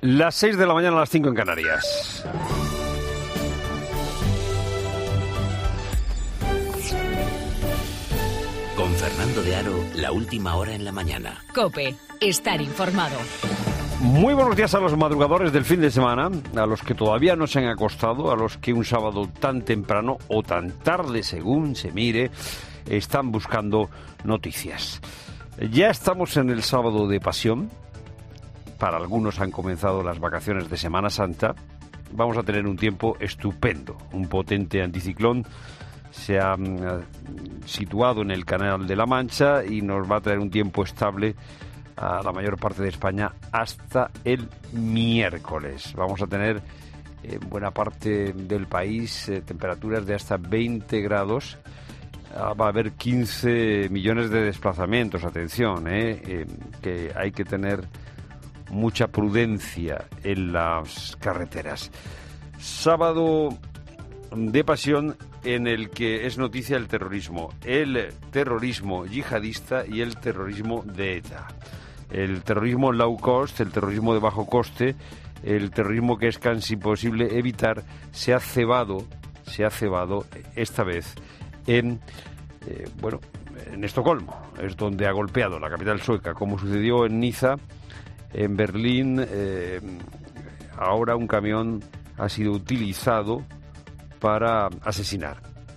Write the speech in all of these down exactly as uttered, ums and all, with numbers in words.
Las seis de la mañana, a las cinco en Canarias. Con Fernando de Aro, la última hora en la mañana. COPE, estar informado. Muy buenos días a los madrugadores del fin de semana, a los que todavía no se han acostado, a los que un sábado tan temprano o tan tarde, según se mire, están buscando noticias. Ya estamos en el sábado de Pasión. Para algunos han comenzado las vacaciones de Semana Santa. Vamos a tener un tiempo estupendo. Un potente anticiclón se ha uh, situado en el Canal de la Mancha y nos va a traer un tiempo estable a la mayor parte de España hasta el miércoles. Vamos a tener en buena parte del país eh, temperaturas de hasta veinte grados. Ah, va a haber quince millones de desplazamientos. Atención, eh, eh, que hay que tener mucha prudencia en las carreteras. Sábado de Pasión en el que es noticia el terrorismo, el terrorismo yihadista y el terrorismo de ETA. El terrorismo low cost, el terrorismo de bajo coste, el terrorismo que es casi imposible evitar, se ha cebado, se ha cebado esta vez en, eh, bueno, en Estocolmo. Es donde ha golpeado la capital sueca, como sucedió en Niza. En Berlín, eh, ahora un camión ha sido utilizado para asesinar.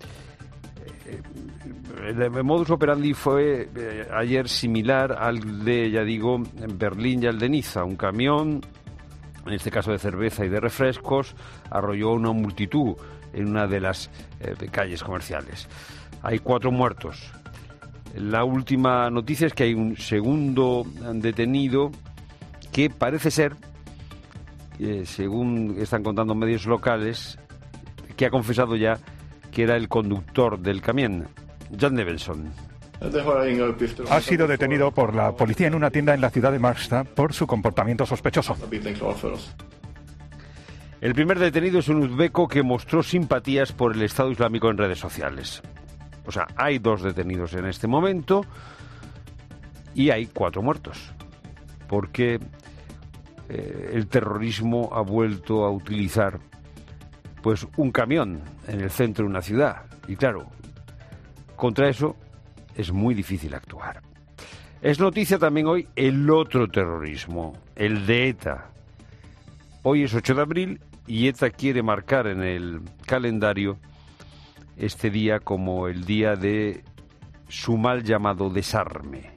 Eh, el modus operandi fue eh, ayer similar al de, ya digo, en Berlín y al de Niza. Un camión, en este caso de cerveza y de refrescos, arrolló a una multitud en una de las eh, calles comerciales. Hay cuatro muertos. La última noticia es que hay un segundo detenido que parece ser, eh, según están contando medios locales, que ha confesado ya que era el conductor del camión, Jan Nevenson. Ha sido detenido por la policía en una tienda en la ciudad de Marsta por su comportamiento sospechoso. El primer detenido es un uzbeco que mostró simpatías por el Estado Islámico en redes sociales. O sea, hay dos detenidos en este momento y hay cuatro muertos, porque eh, el terrorismo ha vuelto a utilizar pues un camión en el centro de una ciudad. Y claro, contra eso es muy difícil actuar. Es noticia también hoy el otro terrorismo, el de ETA. Hoy es ocho de abril y ETA quiere marcar en el calendario este día como el día de su mal llamado desarme.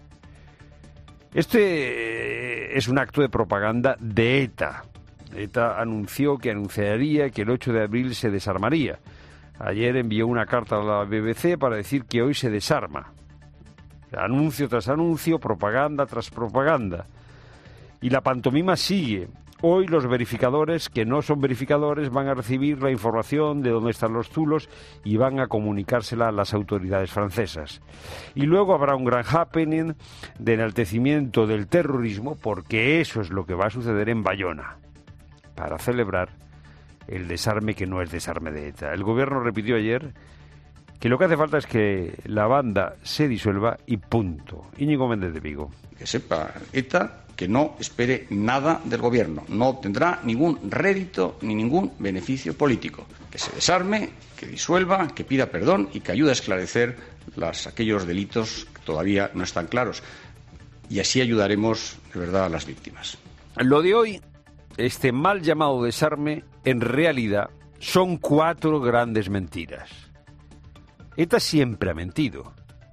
Este es un acto de propaganda de ETA. ETA anunció que anunciaría que el ocho de abril se desarmaría. Ayer envió una carta a la B B C para decir que hoy se desarma. Anuncio tras anuncio, propaganda tras propaganda. Y la pantomima sigue. Hoy los verificadores, que no son verificadores, van a recibir la información de dónde están los zulos y van a comunicársela a las autoridades francesas. Y luego habrá un gran happening de enaltecimiento del terrorismo, porque eso es lo que va a suceder en Bayona, para celebrar el desarme que no es desarme de ETA. El gobierno repitió ayer que lo que hace falta es que la banda se disuelva y punto. Íñigo Méndez de Vigo. Que sepa ETA que no espere nada del gobierno, no obtendrá ningún rédito ni ningún beneficio político. Que se desarme, que disuelva, que pida perdón y que ayude a esclarecer las, aquellos delitos que todavía no están claros. Y así ayudaremos de verdad a las víctimas. Lo de hoy, este mal llamado desarme, en realidad son cuatro grandes mentiras. ETA siempre ha mentido.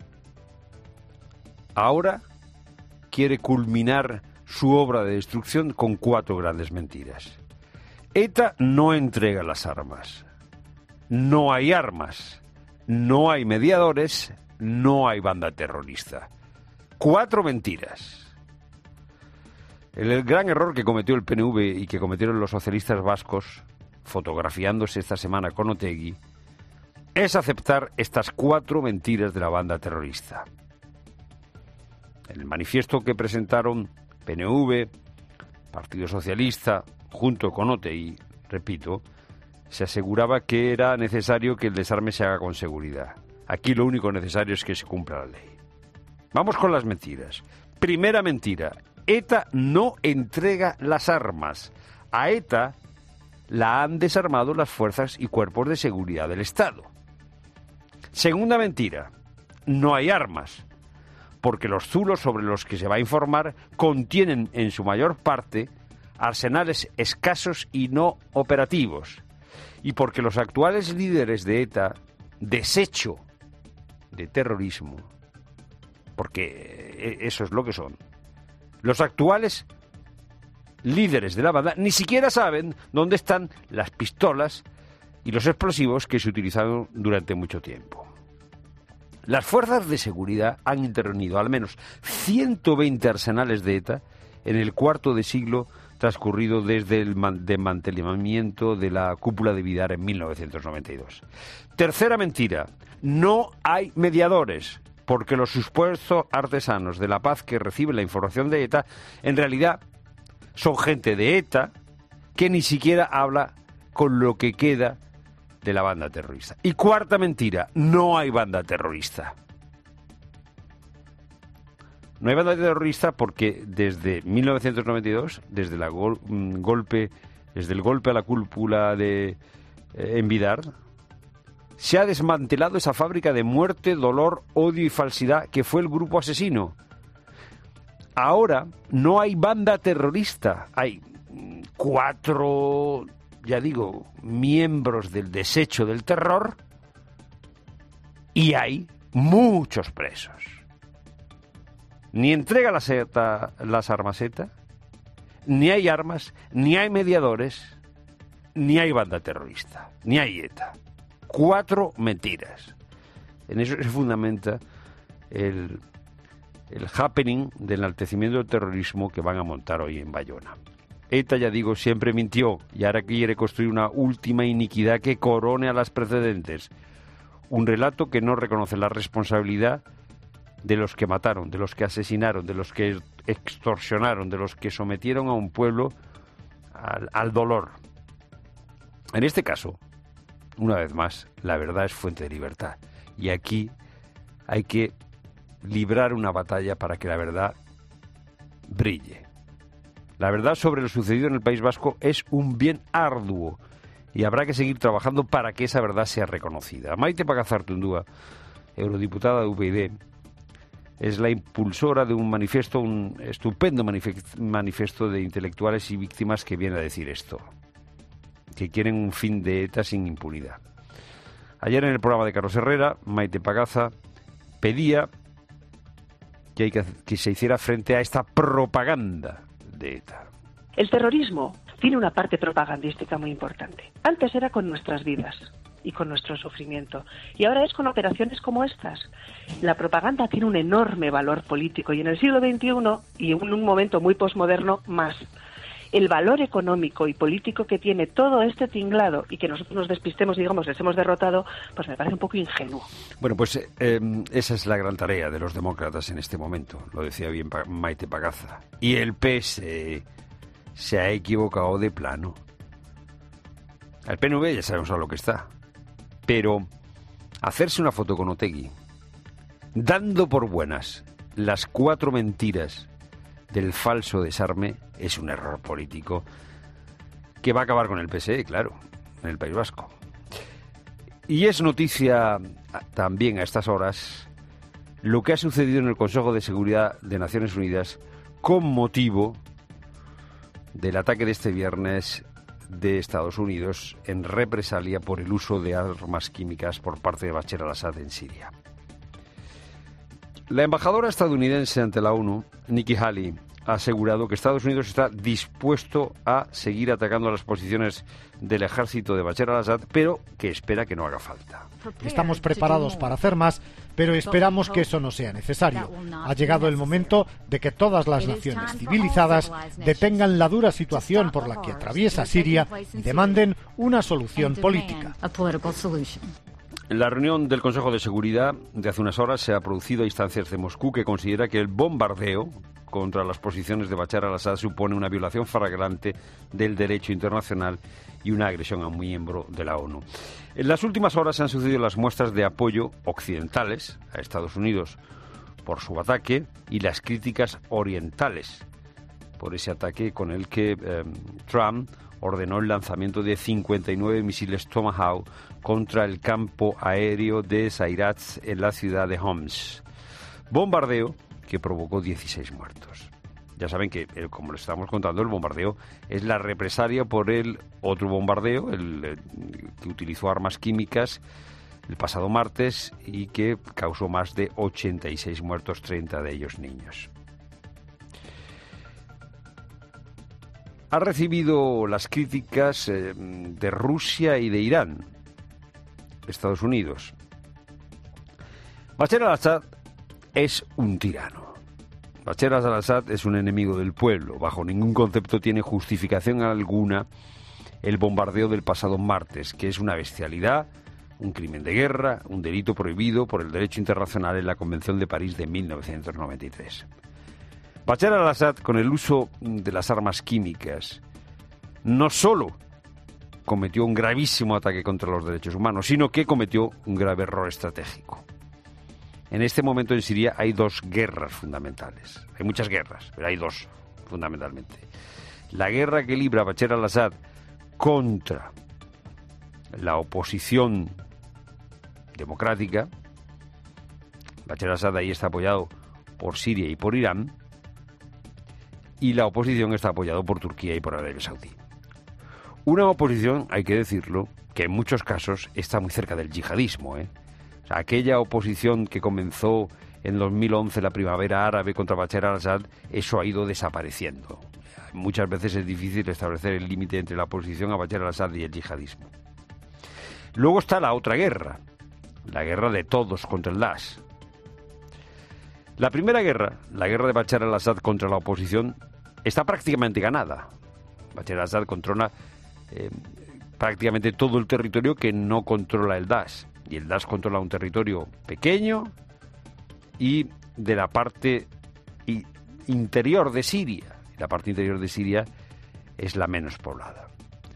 Ahora quiere culminar su obra de destrucción con cuatro grandes mentiras. ETA no entrega las armas. No hay armas. No hay mediadores. No hay banda terrorista. Cuatro mentiras. El, el gran error que cometió el P N V y que cometieron los socialistas vascos, fotografiándose esta semana con Otegi, es aceptar estas cuatro mentiras de la banda terrorista. El manifiesto que presentaron P N V, Partido Socialista, junto con Otegi, repito, se aseguraba que era necesario que el desarme se haga con seguridad. Aquí lo único necesario es que se cumpla la ley. Vamos con las mentiras. Primera mentira. ETA no entrega las armas. A ETA la han desarmado las fuerzas y cuerpos de seguridad del Estado. Segunda mentira, no hay armas, porque los zulos sobre los que se va a informar contienen en su mayor parte arsenales escasos y no operativos, y porque los actuales líderes de ETA, desecho de terrorismo, porque eso es lo que son, los actuales líderes de la banda ni siquiera saben dónde están las pistolas y los explosivos que se utilizaron durante mucho tiempo. Las fuerzas de seguridad han intervenido al menos ciento veinte arsenales de ETA en el cuarto de siglo transcurrido desde el desmantelamiento de la cúpula de Vidar en mil novecientos noventa y dos. Tercera mentira, no hay mediadores, porque los supuestos artesanos de la paz que reciben la información de ETA en realidad son gente de ETA que ni siquiera habla con lo que queda de la banda terrorista. Y cuarta mentira, no hay banda terrorista. No hay banda terrorista porque desde mil novecientos noventa y dos, desde, la gol, golpe, desde el golpe a la cúpula de, eh, en Vidar, se ha desmantelado esa fábrica de muerte, dolor, odio y falsidad que fue el grupo asesino. Ahora no hay banda terrorista, hay cuatro, ya digo, miembros del desecho del terror y hay muchos presos. Ni entrega la ETA, las armas ETA, ni hay armas, ni hay mediadores, ni hay banda terrorista, ni hay ETA. Cuatro mentiras. En eso se fundamenta el... el happening de enaltecimiento del terrorismo que van a montar hoy en Bayona. ETA, ya digo, siempre mintió y ahora quiere construir una última iniquidad que corone a las precedentes. Un relato que no reconoce la responsabilidad de los que mataron, de los que asesinaron, de los que extorsionaron, de los que sometieron a un pueblo al, al dolor. En este caso, una vez más, la verdad es fuente de libertad. Y aquí hay que librar una batalla para que la verdad brille. La verdad sobre lo sucedido en el País Vasco es un bien arduo y habrá que seguir trabajando para que esa verdad sea reconocida. Maite Pagazartundúa, eurodiputada de U P YD, es la impulsora de un manifiesto, un estupendo manifiesto de intelectuales y víctimas que viene a decir esto, que quieren un fin de ETA sin impunidad. Ayer en el programa de Carlos Herrera, Maite Pagaza pedía que, hay que, que se hiciera frente a esta propaganda de ETA. El terrorismo tiene una parte propagandística muy importante. Antes era con nuestras vidas y con nuestro sufrimiento, y ahora es con operaciones como estas. La propaganda tiene un enorme valor político y en el siglo veintiuno, y en un momento muy posmoderno, más. El valor económico y político que tiene todo este tinglado y que nosotros nos despistemos, digamos, les hemos derrotado, pues me parece un poco ingenuo. Bueno, pues eh, esa es la gran tarea de los demócratas en este momento, lo decía bien Maite Pagaza. Y el P S E se ha equivocado de plano. El P N V ya sabemos a lo que está. Pero hacerse una foto con Otegi, dando por buenas las cuatro mentiras del falso desarme, es un error político que va a acabar con el P S E, claro, en el País Vasco. Y es noticia también a estas horas lo que ha sucedido en el Consejo de Seguridad de Naciones Unidas con motivo del ataque de este viernes de Estados Unidos en represalia por el uso de armas químicas por parte de Bashar al-Assad en Siria. La embajadora estadounidense ante la ONU, Nikki Haley, ha asegurado que Estados Unidos está dispuesto a seguir atacando a las posiciones del ejército de Bashar al-Assad, pero que espera que no haga falta. Estamos preparados para hacer más, pero esperamos que eso no sea necesario. Ha llegado el momento de que todas las naciones civilizadas detengan la dura situación por la que atraviesa Siria y demanden una solución política. La reunión del Consejo de Seguridad de hace unas horas se ha producido a instancias de Moscú, que considera que el bombardeo contra las posiciones de Bashar al-Assad supone una violación flagrante del derecho internacional y una agresión a un miembro de la ONU. En las últimas horas han sucedido las muestras de apoyo occidentales a Estados Unidos por su ataque y las críticas orientales por ese ataque con el que eh, Trump ordenó el lanzamiento de cincuenta y nueve misiles Tomahawk contra el campo aéreo de Sayrat en la ciudad de Homs. Bombardeo que provocó dieciséis muertos. Ya saben que, como les estamos contando, el bombardeo es la represalia por el otro bombardeo, el, el que utilizó armas químicas el pasado martes y que causó más de ochenta y seis muertos, treinta de ellos niños. Ha recibido las críticas eh, de Rusia y de Irán, Estados Unidos. Bashar al-Assad es un tirano. Bashar al-Assad es un enemigo del pueblo. Bajo ningún concepto tiene justificación alguna el bombardeo del pasado martes, que es una bestialidad, un crimen de guerra, un delito prohibido por el derecho internacional en la Convención de París de mil novecientos noventa y tres. Bashar al-Assad, con el uso de las armas químicas, no solo cometió un gravísimo ataque contra los derechos humanos, sino que cometió un grave error estratégico. En este momento en Siria hay dos guerras fundamentales. Hay muchas guerras, pero hay dos fundamentalmente. La guerra que libra Bashar al-Assad contra la oposición democrática. Bashar al-Assad ahí está apoyado por Siria y por Irán, y la oposición está apoyada por Turquía y por Arabia Saudí. Una oposición, hay que decirlo, que en muchos casos está muy cerca del yihadismo, ¿eh? O sea, aquella oposición que comenzó en dos mil once, la primavera árabe contra Bashar al-Assad, eso ha ido desapareciendo. Muchas veces es difícil establecer el límite entre la oposición a Bashar al-Assad y el yihadismo. Luego está la otra guerra, la guerra de todos contra el Daesh. La primera guerra, la guerra de Bashar al-Assad contra la oposición, está prácticamente ganada. Bashar al-Assad controla eh, prácticamente todo el territorio que no controla el Daesh. Y el Daesh controla un territorio pequeño y de la parte interior de Siria. La parte interior de Siria es la menos poblada.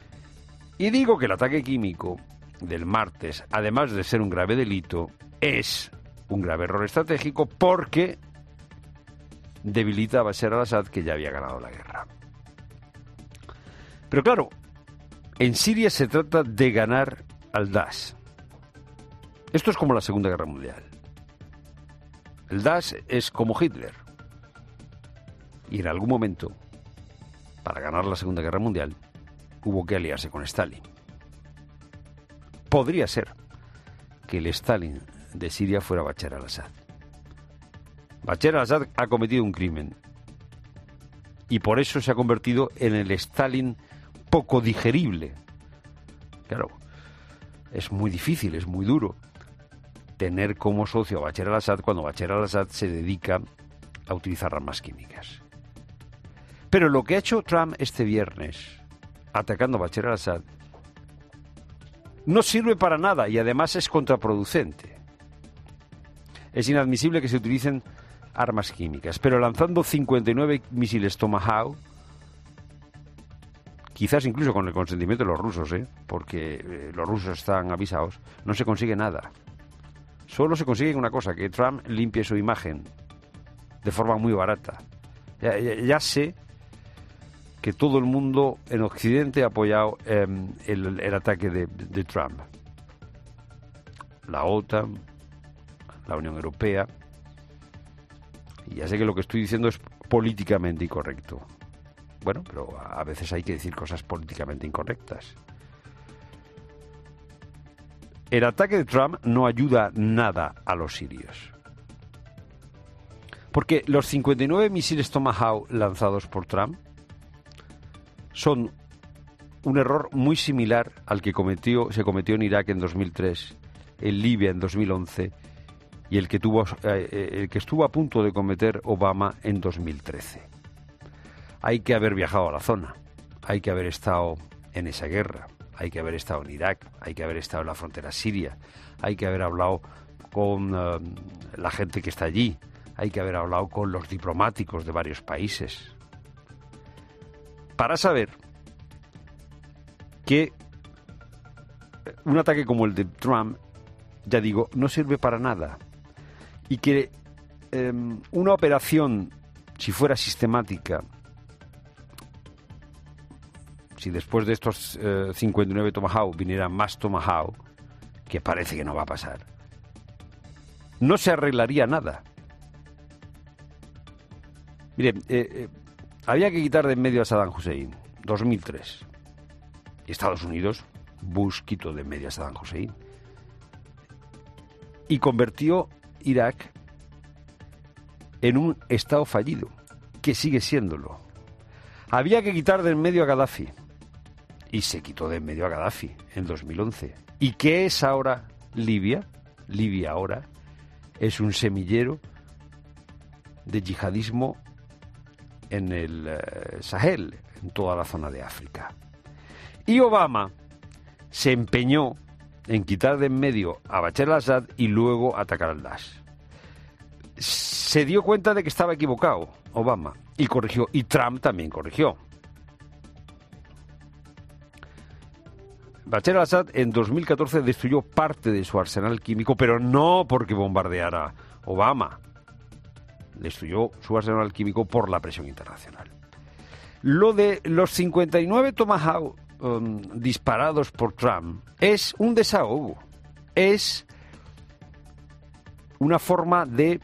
Y digo que el ataque químico del martes, además de ser un grave delito, es un grave error estratégico porque debilita a Bashar al-Assad, que ya había ganado la guerra. Pero claro, en Siria se trata de ganar al Daesh. Esto es como la Segunda Guerra Mundial. El Daesh es como Hitler. Y en algún momento, para ganar la Segunda Guerra Mundial, hubo que aliarse con Stalin. Podría ser que el Stalin de Siria fuera Bashar al-Assad. Bashar al-Assad ha cometido un crimen y por eso se ha convertido en el Stalin poco digerible. Claro, es muy difícil, es muy duro tener como socio a Bashar al-Assad cuando Bashar al-Assad se dedica a utilizar armas químicas. Pero lo que ha hecho Trump este viernes, atacando a Bashar al-Assad, no sirve para nada y además es contraproducente. Es inadmisible que se utilicen armas químicas, pero lanzando cincuenta y nueve misiles Tomahawk, quizás incluso con el consentimiento de los rusos, ¿eh? porque eh, los rusos están avisados, no se consigue nada. Solo se consigue una cosa, que Trump limpie su imagen de forma muy barata. Ya, ya, ya sé que todo el mundo en Occidente ha apoyado eh, el, el ataque de, de Trump. La OTAN, la Unión Europea. Y ya sé que lo que estoy diciendo es políticamente incorrecto. Bueno, pero a veces hay que decir cosas políticamente incorrectas. El ataque de Trump no ayuda nada a los sirios. Porque los cincuenta y nueve misiles Tomahawk lanzados por Trump son un error muy similar al que cometió, se cometió en Irak en dos mil tres, en Libia en dos mil once y el que, tuvo, eh, el que estuvo a punto de cometer Obama en dos mil trece. Hay que haber viajado a la zona, hay que haber estado en esa guerra, hay que haber estado en Irak, hay que haber estado en la frontera siria, hay que haber hablado con uh, la gente que está allí, hay que haber hablado con los diplomáticos de varios países, para saber que un ataque como el de Trump, ya digo, no sirve para nada. Y que eh, una operación, si fuera sistemática, si después de estos eh, cincuenta y nueve Tomahawk vinieran más Tomahawk, que parece que no va a pasar, no se arreglaría nada. Mire, eh, eh, había que quitar de en medio a Saddam Hussein, dos mil tres. Y Estados Unidos, Bush quitó de en medio a Saddam Hussein. Y convirtió Irak en un estado fallido, que sigue siéndolo. Había que quitar de en medio a Gaddafi. Y se quitó de en medio a Gaddafi en dos mil once. ¿Y qué es ahora Libia? Libia ahora es un semillero de yihadismo en el eh, Sahel, en toda la zona de África. Y Obama se empeñó en quitar de en medio a Bashar al-Assad y luego atacar al Daesh. Se dio cuenta de que estaba equivocado Obama y corrigió, y Trump también corrigió. Bashar al-Assad en dos mil catorce destruyó parte de su arsenal químico, pero no porque bombardeara Obama. Destruyó su arsenal químico por la presión internacional. Lo de los cincuenta y nueve Tomahawk um, disparados por Trump es un desahogo. Es una forma de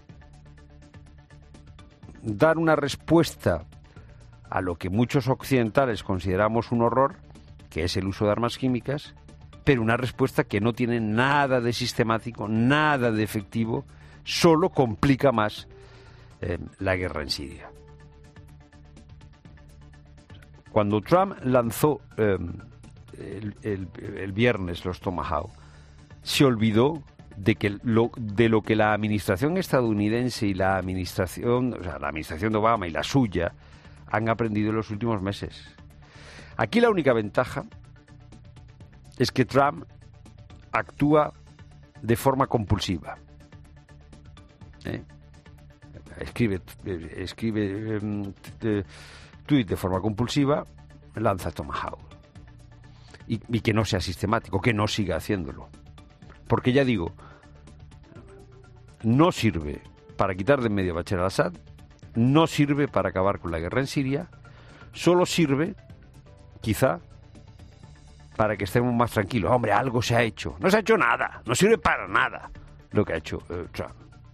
dar una respuesta a lo que muchos occidentales consideramos un horror, que es el uso de armas químicas, pero una respuesta que no tiene nada de sistemático, nada de efectivo, solo complica más eh, la guerra en Siria. Cuando Trump lanzó eh, el, el, el viernes los Tomahawk, se olvidó de que lo, de lo que la administración estadounidense y la administración, o sea, la administración de Obama y la suya han aprendido en los últimos meses. Aquí la única ventaja es que Trump actúa de forma compulsiva. ¿Eh? Escribe, escribe eh, tuit de forma compulsiva, lanza Tomahawk. Y, y que no sea sistemático, que no siga haciéndolo. Porque ya digo, no sirve para quitar de en medio a Bashar al-Assad, no sirve para acabar con la guerra en Siria, solo sirve, quizá, para que estemos más tranquilos. Hombre, algo se ha hecho. No se ha hecho nada, no sirve para nada lo que ha hecho eh, Trump.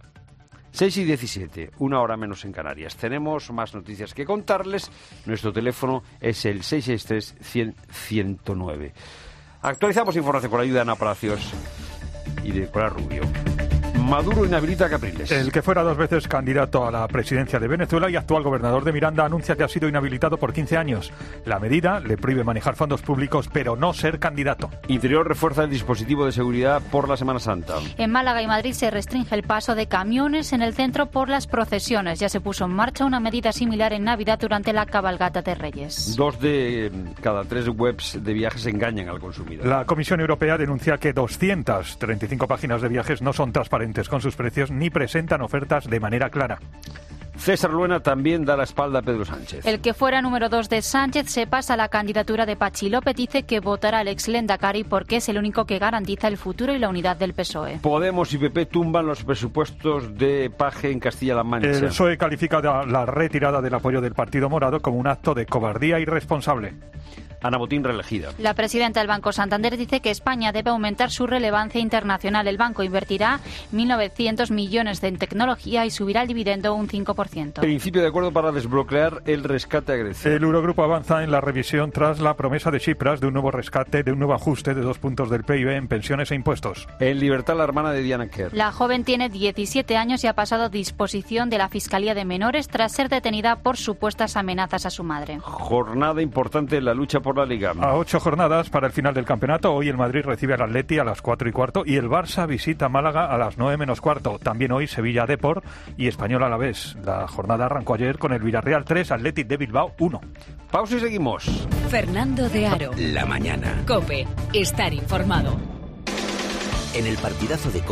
seis y diecisiete, una hora menos en Canarias. Tenemos más noticias que contarles. Nuestro teléfono es el seis seis tres, cien, ciento nueve. Actualizamos información con la ayuda de Ana Palacios y de Nicolás Rubio. Maduro inhabilita a Capriles. El que fuera dos veces candidato a la presidencia de Venezuela y actual gobernador de Miranda anuncia que ha sido inhabilitado por quince años. La medida le prohíbe manejar fondos públicos, pero no ser candidato. Interior refuerza el dispositivo de seguridad por la Semana Santa. En Málaga y Madrid se restringe el paso de camiones en el centro por las procesiones. Ya se puso en marcha una medida similar en Navidad durante la cabalgata de Reyes. Dos de cada tres webs de viajes engañan al consumidor. La Comisión Europea denuncia que doscientas treinta y cinco páginas de viajes no son transparentes con sus precios ni presentan ofertas de manera clara. César Luena también da la espalda a Pedro Sánchez. El que fuera número dos de Sánchez se pasa a la candidatura de Pachi López. Dice que votará al ex Lehendakari porque es el único que garantiza el futuro y la unidad del P S O E. Podemos y P P tumban los presupuestos de Paje en Castilla-La Mancha. El P S O E califica la retirada del apoyo del Partido Morado como un acto de cobardía irresponsable. Ana Botín reelegida. La presidenta del Banco Santander dice que España debe aumentar su relevancia internacional. El banco invertirá mil novecientos millones en tecnología y subirá el dividendo un cinco por ciento. Principio de acuerdo para desbloquear el rescate a Grecia. El Eurogrupo avanza en la revisión tras la promesa de Tsipras de un nuevo rescate, de un nuevo ajuste de dos puntos del P I B en pensiones e impuestos. En libertad la hermana de Diana Kerr. La joven tiene diecisiete años y ha pasado a disposición de la Fiscalía de Menores tras ser detenida por supuestas amenazas a su madre. Jornada importante en la lucha por la Liga. A ocho jornadas para el final del campeonato. Hoy el Madrid recibe al Atleti a las cuatro y cuarto y el Barça visita Málaga a las nueve menos cuarto. También hoy Sevilla Depor y Español Alavés. La jornada arrancó ayer con el Villarreal tres, Athletic de Bilbao uno. Pausa y seguimos. Fernando de Aro. La mañana. COPE. Estar informado. En el partidazo de COPE,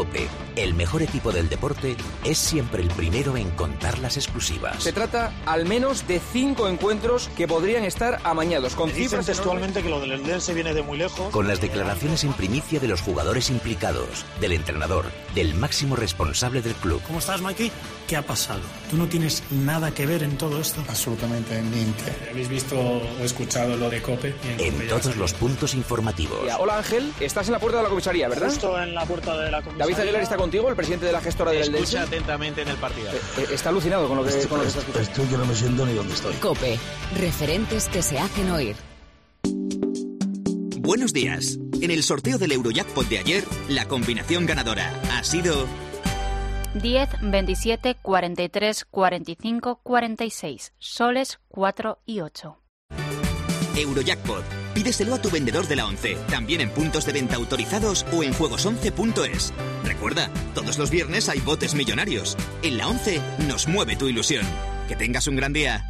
El mejor equipo del deporte es siempre el primero en contar las exclusivas. Se trata al menos de cinco encuentros que podrían estar amañados. Con cifras textualmente que lo del Eldense viene de muy lejos. Con las declaraciones en primicia de los jugadores implicados, del entrenador, del máximo responsable del club. ¿Cómo estás, Mikey? ¿Qué ha pasado? ¿Tú no tienes nada que ver en todo esto? Absolutamente niente. ¿Habéis visto o escuchado lo de COPE? En, en todos los puntos informativos. Hola, Ángel. Estás en la puerta de la comisaría, ¿verdad? Justo en la puerta de la comisaría. David Aguilar está contigo, el presidente de la gestora del Eldense. Escucha atentamente en el partido. Eh, eh, está alucinado con lo que, con lo que está escuchando. Estoy que no me siento ni donde estoy. COPE. Referentes que se hacen oír. Buenos días. En el sorteo del Eurojackpot de ayer, la combinación ganadora ha sido diez, veintisiete, cuarenta y tres, cuarenta y cinco, cuarenta y seis. Soles cuatro y ocho. Eurojackpot. Pídeselo a tu vendedor de la ONCE, también en puntos de venta autorizados o en juegos once punto es. Recuerda, todos los viernes hay botes millonarios. En la ONCE nos mueve tu ilusión. Que tengas un gran día.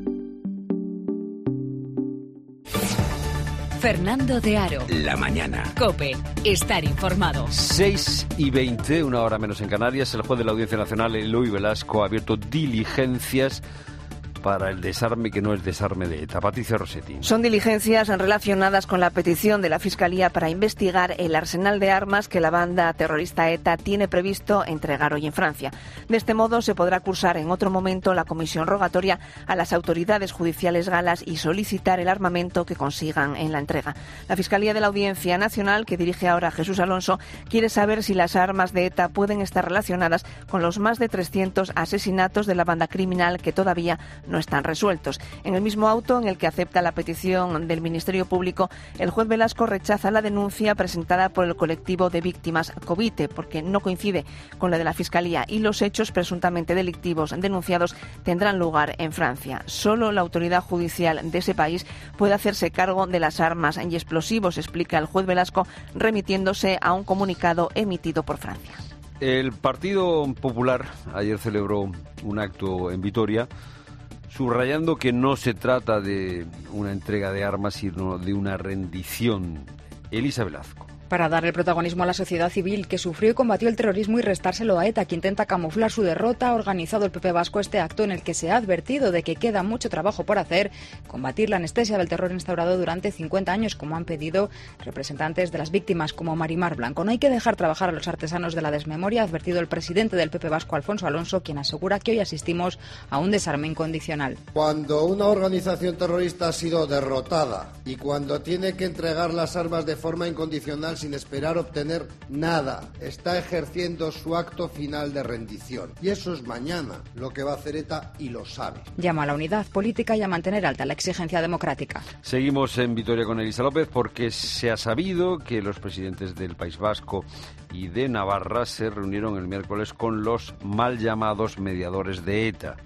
Fernando de Aro. La mañana. COPE. Estar informado. seis y veinte, una hora menos en Canarias. El juez de la Audiencia Nacional, Eloy Velasco, ha abierto diligencias para el desarme que no es desarme de ETA. Patricia Rossetti. Son diligencias relacionadas con la petición de la Fiscalía para investigar el arsenal de armas que la banda terrorista ETA tiene previsto entregar hoy en Francia. De este modo se podrá cursar en otro momento la comisión rogatoria a las autoridades judiciales galas y solicitar el armamento que consigan en la entrega. La Fiscalía de la Audiencia Nacional, que dirige ahora Jesús Alonso, quiere saber si las armas de ETA pueden estar relacionadas con los más de trescientos asesinatos de la banda criminal que todavía no no están resueltos. En el mismo auto en el que acepta la petición del Ministerio Público, el juez Velasco rechaza la denuncia presentada por el colectivo de víctimas Covite porque no coincide con la de la Fiscalía y los hechos presuntamente delictivos denunciados tendrán lugar en Francia. Solo la autoridad judicial de ese país puede hacerse cargo de las armas y explosivos, explica el juez Velasco, remitiéndose a un comunicado emitido por Francia. El Partido Popular ayer celebró un acto en Vitoria subrayando que no se trata de una entrega de armas, sino de una rendición. Elisa Velasco. Para dar el protagonismo a la sociedad civil que sufrió y combatió el terrorismo y restárselo a ETA, que intenta camuflar su derrota, ha organizado el P P vasco este acto en el que se ha advertido de que queda mucho trabajo por hacer, combatir la anestesia del terror instaurado durante cincuenta años, como han pedido representantes de las víctimas como Marimar Blanco. No hay que dejar trabajar a los artesanos de la desmemoria, ha advertido el presidente del P P vasco, Alfonso Alonso, quien asegura que hoy asistimos a un desarme incondicional. Cuando una organización terrorista ha sido derrotada y cuando tiene que entregar las armas de forma incondicional sin esperar obtener nada, está ejerciendo su acto final de rendición. Y eso es mañana lo que va a hacer ETA y lo sabe. Llama a la unidad política y a mantener alta la exigencia democrática. Seguimos en Vitoria con Elisa López porque se ha sabido que los presidentes del País Vasco y de Navarra se reunieron el miércoles con los mal llamados mediadores de ETA.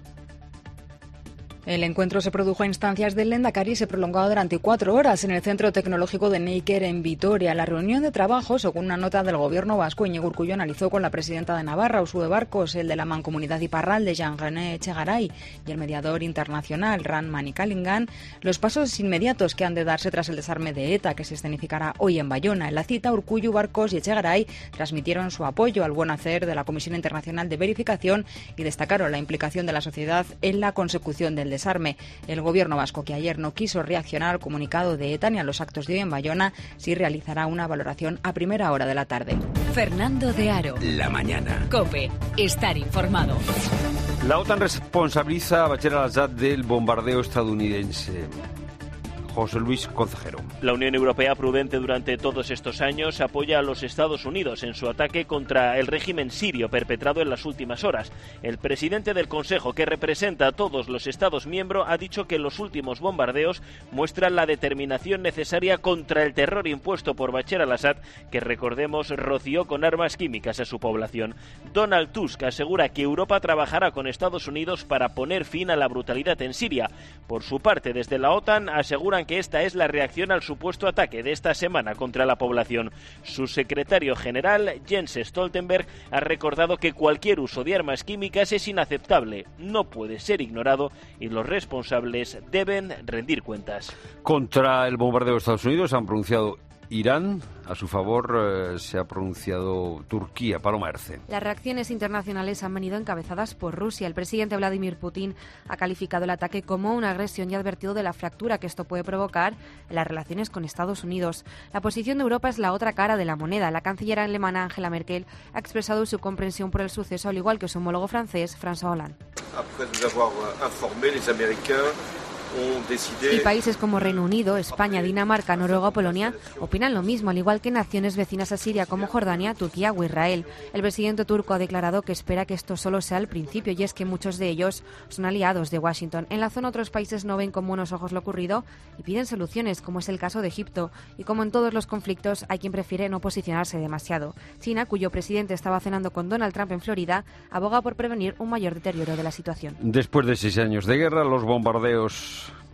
El encuentro se produjo a instancias del Lehendakari y se prolongó durante cuatro horas en el Centro Tecnológico de Neiker en Vitoria. La reunión de trabajo, según una nota del Gobierno vasco, Iñigo Urkullu analizó con la presidenta de Navarra, Uxue Barkos, el de la Mancomunidad Iparralde, Jean-René Echegaray, y el mediador internacional, Ran Manikalingan, los pasos inmediatos que han de darse tras el desarme de ETA, que se escenificará hoy en Bayona. En la cita, Urkullu, Barkos y Echegaray transmitieron su apoyo al buen hacer de la Comisión Internacional de Verificación y destacaron la implicación de la sociedad en la consecución del desarme. El Gobierno vasco, que ayer no quiso reaccionar al comunicado de ETA ni a los actos de hoy en Bayona, sí realizará una valoración a primera hora de la tarde. Fernando de Aro. La mañana. COPE. Estar informado. La OTAN responsabiliza a Bashar al-Assad del bombardeo estadounidense. José Luis Concejero. La Unión Europea, prudente durante todos estos años, apoya a los Estados Unidos en su ataque contra el régimen sirio perpetrado en las últimas horas. El presidente del Consejo, que representa a todos los Estados miembros, ha dicho que los últimos bombardeos muestran la determinación necesaria contra el terror impuesto por Bashar al-Assad, que, recordemos, roció con armas químicas a su población. Donald Tusk asegura que Europa trabajará con Estados Unidos para poner fin a la brutalidad en Siria. Por su parte, desde la OTAN aseguran que esta es la reacción al supuesto ataque de esta semana contra la población. Su secretario general, Jens Stoltenberg, ha recordado que cualquier uso de armas químicas es inaceptable, no puede ser ignorado y los responsables deben rendir cuentas. Contra el bombardeo de Estados Unidos han pronunciado Irán, a su favor eh, se ha pronunciado Turquía. Paloma Erce. Las reacciones internacionales han venido encabezadas por Rusia. El presidente Vladimir Putin ha calificado el ataque como una agresión y ha advertido de la fractura que esto puede provocar en las relaciones con Estados Unidos. La posición de Europa es la otra cara de la moneda. La canciller alemana Angela Merkel ha expresado su comprensión por el suceso, al igual que su homólogo francés François Hollande. Y países como Reino Unido, España, Dinamarca, Noruega o Polonia opinan lo mismo, al igual que naciones vecinas a Siria como Jordania, Turquía o Israel. El presidente turco ha declarado que espera que esto solo sea el principio, y es que muchos de ellos son aliados de Washington. En la zona otros países no ven con buenos ojos lo ocurrido y piden soluciones, como es el caso de Egipto. Y como en todos los conflictos, hay quien prefiere no posicionarse demasiado. China, cuyo presidente estaba cenando con Donald Trump en Florida, aboga por prevenir un mayor deterioro de la situación. Después de seis años de guerra, los bombardeos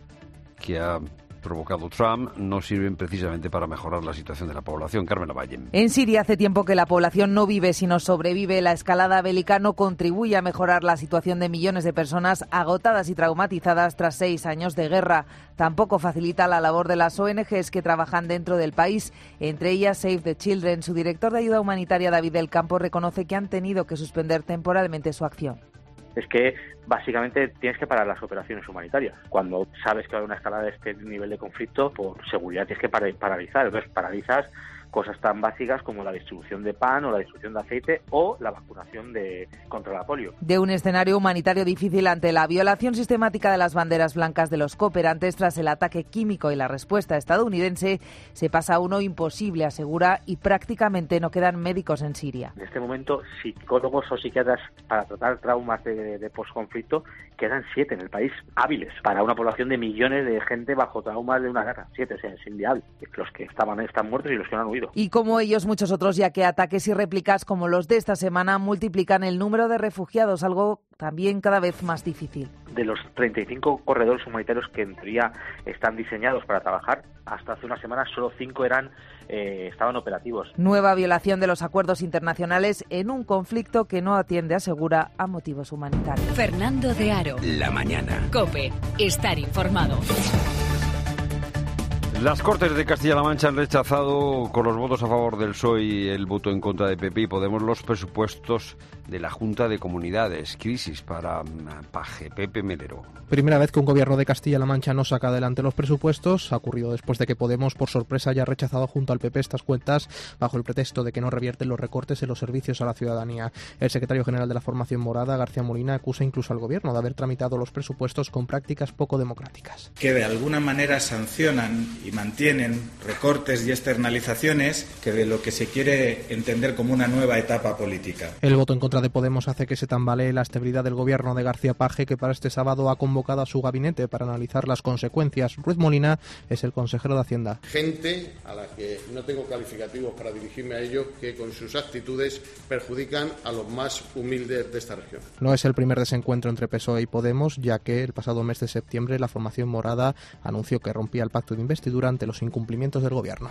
que ha provocado Trump no sirven precisamente para mejorar la situación de la población. Carmen Lavalle. En Siria hace tiempo que la población no vive sino sobrevive. La escalada bélica no contribuye a mejorar la situación de millones de personas agotadas y traumatizadas tras seis años de guerra. Tampoco facilita la labor de las O N Ges que trabajan dentro del país, entre ellas Save the Children. Su director de ayuda humanitaria, David del Campo, reconoce que han tenido que suspender temporalmente su acción. Es que básicamente tienes que parar las operaciones humanitarias. Cuando sabes que va a haber una escalada de este nivel de conflicto, por seguridad tienes que paralizar. Entonces paralizas cosas tan básicas como la distribución de pan o la distribución de aceite o la vacunación de contra la polio. De un escenario humanitario difícil ante la violación sistemática de las banderas blancas de los cooperantes tras el ataque químico y la respuesta estadounidense, se pasa a uno imposible, asegura, y prácticamente no quedan médicos en Siria. En este momento, psicólogos o psiquiatras para tratar traumas de, de posconflicto quedan siete en el país, hábiles, para una población de millones de gente bajo traumas de una guerra. Siete, o sea, es inviable. Los que estaban están muertos y los que no han huido. Y como ellos, muchos otros, ya que ataques y réplicas como los de esta semana multiplican el número de refugiados, algo también cada vez más difícil. De los treinta y cinco corredores humanitarios que en teoría están diseñados para trabajar, hasta hace unas semanas solo cinco eran eh, estaban operativos. Nueva violación de los acuerdos internacionales en un conflicto que no atiende, asegura, a motivos humanitarios. Fernando de Aro. La mañana. COPE. Estar informado. Las Cortes de Castilla-La Mancha han rechazado con los votos a favor del P S O E y el voto en contra de P P y Podemos los presupuestos de la Junta de Comunidades. Crisis para Paje. Pepe Melero. Primera vez que un gobierno de Castilla-La Mancha no saca adelante los presupuestos. Ha ocurrido después de que Podemos, por sorpresa, haya rechazado junto al P P estas cuentas bajo el pretexto de que no revierten los recortes en los servicios a la ciudadanía. El secretario general de la formación morada, García Molina, acusa incluso al gobierno de haber tramitado los presupuestos con prácticas poco democráticas. Que de alguna manera sancionan y mantienen recortes y externalizaciones que de lo que se quiere entender como una nueva etapa política. El voto en contra de Podemos hace que se tambalee la estabilidad del gobierno de García Paje, que para este sábado ha convocado a su gabinete para analizar las consecuencias. Ruiz Molina es el consejero de Hacienda. Gente a la que no tengo calificativos para dirigirme a ellos, que con sus actitudes perjudican a los más humildes de esta región. No es el primer desencuentro entre P S O E y Podemos, ya que el pasado mes de septiembre la formación morada anunció que rompía el pacto de investidura ante los incumplimientos del gobierno.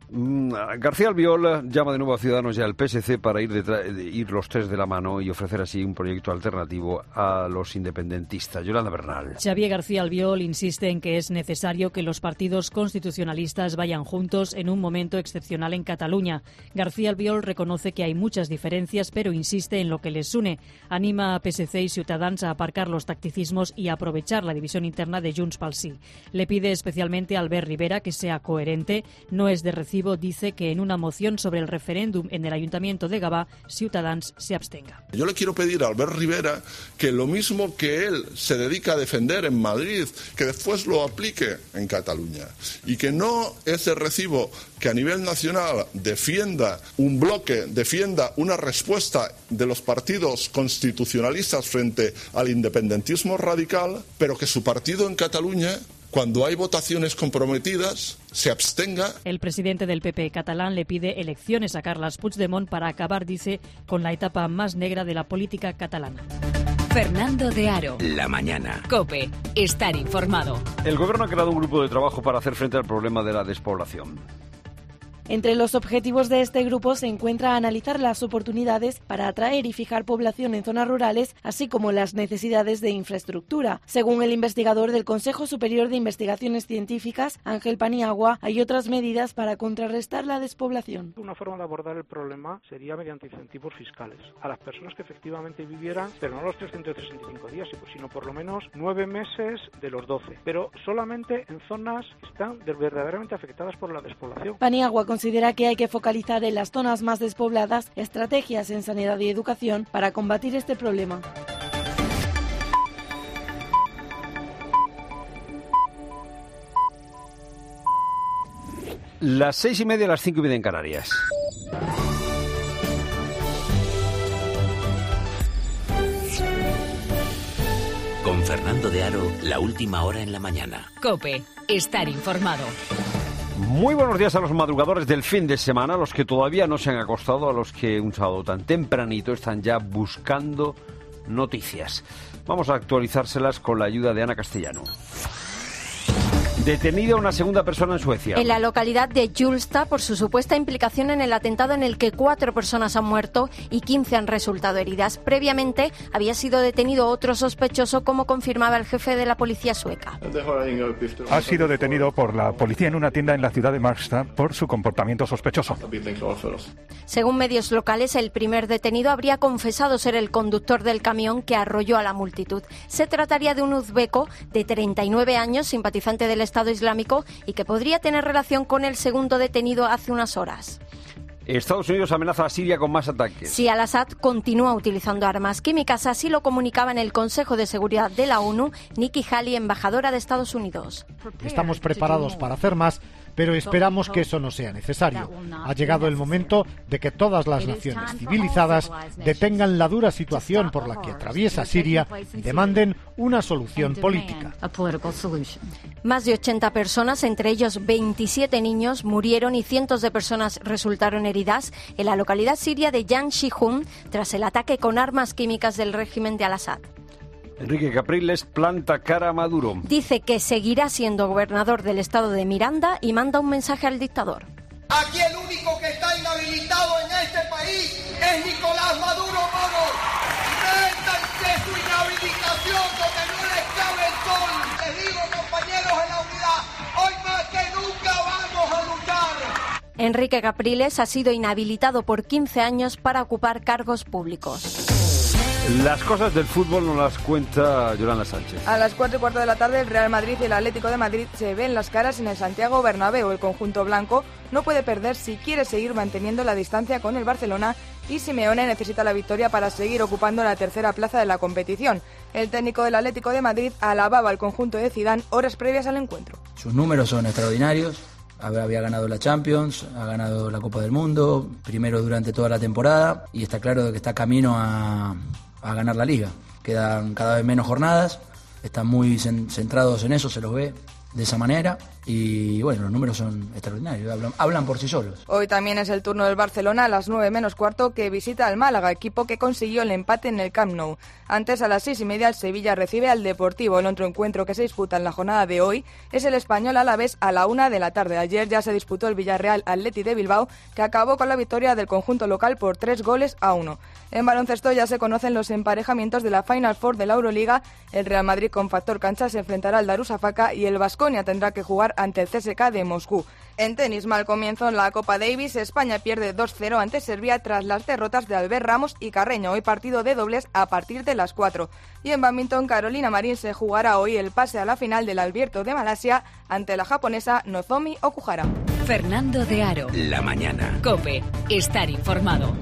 García Albiol llama de nuevo a Ciudadanos y al P S C para ir, detrás, de ir los tres de la mano y ofrecer así un proyecto alternativo a los independentistas. Yolanda Bernal. Xavier García Albiol insiste en que es necesario que los partidos constitucionalistas vayan juntos en un momento excepcional en Cataluña. García Albiol reconoce que hay muchas diferencias, pero insiste en lo que les une. Anima a P S C y Ciutadans a aparcar los tacticismos y a aprovechar la división interna de Junts pel Sí. Le pide especialmente a Albert Rivera que sea coherente. No es de recibo, dice, que en una moción sobre el referéndum en el Ayuntamiento de Gavà, Ciutadans se abstenga. Yo le quiero pedir a Albert Rivera que lo mismo que él se dedica a defender en Madrid, que después lo aplique en Cataluña. Y que no es de recibo que a nivel nacional defienda un bloque, defienda una respuesta de los partidos constitucionalistas frente al independentismo radical, pero que su partido en Cataluña, cuando hay votaciones comprometidas, se abstenga. El presidente del P P catalán le pide elecciones a Carles Puigdemont para acabar, dice, con la etapa más negra de la política catalana. Fernando de Aro. La mañana. COPE. Estar informado. El gobierno ha creado un grupo de trabajo para hacer frente al problema de la despoblación. Entre los objetivos de este grupo se encuentra analizar las oportunidades para atraer y fijar población en zonas rurales, así como las necesidades de infraestructura. Según el investigador del Consejo Superior de Investigaciones Científicas, Ángel Paniagua, hay otras medidas para contrarrestar la despoblación. Una forma de abordar el problema sería mediante incentivos fiscales a las personas que efectivamente vivieran, pero no los trescientos sesenta y cinco días, sino por lo menos nueve meses de los doce, pero solamente en zonas que están verdaderamente afectadas por la despoblación. Paniagua considera que hay que focalizar en las zonas más despobladas estrategias en sanidad y educación para combatir este problema. Las seis y media, las cinco y media en Canarias. Con Fernando de Aro, la última hora en la mañana. COPE, estar informado. Muy buenos días a los madrugadores del fin de semana, a los que todavía no se han acostado, a los que un sábado tan tempranito están ya buscando noticias. Vamos a actualizárselas con la ayuda de Ana Castellano. Detenida una segunda persona en Suecia. En la localidad de Hjulsta por su supuesta implicación en el atentado en el que cuatro personas han muerto y quince han resultado heridas. Previamente había sido detenido otro sospechoso, como confirmaba el jefe de la policía sueca. Ha sido detenido por la policía en una tienda en la ciudad de Markstad por su comportamiento sospechoso. Según medios locales, el primer detenido habría confesado ser el conductor del camión que arrolló a la multitud. Se trataría de un uzbeco de treinta y nueve años, simpatizante del Estado Islámico, y que podría tener relación con el segundo detenido hace unas horas. Estados Unidos amenaza a Siria con más ataques. Si Al-Assad continúa utilizando armas químicas, así lo comunicaba en el Consejo de Seguridad de la ONU Nikki Haley, embajadora de Estados Unidos. Estamos preparados para hacer más, pero esperamos que eso no sea necesario. Ha llegado el momento de que todas las naciones civilizadas detengan la dura situación por la que atraviesa Siria y demanden una solución política. Más de ochenta personas, entre ellos veintisiete niños, murieron y cientos de personas resultaron heridas en la localidad siria de Yanshihun tras el ataque con armas químicas del régimen de Al-Assad. Enrique Capriles planta cara a Maduro. Dice que seguirá siendo gobernador del estado de Miranda y manda un mensaje al dictador. Aquí el único que está inhabilitado en este país es Nicolás Maduro Moros. Métanse su inhabilitación donde no les cabe el sol. Les digo, compañeros en la unidad, hoy más que nunca vamos a luchar. Enrique Capriles ha sido inhabilitado por quince años para ocupar cargos públicos. Las cosas del fútbol nos las cuenta Yolanda Sánchez. A las cuatro y cuarto de la tarde, el Real Madrid y el Atlético de Madrid se ven las caras en el Santiago Bernabéu. El conjunto blanco no puede perder si quiere seguir manteniendo la distancia con el Barcelona, y Simeone necesita la victoria para seguir ocupando la tercera plaza de la competición. El técnico del Atlético de Madrid alababa al conjunto de Zidane horas previas al encuentro. Sus números son extraordinarios. Había ganado la Champions, ha ganado la Copa del Mundo, primero durante toda la temporada, y está claro que está camino a, a ganar la Liga. Quedan cada vez menos jornadas, están muy centrados en eso, se los ve de esa manera, y bueno, los números son extraordinarios, hablan, hablan por sí solos. Hoy también es el turno del Barcelona a las nueve menos cuarto, que visita al Málaga, equipo que consiguió el empate en el Camp Nou. Antes, a las seis y media, el Sevilla recibe al Deportivo. El otro encuentro que se disputa en la jornada de hoy es el Español Alavés a la una de la tarde. Ayer ya se disputó el Villarreal Athletic de Bilbao, que acabó con la victoria del conjunto local por tres goles a uno. En baloncesto ya se conocen los emparejamientos de la Final Four de la Euroliga. El Real Madrid con factor cancha se enfrentará al Darussafaka y el Baskonia tendrá que jugar ante el C S K de Moscú. En tenis, mal comienzo en la Copa Davis. España pierde dos cero ante Serbia tras las derrotas de Albert Ramos y Carreño. Hoy partido de dobles a partir de las cuatro. Y en bádminton, Carolina Marín se jugará hoy el pase a la final del Abierto de Malasia ante la japonesa Nozomi Okuhara. Fernando de Aro. La mañana. COPE. Estar informado.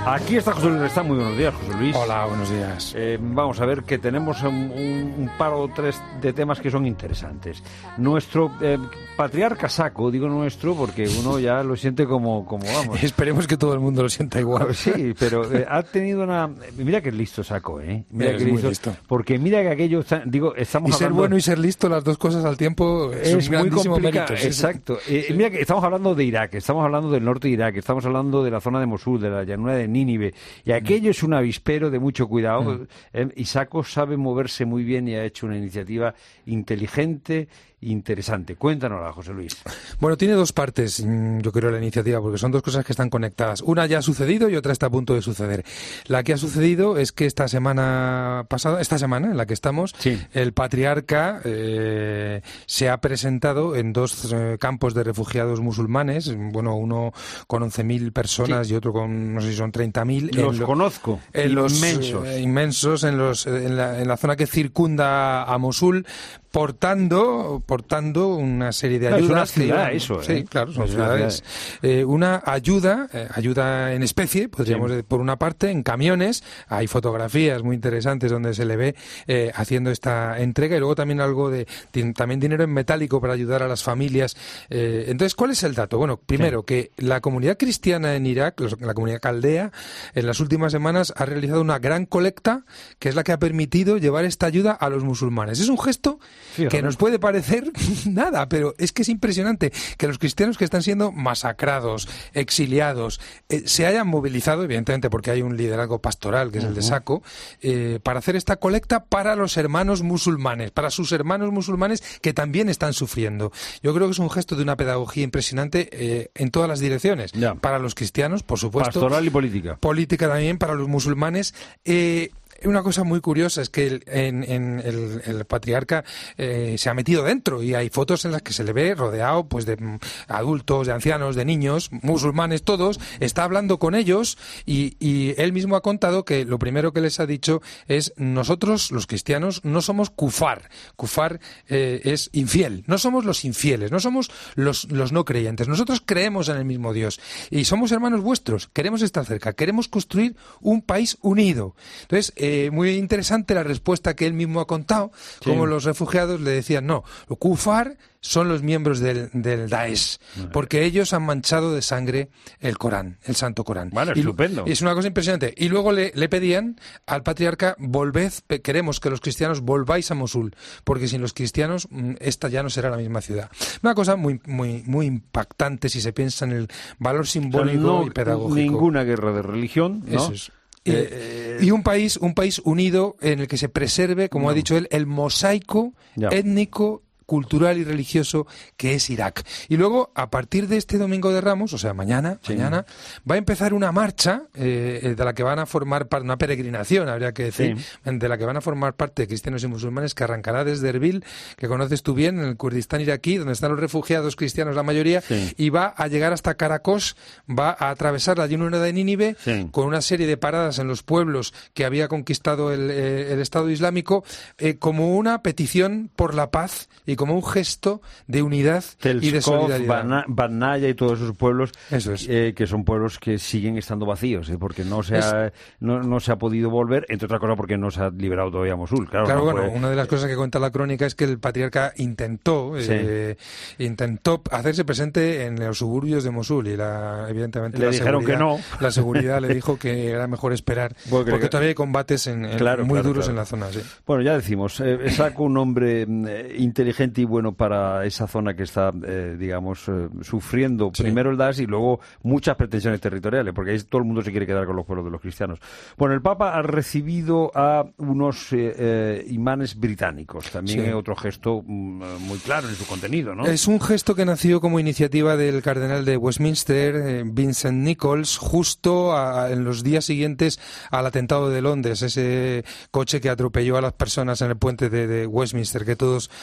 Aquí está José Luis Restán. Muy buenos días, José Luis. Hola, buenos días. Eh, vamos a ver que tenemos un, un, un par o tres de temas que son interesantes. Nuestro eh, patriarca Saco, digo nuestro porque uno ya lo siente como, como vamos. Esperemos que todo el mundo lo sienta igual. Sí, pero eh, ha tenido una... Mira que listo Saco, ¿eh? Mira es que muy listo, listo. Porque mira que aquello... Está, digo, estamos y ser hablando... bueno y ser listo, las dos cosas al tiempo, es, es un muy grandísimo complicado. mérito. Sí, exacto. Sí. Eh, mira que estamos hablando de Irak, estamos hablando del norte de Irak, estamos hablando de la zona de Mosul, de la llanura de Nínive, y aquello es un avispero de mucho cuidado. Mm. Eh, Isako sabe moverse muy bien y ha hecho una iniciativa inteligente, interesante. Cuéntanosla, José Luis. Bueno, tiene dos partes, yo creo, la iniciativa, porque son dos cosas que están conectadas. Una ya ha sucedido y otra está a punto de suceder. La que ha sucedido es que esta semana pasada, esta semana en la que estamos, sí. el patriarca eh, se ha presentado en dos eh, campos de refugiados musulmanes, bueno, uno con once mil personas sí. y otro con, no sé si son treinta mil. Los lo, conozco, en inmensos. Los, eh, inmensos, en, los, en, la, en la zona que circunda a Mosul, portando, portando una serie de ayudas. Es una ciudad, que, eso, ¿eh? Sí, claro, son ciudades. Eh, una ayuda, eh, ayuda en especie, podríamos sí. decir, por una parte, en camiones. Hay fotografías muy interesantes donde se le ve eh, haciendo esta entrega y luego también algo de, también dinero en metálico para ayudar a las familias. Eh, entonces, ¿cuál es el dato? Bueno, primero, sí. que la comunidad cristiana en Irak, la comunidad caldea, en las últimas semanas ha realizado una gran colecta que es la que ha permitido llevar esta ayuda a los musulmanes. Es un gesto Fíjate. que nos puede parecer nada, pero es que es impresionante que los cristianos que están siendo masacrados, exiliados, eh, se hayan movilizado, evidentemente porque hay un liderazgo pastoral, que es uh-huh. el de Saco, eh, para hacer esta colecta para los hermanos musulmanes, para sus hermanos musulmanes que también están sufriendo. Yo creo que es un gesto de una pedagogía impresionante eh, en todas las direcciones. Ya. Para los cristianos, por supuesto. Pastoral y política. Política también, para los musulmanes. Eh, Una cosa muy curiosa es que el, en, en el, el patriarca eh, se ha metido dentro y hay fotos en las que se le ve rodeado pues de adultos, de ancianos, de niños, musulmanes todos, está hablando con ellos y, y él mismo ha contado que lo primero que les ha dicho es nosotros los cristianos no somos kufar, kufar eh, es infiel, no somos los infieles, no somos los, los no creyentes, nosotros creemos en el mismo Dios y somos hermanos vuestros, queremos estar cerca, queremos construir un país unido. Entonces, eh, Eh, muy interesante la respuesta que él mismo ha contado, sí. como los refugiados le decían, no, los kufar son los miembros del, del Daesh, porque ellos han manchado de sangre el Corán, el Santo Corán. Bueno, y, estupendo. Y es una cosa impresionante. Y luego le, le pedían al patriarca, volved, queremos que los cristianos volváis a Mosul, porque sin los cristianos esta ya no será la misma ciudad. Una cosa muy muy muy impactante si se piensa en el valor simbólico o sea, no, y pedagógico. Ninguna guerra de religión, ¿no? Eso es. Y, eh, y un país un país unido en el que se preserve, como no. ha dicho él, el mosaico ya. étnico, cultural y religioso que es Irak. Y luego, a partir de este Domingo de Ramos, o sea, mañana, sí. mañana va a empezar una marcha eh, de la que van a formar parte, una peregrinación, habría que decir, sí. de la que van a formar parte cristianos y musulmanes, que arrancará desde Erbil, que conoces tú bien, en el Kurdistán iraquí, donde están los refugiados cristianos, la mayoría, sí. y va a llegar hasta Caracos, va a atravesar la llanura de Nínive, sí. con una serie de paradas en los pueblos que había conquistado el, eh, el Estado Islámico, eh, como una petición por la paz y como un gesto de unidad Telskov, y de solidaridad. Banaya y todos esos pueblos, Eso es. eh, que son pueblos que siguen estando vacíos, eh, porque no se, ha, no, no se ha podido volver, entre otras cosas porque no se ha liberado todavía Mosul. Claro, claro no bueno, puede... una de las cosas que cuenta la crónica es que el patriarca intentó sí. eh, intentó hacerse presente en los suburbios de Mosul y la, evidentemente le la dijeron que no. La seguridad le dijo que era mejor esperar, porque, porque todavía hay combates en, en, claro, muy claro, duros claro. en la zona. Sí. Bueno, ya decimos, eh, Saco un hombre eh, inteligente y bueno para esa zona que está, eh, digamos, eh, sufriendo sí. primero el Daesh y luego muchas pretensiones territoriales, porque ahí todo el mundo se quiere quedar con los pueblos de los cristianos. Bueno, el Papa ha recibido a unos eh, eh, imanes británicos, también sí. es otro gesto mm, muy claro en su contenido, ¿no? Es un gesto que nació como iniciativa del cardenal de Westminster, eh, Vincent Nichols, justo a, en los días siguientes al atentado de Londres, ese coche que atropelló a las personas en el puente de, de Westminster, que todos recordarán.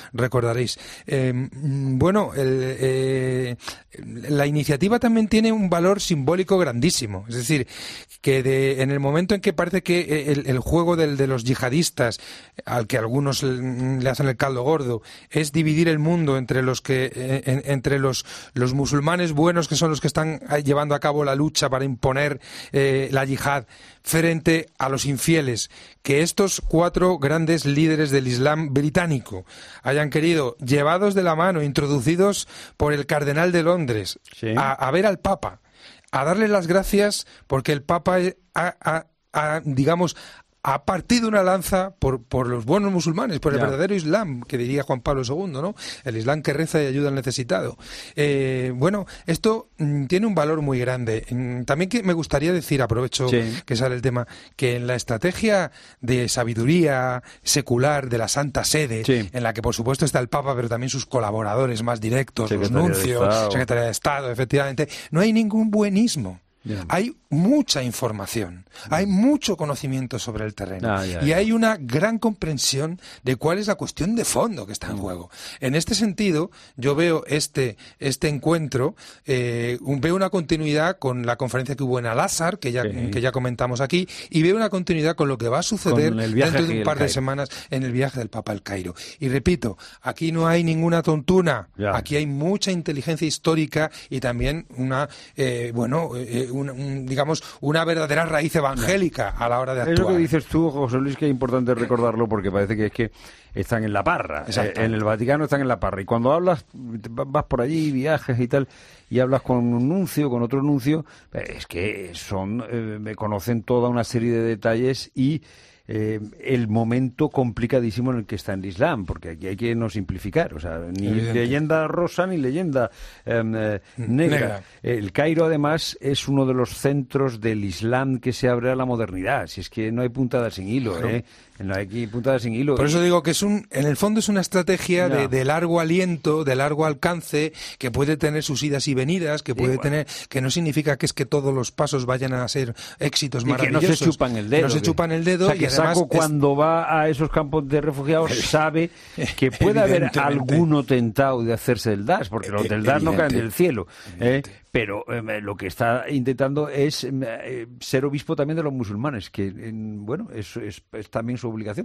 recordaréis. Eh, bueno, el, eh, la iniciativa también tiene un valor simbólico grandísimo. Es decir, que de, en el momento en que parece que el, el juego del, de los yihadistas, al que algunos le hacen el caldo gordo, es dividir el mundo entre los que en, entre los, los musulmanes buenos, que son los que están llevando a cabo la lucha para imponer eh, la yihad, frente a los infieles, que estos cuatro grandes líderes del Islam británico hayan querido, llevados de la mano, introducidos por el cardenal de Londres, sí. a, a ver al Papa, a darle las gracias porque el Papa ha, ha, ha digamos, ha partido una lanza por, por los buenos musulmanes, por el ya. verdadero Islam, que diría Juan Pablo segundo, ¿no? El Islam que reza y ayuda al necesitado. Eh, bueno, esto mm, tiene un valor muy grande. Mm, también que me gustaría decir, aprovecho sí. que sale el tema, que en la estrategia de sabiduría secular de la Santa Sede, sí. en la que por supuesto está el Papa, pero también sus colaboradores más directos, Secretaría los nuncios, Secretaría de Estado, efectivamente, no hay ningún buenismo. Yeah. Hay mucha información, yeah. hay mucho conocimiento sobre el terreno ah, yeah, y yeah. hay una gran comprensión de cuál es la cuestión de fondo que está en juego. En este sentido, yo veo este este encuentro, eh, un, veo una continuidad con la conferencia que hubo en Al-Azhar, que ya, sí. que ya comentamos aquí, y veo una continuidad con lo que va a suceder dentro de un par de semanas en el viaje del Papa al Cairo. Y repito, aquí no hay ninguna tontuna, yeah. aquí hay mucha inteligencia histórica y también una, eh, bueno, eh, Una, un, digamos, una verdadera raíz evangélica a la hora de actuar. Es lo que dices tú, José Luis, que es importante recordarlo porque parece que es que están en la parra. Eh, en el Vaticano están en la parra. Y cuando hablas, vas por allí, viajes y tal, y hablas con un nuncio, con otro nuncio, es que son, eh, me conocen toda una serie de detalles y Eh, el momento complicadísimo en el que está el Islam, porque aquí hay que no simplificar, o sea, ni Evidente. leyenda rosa ni leyenda eh, eh, negra. negra. El Cairo, además, es uno de los centros del Islam que se abre a la modernidad, si es que no hay puntada sin hilo, claro. ¿eh? No hay aquí puntada sin hilo. Por eso digo que es un, en el fondo es una estrategia no. de, de largo aliento, de largo alcance, que puede tener sus idas y venidas, que puede Igual. tener, que no significa que es que todos los pasos vayan a ser éxitos y maravillosos. Que no se chupan el dedo. No se que, chupan el dedo. O sea, que y además Saco cuando es... va a esos campos de refugiados sabe que puede haber alguno tentado de hacerse el D A S, porque los del D A S no caen del cielo. ¿eh? Pero eh, lo que está intentando es eh, ser obispo también de los musulmanes, que, eh, bueno, es, es, es también su obligación.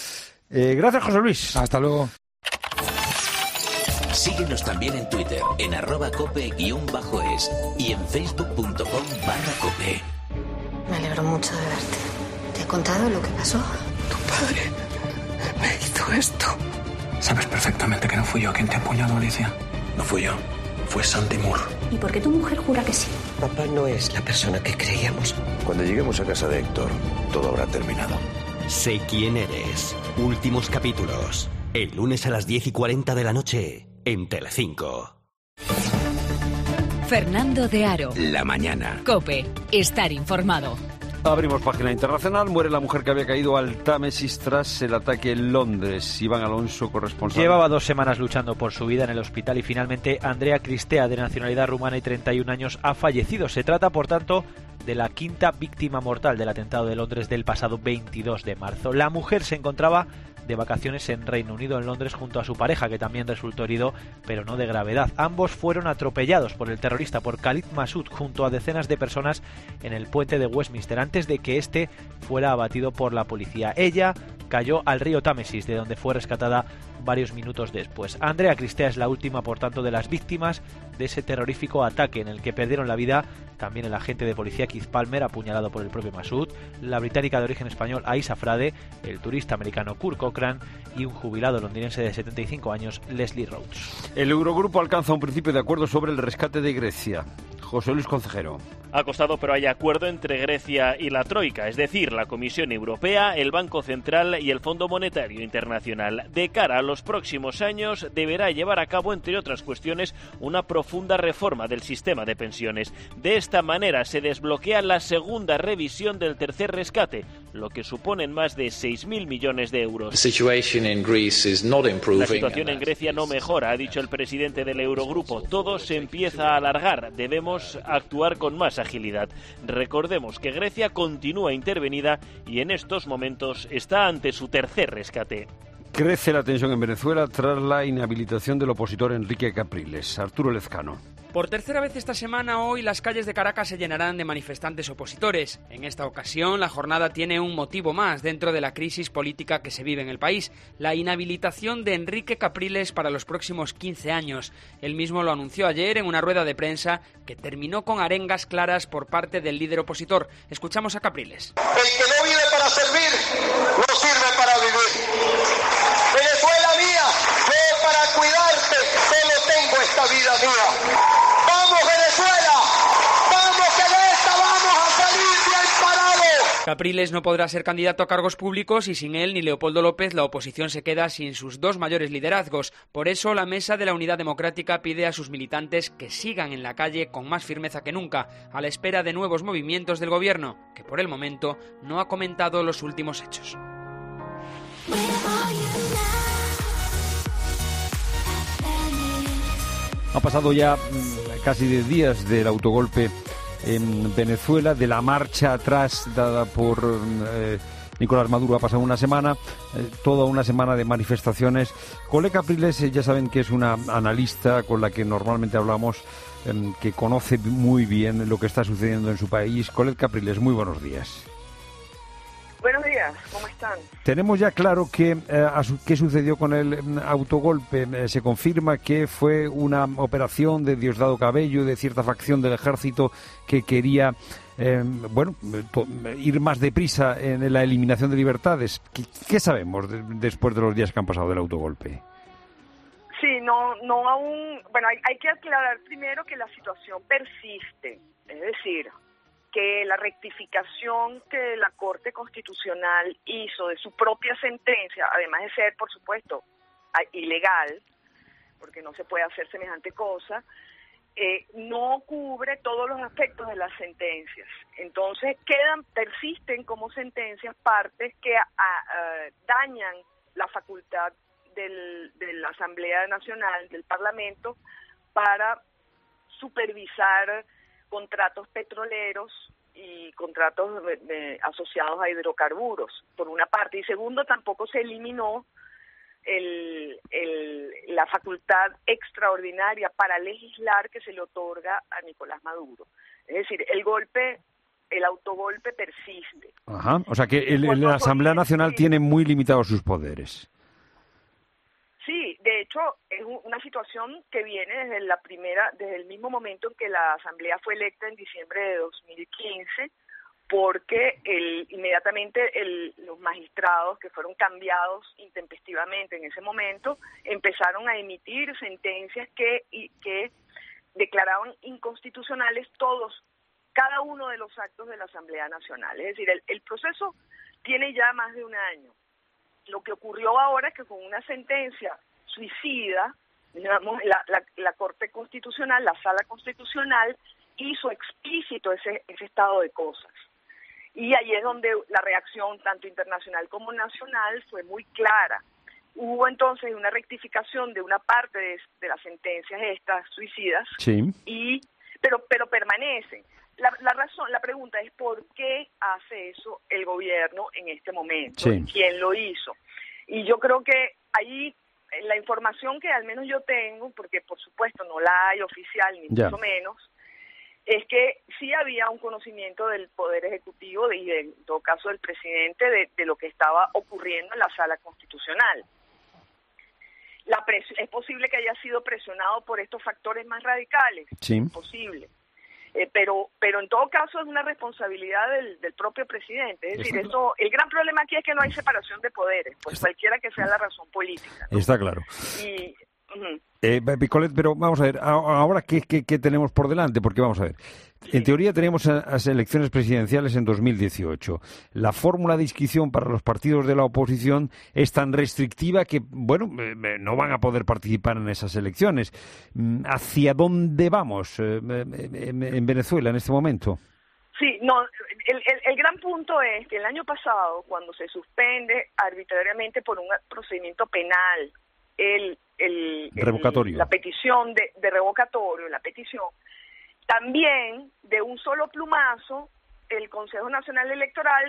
Eh, gracias, José Luis. Hasta luego. Síguenos también en Twitter, en arroba cope guión bajo es y en facebook punto com barra cope. Me alegro mucho de verte. ¿Te he contado lo que pasó? Tu padre me hizo esto. Sabes perfectamente que no fui yo quien te apuñaló, Alicia. No fui yo. Fue Santi Moore. ¿Y por qué tu mujer jura que sí? Papá no es la persona que creíamos. Cuando lleguemos a casa de Héctor, todo habrá terminado. Sé quién eres. Últimos capítulos. El lunes a las diez y cuarenta de la noche en Telecinco. Fernando de Aro. La mañana. COPE. Estar informado. Abrimos página internacional. Muere la mujer que había caído al Támesis tras el ataque en Londres. Iván Alonso, corresponsal. Llevaba dos semanas luchando por su vida en el hospital y finalmente Andrea Cristea, de nacionalidad rumana y treinta y un años, ha fallecido. Se trata, por tanto, de la quinta víctima mortal del atentado de Londres del pasado veintidós de marzo. La mujer se encontraba de vacaciones en Reino Unido, en Londres, junto a su pareja, que también resultó herido, pero no de gravedad. Ambos fueron atropellados por el terrorista, por Khalid Massoud, junto a decenas de personas en el puente de Westminster, antes de que este fuera abatido por la policía. Ella cayó al río Támesis, de donde fue rescatada varios minutos después. Andrea Cristea es la última, por tanto, de las víctimas de ese terrorífico ataque en el que perdieron la vida también el agente de policía Keith Palmer, apuñalado por el propio Massoud, la británica de origen español Aisha Frade, el turista americano Kurt Cochran y un jubilado londinense de setenta y cinco años, Leslie Rhodes. El Eurogrupo alcanza un principio de acuerdo sobre el rescate de Grecia. José Luis Concejero. Ha costado, pero hay acuerdo entre Grecia y la Troika, es decir, la Comisión Europea, el Banco Central y el Fondo Monetario Internacional. De cara a los próximos años, deberá llevar a cabo, entre otras cuestiones, una profunda reforma del sistema de pensiones. De esta manera se desbloquea la segunda revisión del tercer rescate, lo que suponen más de seis mil millones de euros. La situación en Grecia no mejora, ha dicho el presidente del Eurogrupo. Todo se empieza a alargar. Debemos actuar con más agilidad. Recordemos que Grecia continúa intervenida y en estos momentos está ante su tercer rescate. Crece la tensión en Venezuela tras la inhabilitación del opositor Enrique Capriles. Arturo Lezcano. Por tercera vez esta semana, hoy las calles de Caracas se llenarán de manifestantes opositores. En esta ocasión, la jornada tiene un motivo más dentro de la crisis política que se vive en el país: la inhabilitación de Enrique Capriles para los próximos quince años. Él mismo lo anunció ayer en una rueda de prensa que terminó con arengas claras por parte del líder opositor. Escuchamos a Capriles. El que no vive para servir, no sirve para vivir. Venezuela mía, yo para cuidarte solo tengo esta vida mía. ¡Vamos, Venezuela! ¡Vamos, que de esta vamos a salir bien parados! Capriles no podrá ser candidato a cargos públicos y sin él ni Leopoldo López la oposición se queda sin sus dos mayores liderazgos. Por eso la Mesa de la Unidad Democrática pide a sus militantes que sigan en la calle con más firmeza que nunca, a la espera de nuevos movimientos del gobierno, que por el momento no ha comentado los últimos hechos. Ha pasado ya casi diez días del autogolpe en Venezuela, de la marcha atrás dada por eh, Nicolás Maduro. Ha pasado una semana, eh, toda una semana de manifestaciones. Colette Capriles, eh, ya saben que es una analista con la que normalmente hablamos, eh, que conoce muy bien lo que está sucediendo en su país. Colette Capriles, muy buenos días. Buenos días, ¿cómo están? Tenemos ya claro que, eh, qué sucedió con el autogolpe. Eh, se confirma que fue una operación de Diosdado Cabello, de cierta facción del ejército que quería eh, bueno, to- ir más deprisa en la eliminación de libertades. ¿Qué, qué sabemos de, después de los días que han pasado del autogolpe? Sí, no, no aún. Bueno, hay, hay que aclarar primero que la situación persiste, es decir, que la rectificación que la Corte Constitucional hizo de su propia sentencia, además de ser, por supuesto, ilegal, porque no se puede hacer semejante cosa, eh, no cubre todos los aspectos de las sentencias. Entonces quedan, persisten como sentencias partes que a, a, dañan la facultad del, de la Asamblea Nacional, del Parlamento, para supervisar contratos petroleros y contratos de, de, asociados a hidrocarburos, por una parte. Y segundo, tampoco se eliminó el, el, la facultad extraordinaria para legislar que se le otorga a Nicolás Maduro. Es decir, el golpe, el autogolpe persiste. Ajá. O sea que el, el, la Asamblea Nacional tiene muy limitados sus poderes. Sí, de hecho es una situación que viene desde la primera, desde el mismo momento en que la Asamblea fue electa en diciembre de dos mil quince, porque el, inmediatamente el, los magistrados que fueron cambiados intempestivamente en ese momento empezaron a emitir sentencias que, y, que declaraban inconstitucionales todos, cada uno de los actos de la Asamblea Nacional. Es decir, el, el proceso tiene ya más de un año. Lo que ocurrió ahora es que con una sentencia suicida, digamos, la, la, la Corte Constitucional, la Sala Constitucional, hizo explícito ese, ese estado de cosas. Y ahí es donde la reacción, tanto internacional como nacional, fue muy clara. Hubo entonces una rectificación de una parte de, de las sentencias estas suicidas, sí. y pero pero permanecen. La, la razón, la pregunta es ¿por qué hace eso el gobierno en este momento? Sí. ¿Quién lo hizo? Y yo creo que ahí la información que al menos yo tengo, porque por supuesto no la hay oficial ni ya. mucho menos, es que sí había un conocimiento del Poder Ejecutivo y de, en todo caso del presidente de, de lo que estaba ocurriendo en la Sala Constitucional. La pres- es posible que haya sido presionado por estos factores más radicales, sí. es posible. Eh, pero pero en todo caso es una responsabilidad del, del propio presidente. Es decir, eso, el gran problema aquí es que no hay separación de poderes, pues Está... cualquiera que sea la razón política, ¿no? Está claro. Y, uh-huh. eh, Colette, pero vamos a ver, ahora ¿qué, qué, qué tenemos por delante? Porque vamos a ver, en teoría tenemos las elecciones presidenciales en dos mil dieciocho. La fórmula de inscripción para los partidos de la oposición es tan restrictiva que, bueno, no van a poder participar en esas elecciones. ¿Hacia dónde vamos en Venezuela en este momento? Sí, no, el, el, el gran punto es que el año pasado, cuando se suspende arbitrariamente por un procedimiento penal el, el, revocatorio. el la petición de, de revocatorio, la petición, también de un solo plumazo el Consejo Nacional Electoral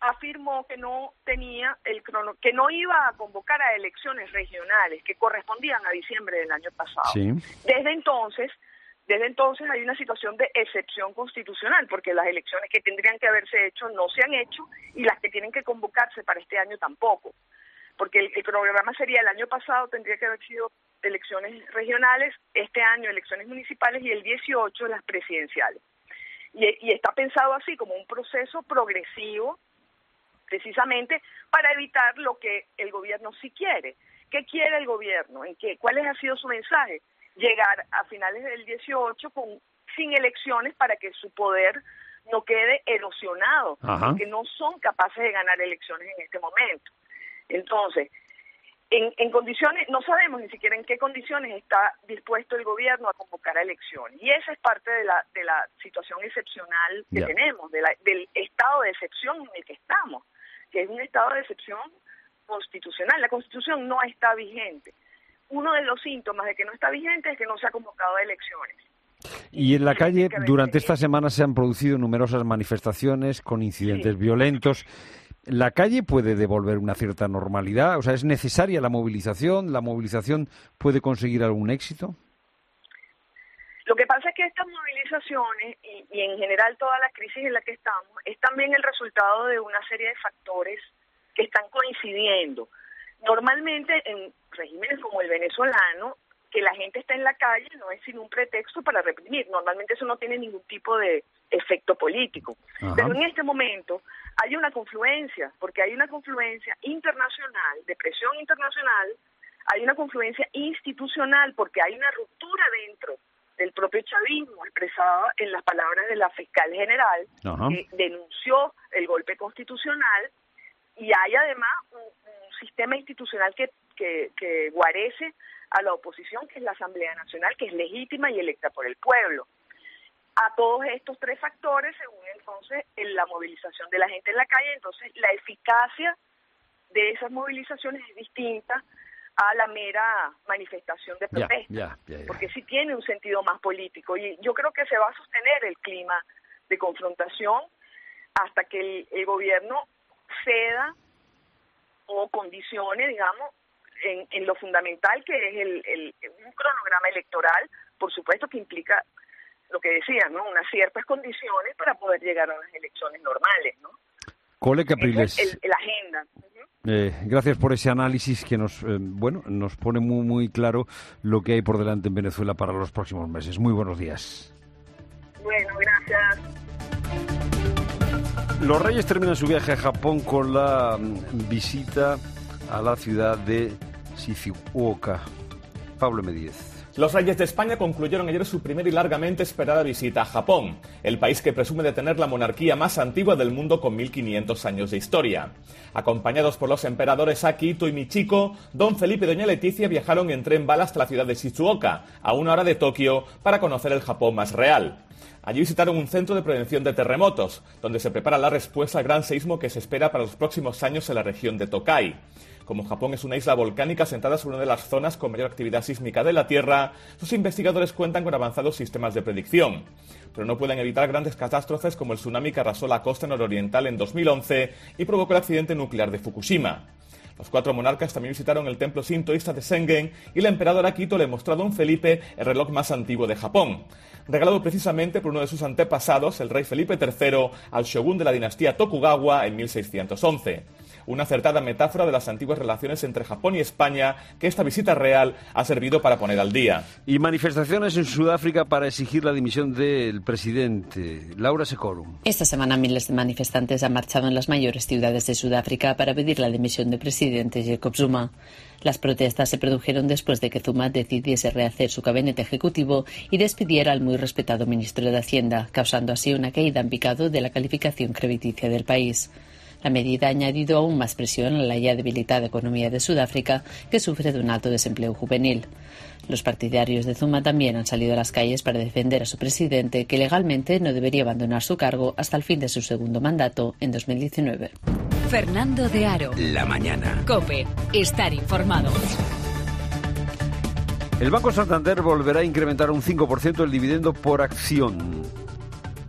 afirmó que no tenía el crono, que no iba a convocar a elecciones regionales que correspondían a diciembre del año pasado. Sí. Desde entonces, desde entonces hay una situación de excepción constitucional, porque las elecciones que tendrían que haberse hecho no se han hecho y las que tienen que convocarse para este año tampoco, porque el, el programa sería el año pasado tendría que haber sido elecciones regionales, este año elecciones municipales y el dieciocho las presidenciales. Y, y está pensado así como un proceso progresivo, precisamente para evitar lo que el gobierno sí quiere. ¿Qué quiere el gobierno? ¿En qué? ¿Cuál ha sido su mensaje? Llegar a finales del dieciocho con, sin elecciones para que su poder no quede erosionado, porque no son capaces de ganar elecciones en este momento. Entonces, en, en condiciones, no sabemos ni siquiera en qué condiciones está dispuesto el gobierno a convocar a elecciones. Y esa es parte de la de la situación excepcional que yeah. tenemos, de la, del estado de excepción en el que estamos, que es un estado de excepción constitucional. La Constitución no está vigente. Uno de los síntomas de que no está vigente es que no se ha convocado a elecciones. Y en la calle, durante esta semana se han producido numerosas manifestaciones con incidentes sí. violentos. ¿La calle puede devolver una cierta normalidad? O sea, ¿es necesaria la movilización? ¿La movilización puede conseguir algún éxito? Lo que pasa es que estas movilizaciones y, y en general toda la crisis en la que estamos es también el resultado de una serie de factores que están coincidiendo. Normalmente en regímenes como el venezolano, que la gente está en la calle no es sino un pretexto para reprimir. Normalmente eso no tiene ningún tipo de efecto político. Ajá. Pero en este momento hay una confluencia, porque hay una confluencia internacional, de presión internacional, hay una confluencia institucional, porque hay una ruptura dentro del propio chavismo, expresada en las palabras de la fiscal general, Ajá. que denunció el golpe constitucional, y hay además un, un sistema institucional que, que, que guarece a la oposición, que es la Asamblea Nacional, que es legítima y electa por el pueblo. A todos estos tres factores, según entonces en la movilización de la gente en la calle, entonces la eficacia de esas movilizaciones es distinta a la mera manifestación de protesta, ya, ya, ya. porque sí tiene un sentido más político, y yo creo que se va a sostener el clima de confrontación hasta que el, el gobierno ceda o condicione, digamos, en, en lo fundamental que es el, el, un cronograma electoral, por supuesto que implica lo que decía, ¿no? Unas ciertas condiciones para poder llegar a unas elecciones normales, ¿no? Cole Capriles. Es el, el, la agenda. Uh-huh. eh, gracias por ese análisis que nos, eh, bueno, nos pone muy, muy claro lo que hay por delante en Venezuela para los próximos meses. Muy buenos días. Bueno, gracias. Los Reyes terminan su viaje a Japón con la um, visita a la ciudad de Shizuoka. Pablo Medíez. Los Reyes de España concluyeron ayer su primera y largamente esperada visita a Japón, el país que presume de tener la monarquía más antigua del mundo con mil quinientos años de historia. Acompañados por los emperadores Akihito y Michiko, don Felipe y doña Leticia viajaron en tren bala hasta la ciudad de Shizuoka, a una hora de Tokio, para conocer el Japón más real. Allí visitaron un centro de prevención de terremotos, donde se prepara la respuesta al gran seísmo que se espera para los próximos años en la región de Tokai. Como Japón es una isla volcánica sentada sobre una de las zonas con mayor actividad sísmica de la Tierra, sus investigadores cuentan con avanzados sistemas de predicción. Pero no pueden evitar grandes catástrofes como el tsunami que arrasó la costa nororiental en dos mil once y provocó el accidente nuclear de Fukushima. Los cuatro monarcas también visitaron el templo sintoísta de Sengen y la emperadora Akihito le mostró a don Felipe el reloj más antiguo de Japón, regalado precisamente por uno de sus antepasados, el rey Felipe tercero, al shogun de la dinastía Tokugawa en mil seiscientos once. Una acertada metáfora de las antiguas relaciones entre Japón y España que esta visita real ha servido para poner al día. Y manifestaciones en Sudáfrica para exigir la dimisión del presidente. Laura Secorum. Esta semana miles de manifestantes han marchado en las mayores ciudades de Sudáfrica para pedir la dimisión del presidente Jacob Zuma. Las protestas se produjeron después de que Zuma decidiese rehacer su gabinete ejecutivo y despidiera al muy respetado ministro de Hacienda, causando así una caída en picado de la calificación crediticia del país. La medida ha añadido aún más presión a la ya debilitada economía de Sudáfrica, que sufre de un alto desempleo juvenil. Los partidarios de Zuma también han salido a las calles para defender a su presidente, que legalmente no debería abandonar su cargo hasta el fin de su segundo mandato en dos mil diecinueve. Fernando de Aro. La mañana. COPE. Estar informado. El Banco Santander volverá a incrementar un cinco por ciento el dividendo por acción.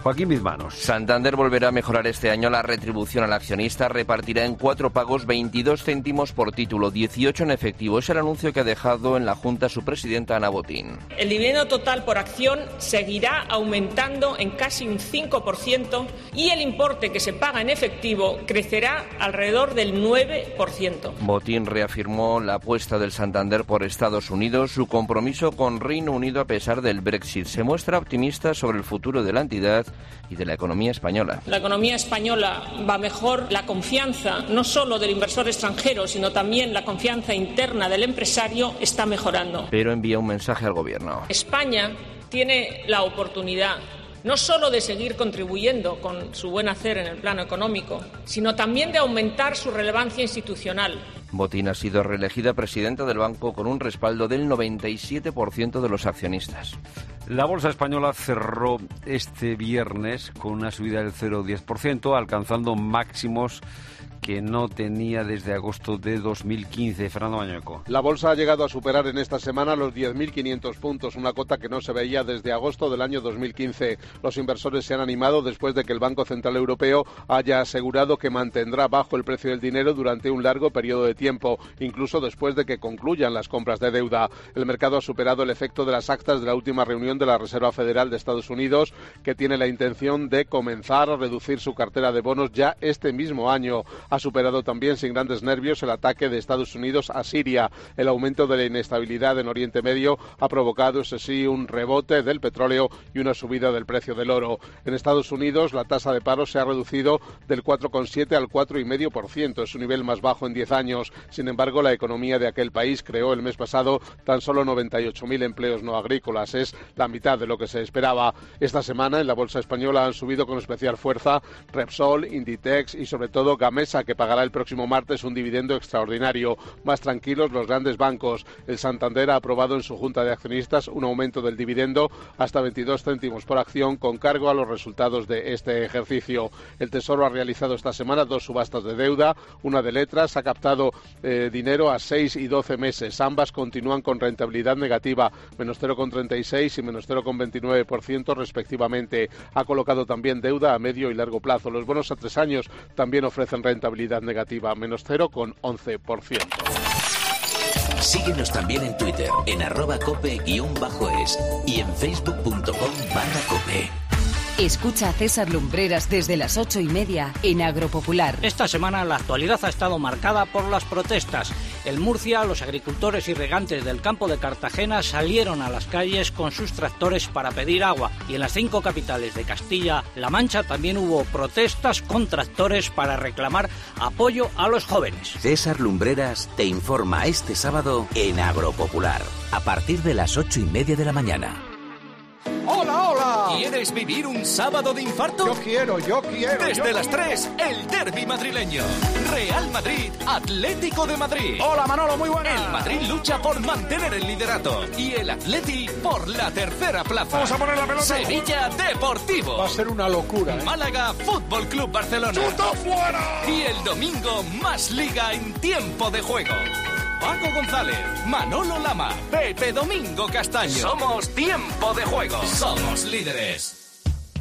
Joaquín Bizmanos. Santander volverá a mejorar este año la retribución al accionista, repartirá en cuatro pagos veintidós céntimos por título, dieciocho en efectivo. Es el anuncio que ha dejado en la Junta su presidenta Ana Botín. El dividendo total por acción seguirá aumentando en casi un cinco por ciento y el importe que se paga en efectivo crecerá alrededor del nueve por ciento. Botín reafirmó la apuesta del Santander por Estados Unidos, su compromiso con Reino Unido a pesar del Brexit. Se muestra optimista sobre el futuro de la entidad y de la economía española. La economía española va mejor, la confianza no solo del inversor extranjero, sino también la confianza interna del empresario está mejorando. Pero envía un mensaje al gobierno. España tiene la oportunidad no solo de seguir contribuyendo con su buen hacer en el plano económico, sino también de aumentar su relevancia institucional. Botín ha sido reelegida presidenta del banco con un respaldo del noventa y siete por ciento de los accionistas. La bolsa española cerró este viernes con una subida del cero coma diez por ciento, alcanzando máximos que no tenía desde agosto de dos mil quince. Fernando Mañueco. La bolsa ha llegado a superar en esta semana los diez mil quinientos puntos, una cota que no se veía desde agosto del año dos mil quince. Los inversores se han animado después de que el Banco Central Europeo haya asegurado que mantendrá bajo el precio del dinero durante un largo periodo de tiempo, incluso después de que concluyan las compras de deuda. El mercado ha superado el efecto de las actas de la última reunión de la Reserva Federal de Estados Unidos, que tiene la intención de comenzar a reducir su cartera de bonos ya este mismo año. Ha superado también sin grandes nervios el ataque de Estados Unidos a Siria. El aumento de la inestabilidad en Oriente Medio ha provocado, eso sí, un rebote del petróleo y una subida del precio del oro. En Estados Unidos la tasa de paro se ha reducido del cuatro coma siete al cuatro coma cinco por ciento, es su nivel más bajo en diez años. Sin embargo, la economía de aquel país creó el mes pasado tan solo noventa y ocho mil empleos no agrícolas, es la mitad de lo que se esperaba. Esta semana en la bolsa española han subido con especial fuerza Repsol, Inditex y sobre todo Gamesa, que pagará el próximo martes un dividendo extraordinario. Más tranquilos los grandes bancos. El Santander ha aprobado en su junta de accionistas un aumento del dividendo hasta veintidós céntimos por acción con cargo a los resultados de este ejercicio. El Tesoro ha realizado esta semana dos subastas de deuda, una de letras, ha captado eh, dinero a seis y doce meses. Ambas continúan con rentabilidad negativa, menos cero coma treinta y seis y menos cero coma veintinueve por ciento respectivamente. Ha colocado también deuda a medio y largo plazo. Los bonos a tres años también ofrecen rentabilidad negativa, menos cero coma once por ciento. Síguenos también en Twitter, en arroba cope-es y en facebook punto com barra cope. Escucha a César Lumbreras desde las ocho y media en Agropopular. Esta semana la actualidad ha estado marcada por las protestas. En Murcia, los agricultores y regantes del campo de Cartagena salieron a las calles con sus tractores para pedir agua. Y en las cinco capitales de Castilla-La Mancha también hubo protestas con tractores para reclamar apoyo a los jóvenes. César Lumbreras te informa este sábado en Agropopular, a partir de las ocho y media de la mañana. ¡Hola, hola! ¿Quieres vivir un sábado de infarto? Yo quiero, yo quiero. Desde yo las quiero. tres, el derbi madrileño. Real Madrid, Atlético de Madrid. Hola, Manolo, muy buena. El Madrid lucha por mantener el liderato y el Atleti por la tercera plaza. Vamos a poner la pelota. Sevilla Deportivo. Va a ser una locura, ¿eh? Málaga Fútbol Club Barcelona. ¡Chuta fuera! Y el domingo, más liga en tiempo de juego. Paco González, Manolo Lama, Pepe Domingo Castaño. Somos Tiempo de Juego. Somos líderes.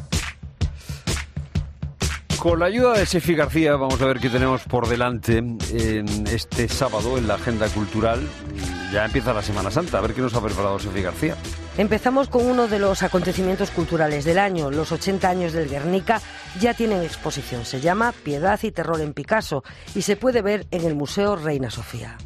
Con la ayuda de Sefi García vamos a ver qué tenemos por delante en este sábado en la agenda cultural. Ya empieza la Semana Santa, a ver qué nos ha preparado Sefi García. Empezamos con uno de los acontecimientos culturales del año. Los ochenta años del Guernica ya tienen exposición. Se llama Piedad y Terror en Picasso y se puede ver en el Museo Reina Sofía.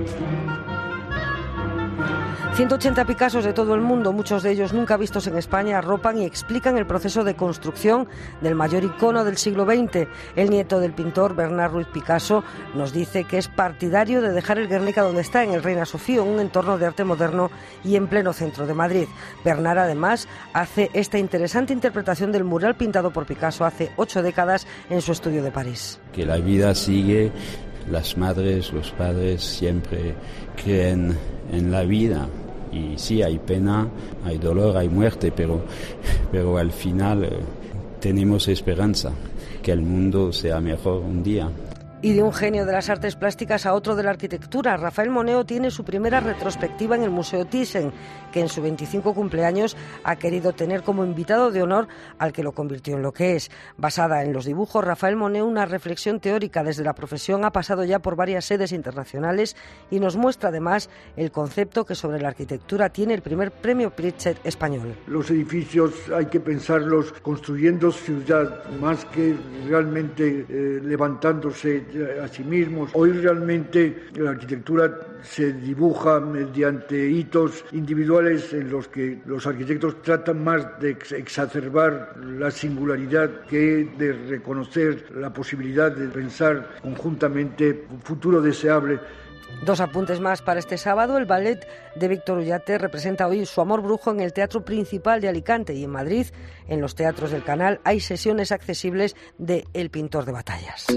ciento ochenta Picassos de todo el mundo, muchos de ellos nunca vistos en España, arropan y explican el proceso de construcción del mayor icono del siglo veinte. El nieto del pintor, Bernard Ruiz Picasso, nos dice que es partidario de dejar el Guernica donde está, en el Reina Sofía, en un entorno de arte moderno y en pleno centro de Madrid. Bernard, además, hace esta interesante interpretación del mural pintado por Picasso hace ocho décadas en su estudio de París. Que la vida sigue, las madres, los padres siempre creen en la vida. Y sí, hay pena, hay dolor, hay muerte, pero, pero al final eh, tenemos esperanza, que el mundo sea mejor un día. Y de un genio de las artes plásticas a otro de la arquitectura, Rafael Moneo tiene su primera retrospectiva en el Museo Thyssen, que en su veinticinco cumpleaños ha querido tener como invitado de honor al que lo convirtió en lo que es. Basada en los dibujos, Rafael Moneo, una reflexión teórica desde la profesión, ha pasado ya por varias sedes internacionales y nos muestra además el concepto que sobre la arquitectura tiene el primer premio Pritzker español. Los edificios hay que pensarlos construyendo ciudad más que realmente eh, levantándose a sí mismos. Hoy realmente la arquitectura se dibuja mediante hitos individuales en los que los arquitectos tratan más de exacerbar la singularidad que de reconocer la posibilidad de pensar conjuntamente un futuro deseable. Dos apuntes más para este sábado. El ballet de Víctor Ullate representa hoy Su amor brujo en el Teatro Principal de Alicante, y en Madrid, en los teatros del Canal, hay sesiones accesibles de El pintor de batallas.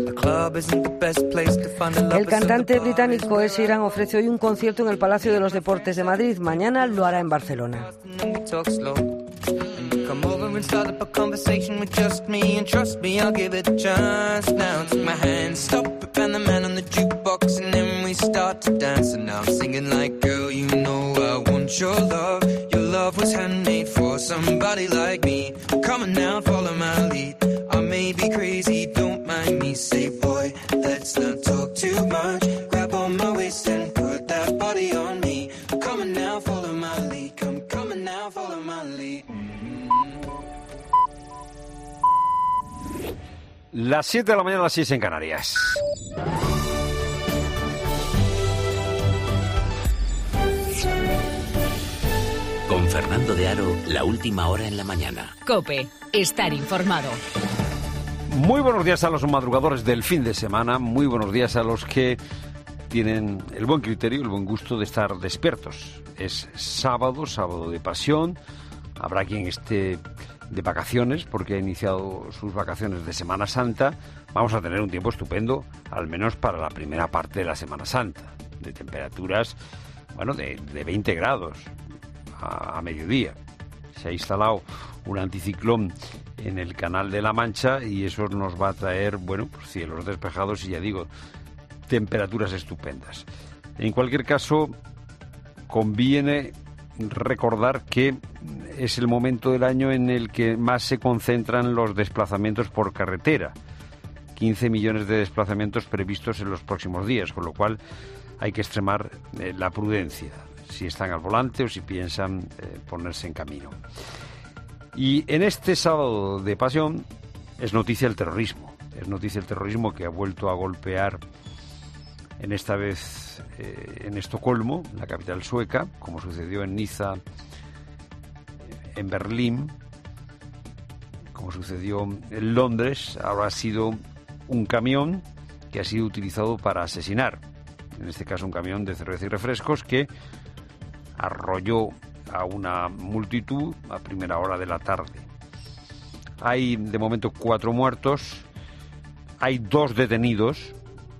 El cantante británico Ed Sheeran ofrece hoy un concierto en el Palacio de los Deportes de Madrid. Mañana lo hará en Barcelona. Come over and start up a conversation with just me, and trust me, I'll give it a chance. Now take my hand, stop it, and the man on the jukebox, and then we start to dance. And now I'm singing like, girl, you know I want your love. Your love was handmade for somebody like me. Come on now, follow my lead. I may be crazy, don't mind me. Say, boy, let's not talk too much. Grab on my waist and put that body on me. Come on now, follow my lead. Come, come on now, follow my lead. Las siete de la mañana, las seis en Canarias. Con Fernando de Aro, la última hora en la mañana. COPE, estar informado. Muy buenos días a los madrugadores del fin de semana, muy buenos días a los que tienen el buen criterio, el buen gusto de estar despiertos. Es sábado, sábado de pasión, habrá quien esté de vacaciones porque ha iniciado sus vacaciones de Semana Santa. Vamos a tener un tiempo estupendo, al menos para la primera parte de la Semana Santa, de temperaturas, bueno, de, de veinte grados a, a mediodía. Se ha instalado un anticiclón en el Canal de la Mancha y eso nos va a traer, bueno, pues cielos despejados y, ya digo, temperaturas estupendas. En cualquier caso, conviene recordar que es el momento del año en el que más se concentran los desplazamientos por carretera. quince millones de desplazamientos previstos en los próximos días, con lo cual hay que extremar eh, la prudencia, si están al volante o si piensan eh, ponerse en camino. Y en este sábado de pasión es noticia el terrorismo. Es noticia el terrorismo que ha vuelto a golpear, en esta vez eh, en Estocolmo, la capital sueca, como sucedió en Niza, en Berlín, como sucedió en Londres. Ahora ha sido un camión que ha sido utilizado para asesinar, en este caso un camión de cerveza y refrescos que arrolló a una multitud a primera hora de la tarde. Hay de momento cuatro muertos, hay dos detenidos.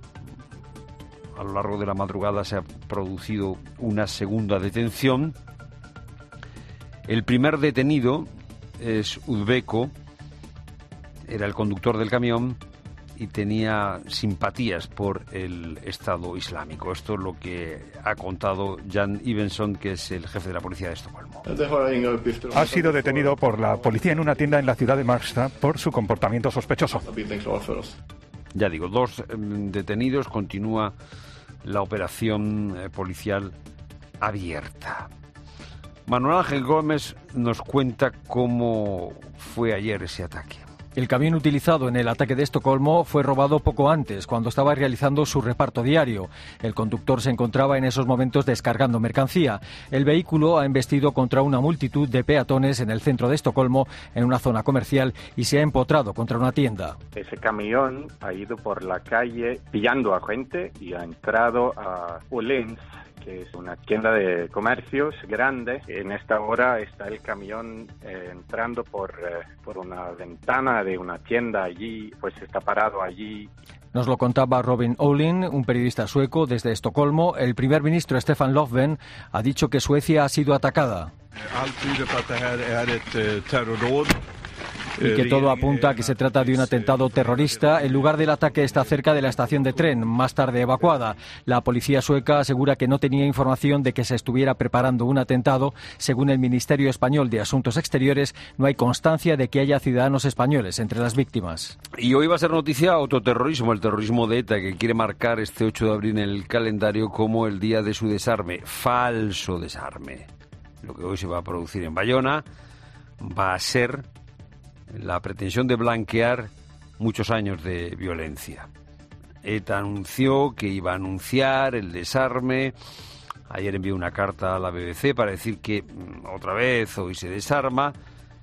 A lo largo de la madrugada se ha producido una segunda detención. El primer detenido es uzbeco, era el conductor del camión y tenía simpatías por el Estado Islámico. Esto es lo que ha contado Jan Ivenson, que es el jefe de la policía de Estocolmo. Ha sido detenido por la policía en una tienda en la ciudad de Marsta por su comportamiento sospechoso. Ya digo, dos eh, detenidos, continúa la operación eh, policial abierta. Manuel Ángel Gómez nos cuenta cómo fue ayer ese ataque. El camión utilizado en el ataque de Estocolmo fue robado poco antes, cuando estaba realizando su reparto diario. El conductor se encontraba en esos momentos descargando mercancía. El vehículo ha embestido contra una multitud de peatones en el centro de Estocolmo, en una zona comercial, y se ha empotrado contra una tienda. Ese camión ha ido por la calle pillando a gente y ha entrado a Åhléns, que es una tienda de comercios grande. En esta hora está el camión eh, entrando por, eh, por una ventana de una tienda allí, pues está parado allí. Nos lo contaba Robin Olin, un periodista sueco desde Estocolmo. El primer ministro Stefan Löfven ha dicho que Suecia ha sido atacada. y que todo apunta a que se trata de un atentado terrorista. El lugar del ataque está cerca de la estación de tren, más tarde evacuada. La policía sueca asegura que no tenía información de que se estuviera preparando un atentado. Según el Ministerio Español de Asuntos Exteriores, no hay constancia de que haya ciudadanos españoles entre las víctimas. Y hoy va a ser noticia otro terrorismo, el terrorismo de ETA, que quiere marcar este ocho de abril en el calendario como el día de su desarme. Falso desarme. Lo que hoy se va a producir en Bayona va a ser la pretensión de blanquear muchos años de violencia. ETA anunció que iba a anunciar el desarme. Ayer envió una carta a la B B C para decir que otra vez hoy se desarma.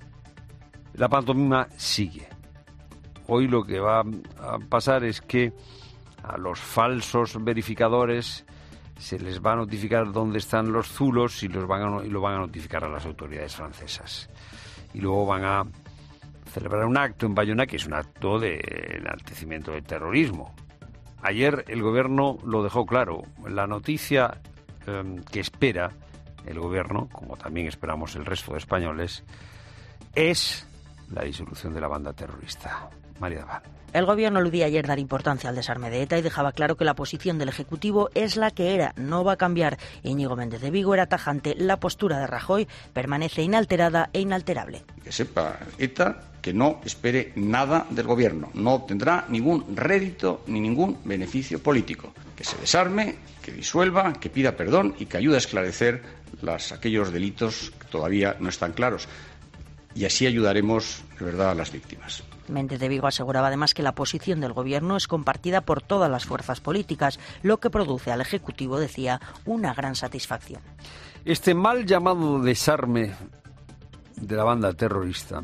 La pantomima sigue. Hoy lo que va a pasar es que a los falsos verificadores se les va a notificar dónde están los zulos y, los van a, y lo van a notificar a las autoridades francesas. Y luego van a celebrar un acto en Bayona que es un acto de enaltecimiento del terrorismo. Ayer el gobierno lo dejó claro. La noticia eh, que espera el gobierno, como también esperamos el resto de españoles, es la disolución de la banda terrorista. María Daván. El gobierno eludía ayer dar importancia al desarme de ETA y dejaba claro que la posición del Ejecutivo es la que era, no va a cambiar. Íñigo Méndez de Vigo era tajante. La postura de Rajoy permanece inalterada e inalterable. Que sepa ETA que no espere nada del gobierno. No obtendrá ningún rédito ni ningún beneficio político. Que se desarme, que disuelva, que pida perdón y que ayude a esclarecer las, aquellos delitos que todavía no están claros. Y así ayudaremos de verdad a las víctimas. Méndez de Vigo aseguraba además que la posición del Gobierno es compartida por todas las fuerzas políticas, lo que produce al Ejecutivo, decía, una gran satisfacción. Este mal llamado desarme de la banda terrorista,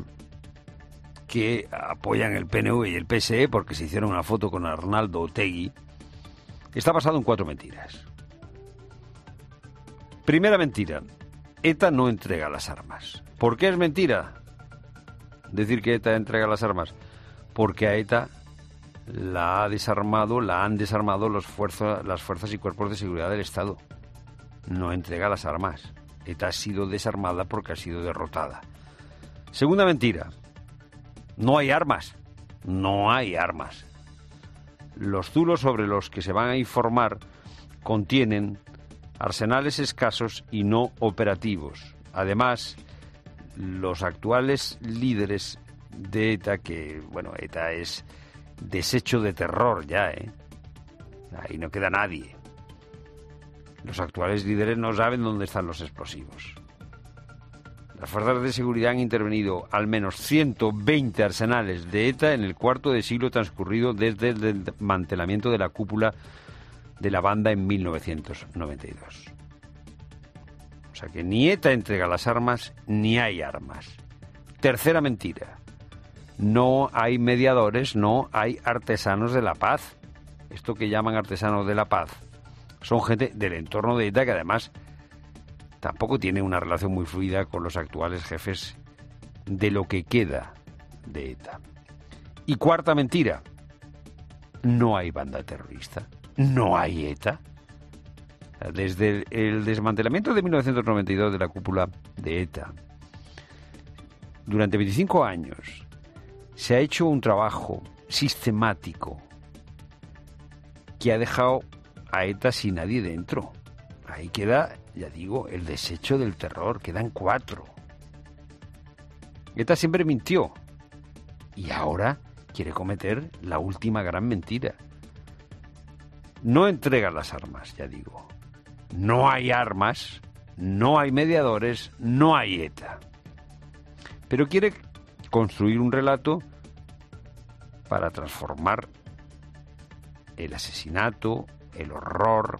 que apoyan el P N V y el P S E porque se hicieron una foto con Arnaldo Otegi, está basado en cuatro mentiras. Primera mentira, ETA no entrega las armas. ¿Por qué es mentira decir que ETA entrega las armas? Porque a ETA la ha desarmado, la han desarmado los fuerza, las fuerzas y cuerpos de seguridad del Estado. No entrega las armas. ETA ha sido desarmada porque ha sido derrotada. Segunda mentira. No hay armas. No hay armas. Los zulos sobre los que se van a informar contienen arsenales escasos y no operativos. Además, los actuales líderes de ETA, que, bueno, ETA es desecho de terror ya, ¿eh? Ahí no queda nadie. Los actuales líderes no saben dónde están los explosivos. Las fuerzas de seguridad han intervenido al menos ciento veinte arsenales de ETA en el cuarto de siglo transcurrido desde el desmantelamiento de la cúpula de la banda en mil novecientos noventa y dos. O sea que ni ETA entrega las armas, ni hay armas. Tercera mentira. No hay mediadores, no hay artesanos de la paz. Esto que llaman artesanos de la paz son gente del entorno de ETA que además tampoco tiene una relación muy fluida con los actuales jefes de lo que queda de ETA. Y cuarta mentira. No hay banda terrorista. No hay ETA. Desde el desmantelamiento de mil novecientos noventa y dos de la cúpula de ETA, durante veinticinco años, se ha hecho un trabajo sistemático que ha dejado a ETA sin nadie dentro. Ahí queda, ya digo, el desecho del terror. Quedan cuatro. ETA siempre mintió y ahora quiere cometer la última gran mentira. No entrega las armas, ya digo. No hay armas, no hay mediadores, no hay ETA. Pero quiere construir un relato para transformar el asesinato, el horror,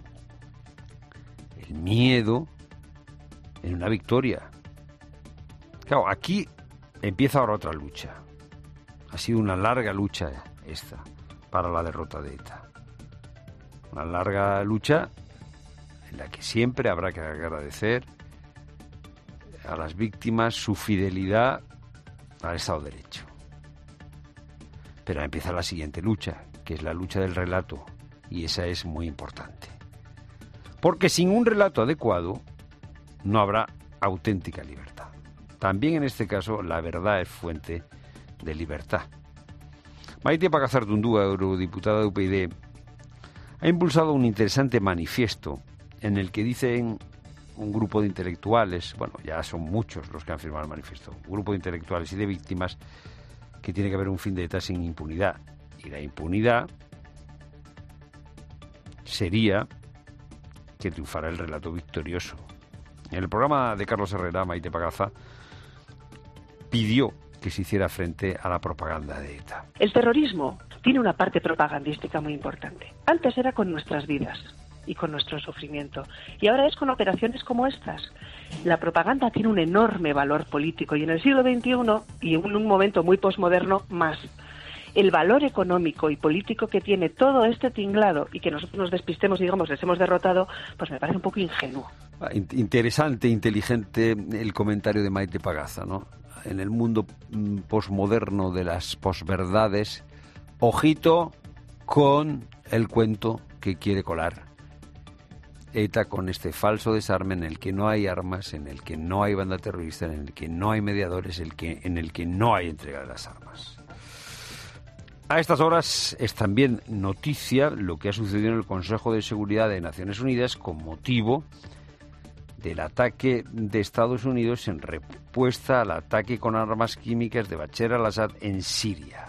el miedo en una victoria. Claro, aquí empieza ahora otra lucha. Ha sido una larga lucha esta para la derrota de ETA. Una larga lucha en la que siempre habrá que agradecer a las víctimas su fidelidad al Estado de Derecho. Pero empieza la siguiente lucha, que es la lucha del relato, y esa es muy importante. Porque sin un relato adecuado no habrá auténtica libertad. También en este caso la verdad es fuente de libertad. Maite Pagazaurtundúa, eurodiputada de U P y D, ha impulsado un interesante manifiesto en el que dicen un grupo de intelectuales, bueno, ya son muchos los que han firmado el manifiesto, un grupo de intelectuales y de víctimas, que tiene que haber un fin de ETA sin impunidad. Y la impunidad sería que triunfara el relato victorioso. En el programa de Carlos Herrera, Maite Pagaza pidió que se hiciera frente a la propaganda de ETA. El terrorismo tiene una parte propagandística muy importante. Antes era con nuestras vidas y con nuestro sufrimiento, y ahora es con operaciones como estas. La propaganda tiene un enorme valor político, y en el siglo veintiuno, y en un momento muy posmoderno, más. El valor económico y político que tiene todo este tinglado, y que nosotros nos despistemos y digamos les hemos derrotado, pues me parece un poco ingenuo. Interesante, inteligente el comentario de Maite Pagaza, ¿no? En el mundo posmoderno de las posverdades, ojito con el cuento que quiere colar ETA con este falso desarme en el que no hay armas, en el que no hay banda terrorista, en el que no hay mediadores, el que, en el que no hay entrega de las armas. A estas horas es también noticia lo que ha sucedido en el Consejo de Seguridad de Naciones Unidas con motivo del ataque de Estados Unidos en respuesta al ataque con armas químicas de Bashar al-Assad en Siria.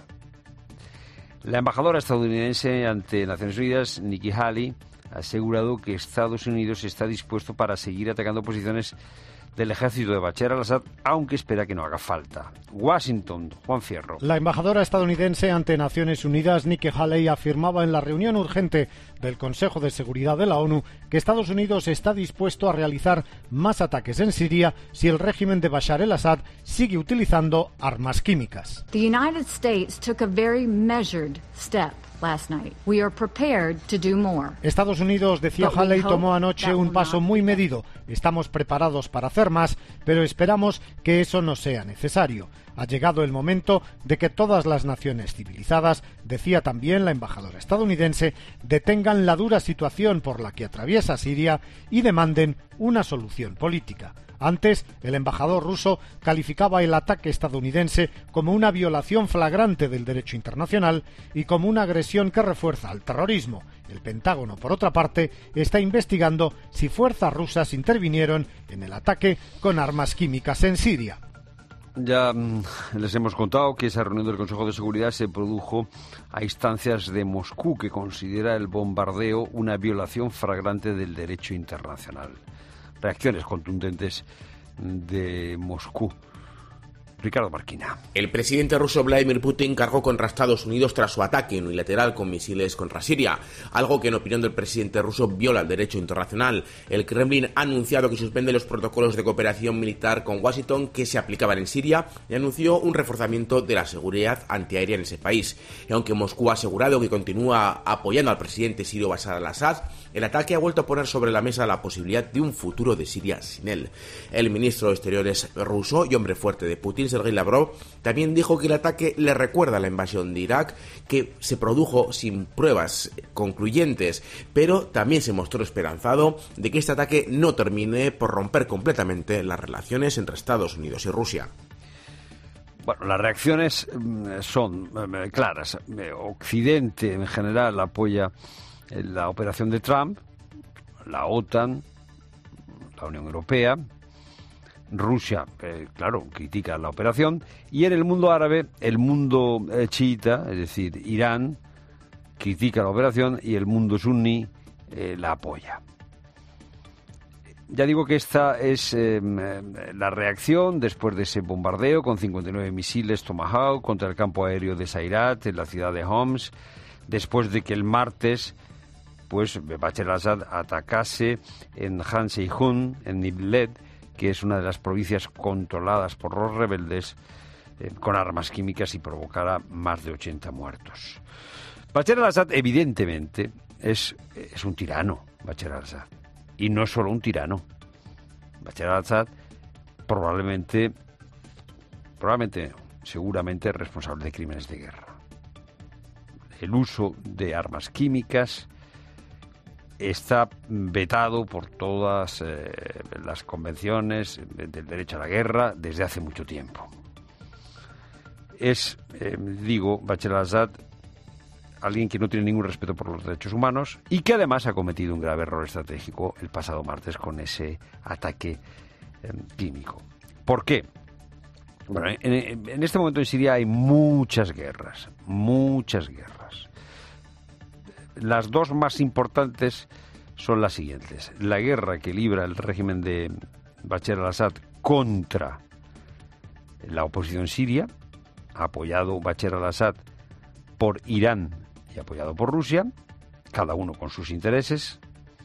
La embajadora estadounidense ante Naciones Unidas, Nikki Haley, ha asegurado que Estados Unidos está dispuesto para seguir atacando posiciones del ejército de Bashar al-Assad, aunque espera que no haga falta. Washington, Juan Fierro. La embajadora estadounidense ante Naciones Unidas, Nikki Haley, afirmaba en la reunión urgente del Consejo de Seguridad de la ONU que Estados Unidos está dispuesto a realizar más ataques en Siria si el régimen de Bashar al-Assad sigue utilizando armas químicas. The United States took a very measured step last night. We are prepared to do more. Estados Unidos, decía Haley, tomó anoche un paso muy medido. Estamos preparados para hacer más, pero esperamos que eso no sea necesario. Ha llegado el momento de que todas las naciones civilizadas, decía también la embajadora estadounidense, detengan la dura situación por la que atraviesa Siria y demanden una solución política. Antes, el embajador ruso calificaba el ataque estadounidense como una violación flagrante del derecho internacional y como una agresión que refuerza el terrorismo. El Pentágono, por otra parte, está investigando si fuerzas rusas intervinieron en el ataque con armas químicas en Siria. Ya mmm, les hemos contado que esa reunión del Consejo de Seguridad se produjo a instancias de Moscú, que considera el bombardeo una violación flagrante del derecho internacional. Reacciones contundentes de Moscú. Ricardo Marquina. El presidente ruso Vladimir Putin cargó contra Estados Unidos tras su ataque unilateral con misiles contra Siria, algo que en opinión del presidente ruso viola el derecho internacional. El Kremlin ha anunciado que suspende los protocolos de cooperación militar con Washington que se aplicaban en Siria y anunció un reforzamiento de la seguridad antiaérea en ese país. Y aunque Moscú ha asegurado que continúa apoyando al presidente sirio Bashar al-Assad, el ataque ha vuelto a poner sobre la mesa la posibilidad de un futuro de Siria sin él. El ministro de Exteriores ruso y hombre fuerte de Putin, Sergei Lavrov, también dijo que el ataque le recuerda a la invasión de Irak, que se produjo sin pruebas concluyentes, pero también se mostró esperanzado de que este ataque no termine por romper completamente las relaciones entre Estados Unidos y Rusia. Bueno, las reacciones son claras. Occidente en general apoya la operación de Trump, la OTAN, la Unión Europea. Rusia, eh, claro, critica la operación, y en el mundo árabe, el mundo eh, chiita, es decir, Irán, critica la operación y el mundo suní eh, la apoya. Ya digo que esta es eh, la reacción después de ese bombardeo con cincuenta y nueve misiles Tomahawk contra el campo aéreo de Sairat, en la ciudad de Homs, después de que el martes pues Bashar al-Assad atacase en Han Sheikhoun, en Niblet, que es una de las provincias controladas por los rebeldes, eh, con armas químicas, y provocará más de ochenta muertos. Bashar al-Assad, evidentemente, es, es un tirano, Bashar al-Assad. Y no es solo un tirano. Bashar al-Assad probablemente, probablemente, seguramente es responsable de crímenes de guerra. El uso de armas químicas está vetado por todas eh, las convenciones del derecho a la guerra desde hace mucho tiempo. es, eh, digo, Bashar al-Assad, alguien que no tiene ningún respeto por los derechos humanos y que además ha cometido un grave error estratégico el pasado martes con ese ataque eh, químico. ¿Por qué? Bueno, en, en este momento en Siria hay muchas guerras, muchas guerras. Las dos más importantes son las siguientes. La guerra que libra el régimen de Bashar al-Assad contra la oposición siria, apoyado Bashar al-Assad por Irán y apoyado por Rusia, cada uno con sus intereses.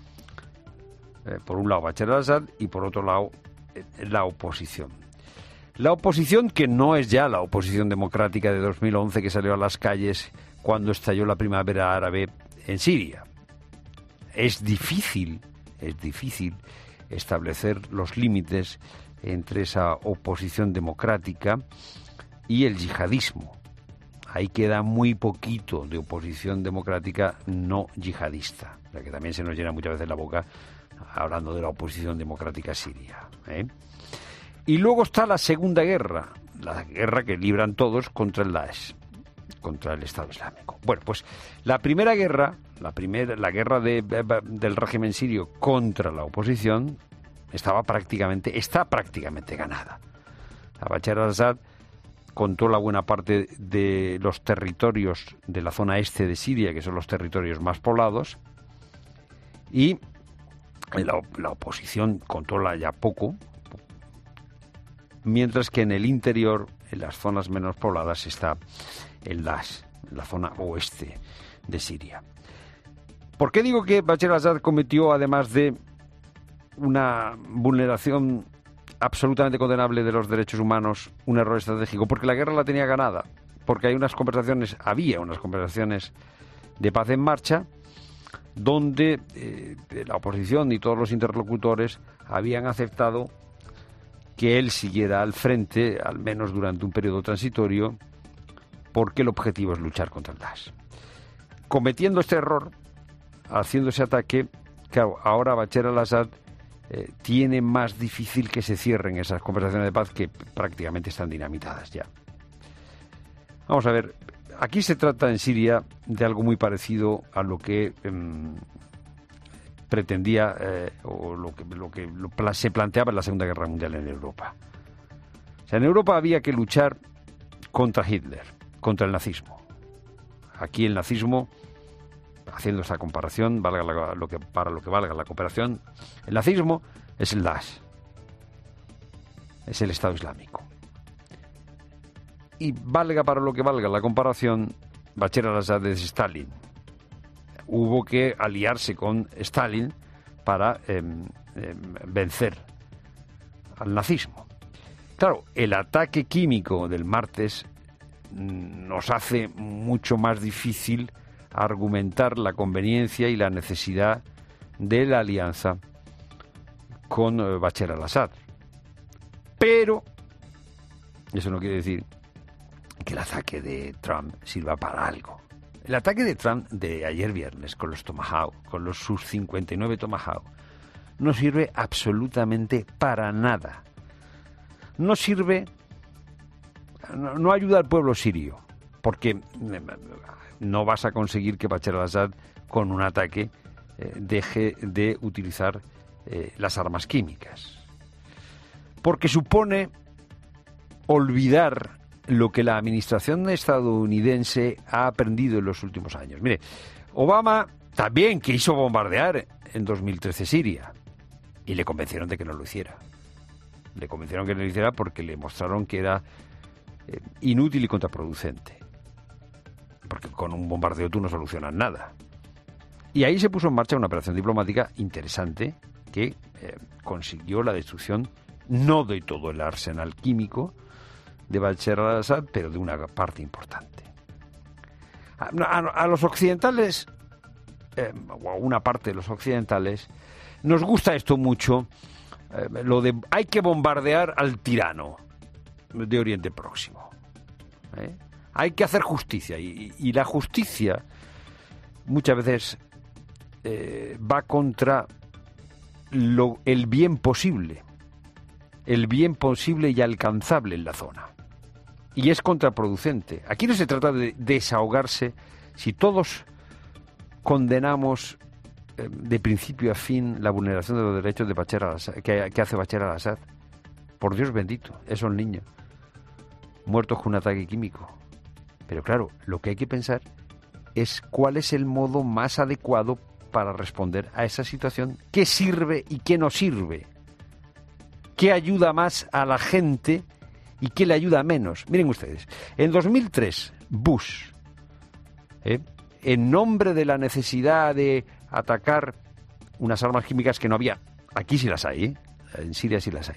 Eh, por un lado Bashar al-Assad y por otro lado eh, la oposición. La oposición que no es ya la oposición democrática de dos mil once que salió a las calles cuando estalló la primavera árabe en Siria. Es difícil, es difícil establecer los límites entre esa oposición democrática y el yihadismo. Ahí queda muy poquito de oposición democrática no yihadista, la que también se nos llena muchas veces la boca hablando de la oposición democrática siria, ¿eh? Y luego está la Segunda Guerra, la guerra que libran todos contra el Daesh, contra el Estado Islámico. Bueno, pues la primera guerra, la primera, la guerra de, del régimen sirio contra la oposición estaba prácticamente, está prácticamente ganada. Bashar al-Assad controla buena parte de los territorios de la zona este de Siria, que son los territorios más poblados, y la, la oposición controla ya poco, mientras que en el interior, en las zonas menos pobladas, está el Daesh, en la zona oeste de Siria. ¿Por qué digo que Bashar al-Assad cometió, además de una vulneración absolutamente condenable de los derechos humanos, un error estratégico? Porque la guerra la tenía ganada, porque hay unas conversaciones, había unas conversaciones de paz en marcha, donde eh, la oposición y todos los interlocutores habían aceptado que él siguiera al frente, al menos durante un periodo transitorio, porque el objetivo es luchar contra el Daesh. Cometiendo este error, haciendo ese ataque, claro, ahora Bashar al-Assad eh, tiene más difícil que se cierren esas conversaciones de paz que prácticamente están dinamitadas ya. Vamos a ver, aquí se trata en Siria de algo muy parecido a lo que eh, pretendía eh, o lo que, lo que lo, se planteaba en la Segunda Guerra Mundial en Europa. O sea, en Europa había que luchar contra Hitler, contra el nazismo. Aquí el nazismo, haciendo esta comparación, valga la, lo que, para lo que valga la comparación, el nazismo es el Daesh, es el Estado Islámico. Y valga para lo que valga la comparación, Bashar al-Assad es Stalin. Hubo que aliarse con Stalin para eh, eh, vencer al nazismo. Claro, el ataque químico del martes nos hace mucho más difícil argumentar la conveniencia y la necesidad de la alianza con eh, Bashar al-Assad. Pero eso no quiere decir que el ataque de Trump sirva para algo. El ataque de Trump de ayer viernes con los Tomahawk, con los sus cincuenta y nueve Tomahawk, no sirve absolutamente para nada. No sirve, no, no ayuda al pueblo sirio, porque no vas a conseguir que Bashar al-Assad con un ataque eh, deje de utilizar eh, las armas químicas. Porque supone olvidar lo que la administración estadounidense ha aprendido en los últimos años. Mire, Obama también quiso bombardear en dos mil trece Siria y le convencieron de que no lo hiciera. Le convencieron que no lo hiciera porque le mostraron que era eh, inútil y contraproducente. Porque con un bombardeo tú no solucionas nada. Y ahí se puso en marcha una operación diplomática interesante que eh, consiguió la destrucción no de todo el arsenal químico de Bashar al-Assad, pero de una parte importante. A, a, a los occidentales, eh, o a una parte de los occidentales, nos gusta esto mucho, eh, lo de hay que bombardear al tirano de Oriente Próximo. ¿eh? Hay que hacer justicia, y, y la justicia muchas veces eh, va contra lo, el bien posible, el bien posible y alcanzable en la zona. y es contraproducente. Aquí no se trata de desahogarse. Si todos condenamos eh, de principio a fin la vulneración de los derechos de Bashar al-Assad, que, que hace Bashar al-Assad, por Dios bendito, esos niños muertos con un ataque químico. Pero claro, lo que hay que pensar es cuál es el modo más adecuado para responder a esa situación, qué sirve y qué no sirve, qué ayuda más a la gente y qué le ayuda menos. Miren ustedes, en dos mil tres, Bush, ¿eh? en nombre de la necesidad de atacar unas armas químicas que no había, aquí sí las hay, ¿eh? En Siria sí las hay,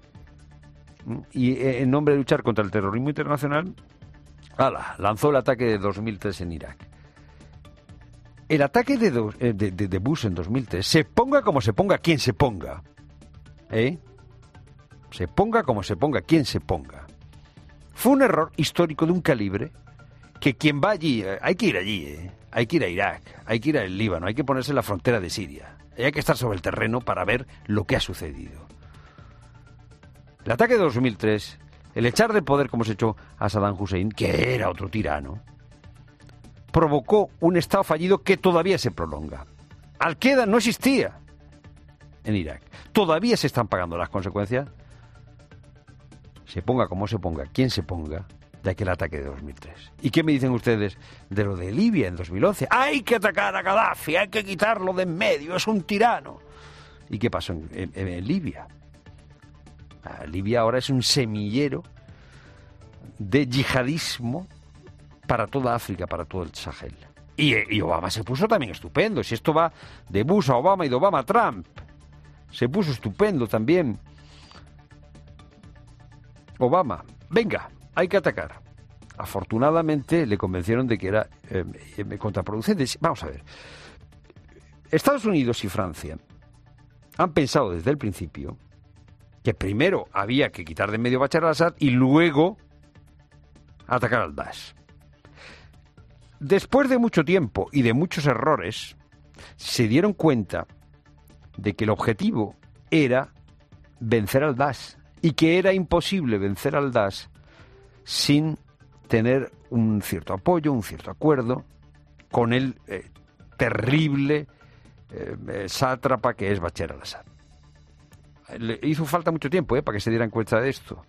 y eh, en nombre de luchar contra el terrorismo internacional, ala, lanzó el ataque de dos mil tres en Irak. El ataque de, do, de, de, de Bush en dos mil tres, se ponga como se ponga quien se ponga, ¿eh? Se ponga como se ponga quien se ponga, fue un error histórico de un calibre que quien va allí, eh, hay que ir allí, ¿eh? Hay que ir a Irak, hay que ir al Líbano, hay que ponerse en la frontera de Siria, y hay que estar sobre el terreno para ver lo que ha sucedido. El ataque de dos mil tres, el echar del poder como se echó a Saddam Hussein, que era otro tirano, provocó un estado fallido que todavía se prolonga. Al-Qaeda no existía en Irak. Todavía se están pagando las consecuencias, se ponga como se ponga, quien se ponga, de aquel ataque de dos mil tres. ¿Y qué me dicen ustedes de lo de Libia en dos mil once? Hay que atacar a Gaddafi, hay que quitarlo de en medio, es un tirano. ¿Y qué pasó en, en, en Libia? Ah, Libia ahora es un semillero de yihadismo para toda África, para todo el Sahel. Y, y Obama se puso también estupendo. Si esto va de Bush a Obama y de Obama a Trump, se puso estupendo también. Obama, venga, hay que atacar. Afortunadamente le convencieron de que era eh, eh, contraproducente. Vamos a ver. Estados Unidos y Francia han pensado desde el principio que primero había que quitar de en medio Bashar al-Assad y luego atacar al Daesh. Después de mucho tiempo y de muchos errores, se dieron cuenta de que el objetivo era vencer al Daesh y que era imposible vencer al Daesh sin tener un cierto apoyo, un cierto acuerdo con el eh, terrible eh, sátrapa que es Bashar al-Assad. Le hizo falta mucho tiempo eh, para que se dieran cuenta de esto.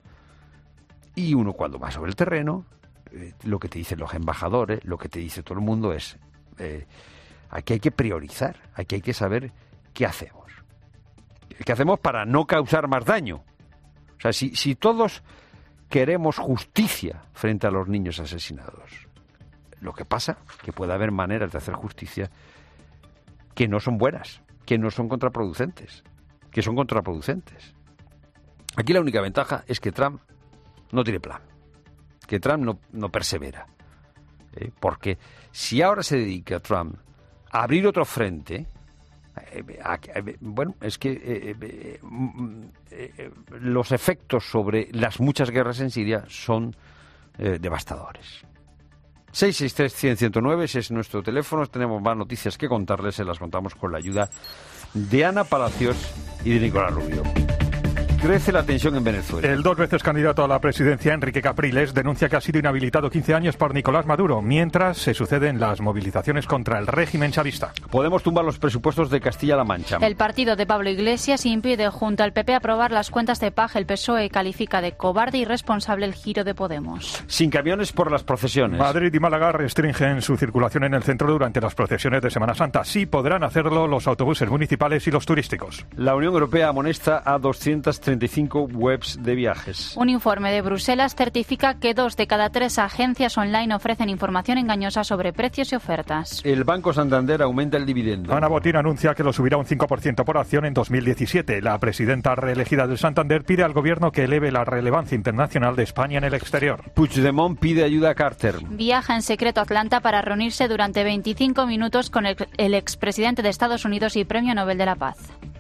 Y uno cuando va sobre el terreno, eh, lo que te dicen los embajadores, lo que te dice todo el mundo es, eh, aquí hay que priorizar, aquí hay que saber qué hacemos. ¿Qué hacemos para no causar más daño? O sea, si, si todos queremos justicia frente a los niños asesinados, lo que pasa es que puede haber maneras de hacer justicia que no son buenas, que no son contraproducentes, que son contraproducentes. Aquí la única ventaja es que Trump no tiene plan, que Trump no, no persevera. ¿eh? Porque si ahora se dedica Trump a abrir otro frente, eh, a, a, bueno, es que eh, eh, eh, los efectos sobre las muchas guerras en Siria son eh, devastadores. seis seis tres, cien, ciento nueve, ese es nuestro teléfono. Tenemos más noticias que contarles, se las contamos con la ayuda de Ana Palacios y de Nicolás Rubio. Crece la tensión en Venezuela. El dos veces candidato a la presidencia, Enrique Capriles, denuncia que ha sido inhabilitado quince años por Nicolás Maduro, mientras se suceden las movilizaciones contra el régimen chavista. Podemos tumbar los presupuestos de Castilla-La Mancha. El partido de Pablo Iglesias impide junto al P P aprobar las cuentas de Paje. El P S O E califica de cobarde y irresponsable el giro de Podemos. Sin camiones por las procesiones. Madrid y Málaga restringen su circulación en el centro durante las procesiones de Semana Santa. Sí podrán hacerlo los autobuses municipales y los turísticos. La Unión Europea amonesta a doscientas treinta y cinco webs de viajes. Un informe de Bruselas certifica que dos de cada tres agencias online ofrecen información engañosa sobre precios y ofertas. El Banco Santander aumenta el dividendo. Ana Botín anuncia que lo subirá un cinco por ciento por acción en dos mil diecisiete. La presidenta reelegida del Santander pide al gobierno que eleve la relevancia internacional de España en el exterior. Puigdemont pide ayuda a Carter. Viaja en secreto a Atlanta para reunirse durante veinticinco minutos con el, el expresidente de Estados Unidos y Premio Nobel de la Paz.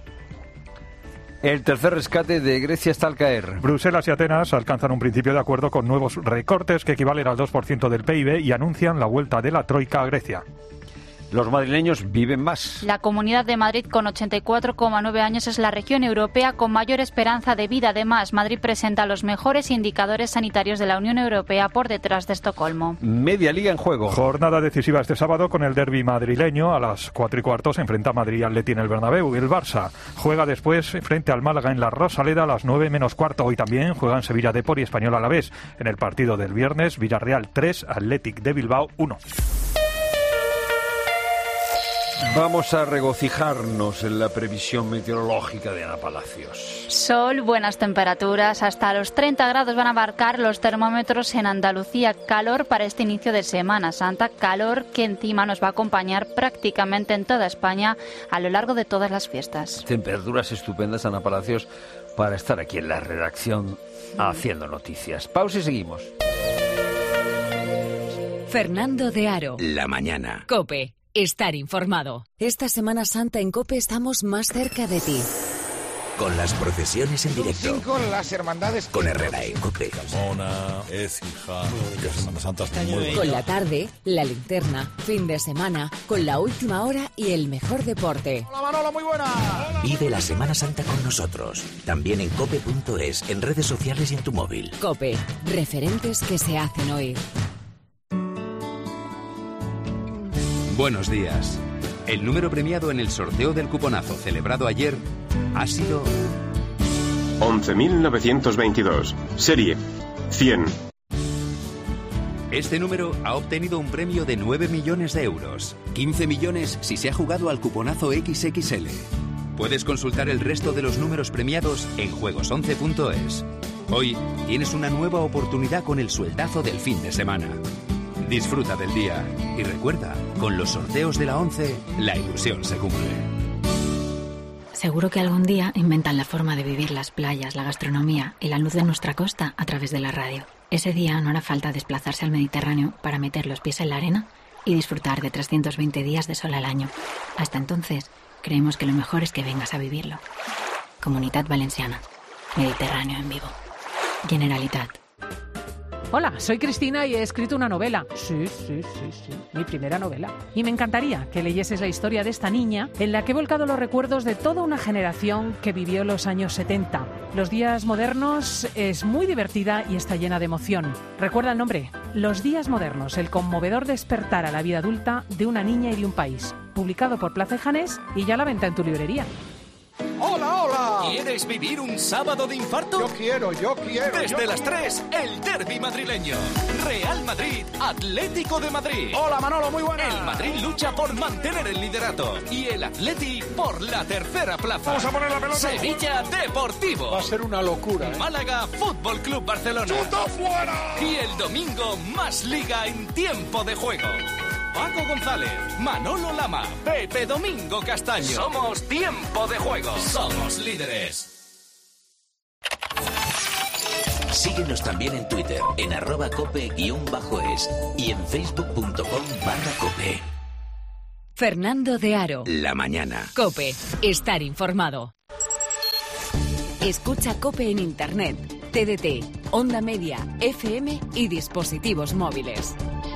El tercer rescate de Grecia está al caer. Bruselas y Atenas alcanzan un principio de acuerdo con nuevos recortes que equivalen al dos por ciento del P I B y anuncian la vuelta de la troika a Grecia. Los madrileños viven más. La Comunidad de Madrid, con ochenta y cuatro coma nueve años, es la región europea con mayor esperanza de vida. Además, Madrid presenta los mejores indicadores sanitarios de la Unión Europea, por detrás de Estocolmo. Media Liga en juego. Jornada decisiva este sábado con el derbi madrileño. A las cuatro y cuarto se enfrenta Madrid Atleti en el Bernabéu. El Barça juega después frente al Málaga en la Rosaleda a las nueve menos cuarto. Hoy también juegan Sevilla Depor y Español Alavés. En el partido del viernes, Villarreal tres, Athletic de Bilbao uno. Vamos a regocijarnos en la previsión meteorológica de Ana Palacios. Sol, buenas temperaturas, hasta los treinta grados van a marcar los termómetros en Andalucía. Calor para este inicio de Semana Santa, calor que encima nos va a acompañar prácticamente en toda España a lo largo de todas las fiestas. Temperaturas estupendas, Ana Palacios, para estar aquí en la redacción haciendo noticias. Pausa y seguimos. Fernando de Aro. La mañana. COPE. Estar informado. Esta Semana Santa en COPE estamos más cerca de ti. Con las procesiones en directo. Con las hermandades. Con Herrera en COPE. Mona, Écija, que Semana Santa está muy buena. Con la tarde, la linterna, fin de semana, con la última hora y el mejor deporte. Hola Manolo, muy buena. Vive la Semana Santa con nosotros. También en cope punto es, en redes sociales y en tu móvil. COPE. Referentes que se hacen oír. Buenos días. El número premiado en el sorteo del cuponazo celebrado ayer ha sido once mil novecientos veintidós. Serie cien. Este número ha obtenido un premio de nueve millones de euros. quince millones si se ha jugado al cuponazo equis equis ele. Puedes consultar el resto de los números premiados en juegos once punto es. Hoy tienes una nueva oportunidad con el sueldazo del fin de semana. Disfruta del día y recuerda, con los sorteos de la once, la ilusión se cumple. Seguro que algún día inventan la forma de vivir las playas, la gastronomía y la luz de nuestra costa a través de la radio. Ese día no hará falta desplazarse al Mediterráneo para meter los pies en la arena y disfrutar de trescientos veinte días de sol al año. Hasta entonces, creemos que lo mejor es que vengas a vivirlo. Comunitat Valenciana. Mediterráneo en vivo. Generalitat. Hola, soy Cristina y he escrito una novela. Sí, sí, sí, sí, mi primera novela. Y me encantaría que leyeses la historia de esta niña en la que he volcado los recuerdos de toda una generación que vivió los años setenta. Los días modernos es muy divertida y está llena de emoción. Recuerda el nombre, Los días modernos, el conmovedor despertar a la vida adulta de una niña y de un país. Publicado por Plaza Janés y ya a la venta en tu librería. ¡Hola, hola! ¿Quieres vivir un sábado de infarto? Yo quiero, yo quiero. Desde yo las quiero. tres, el derbi madrileño. Real Madrid, Atlético de Madrid. Hola, Manolo, muy buena. El Madrid lucha por mantener el liderato y el Atleti por la tercera plaza. Vamos a poner la pelota. Sevilla Deportivo. Va a ser una locura, ¿eh? Málaga Fútbol Club Barcelona. ¡Chuta fuera! Y el domingo, más liga en tiempo de juego. Paco González, Manolo Lama, Pepe Domingo Castaño. Somos Tiempo de Juego. Somos líderes. Síguenos también en Twitter, en arroba cope-es y en facebook.com barra cope. Fernando de Aro. La mañana. COPE. Estar informado. Escucha COPE en Internet, T D T, Onda Media, F M y dispositivos móviles.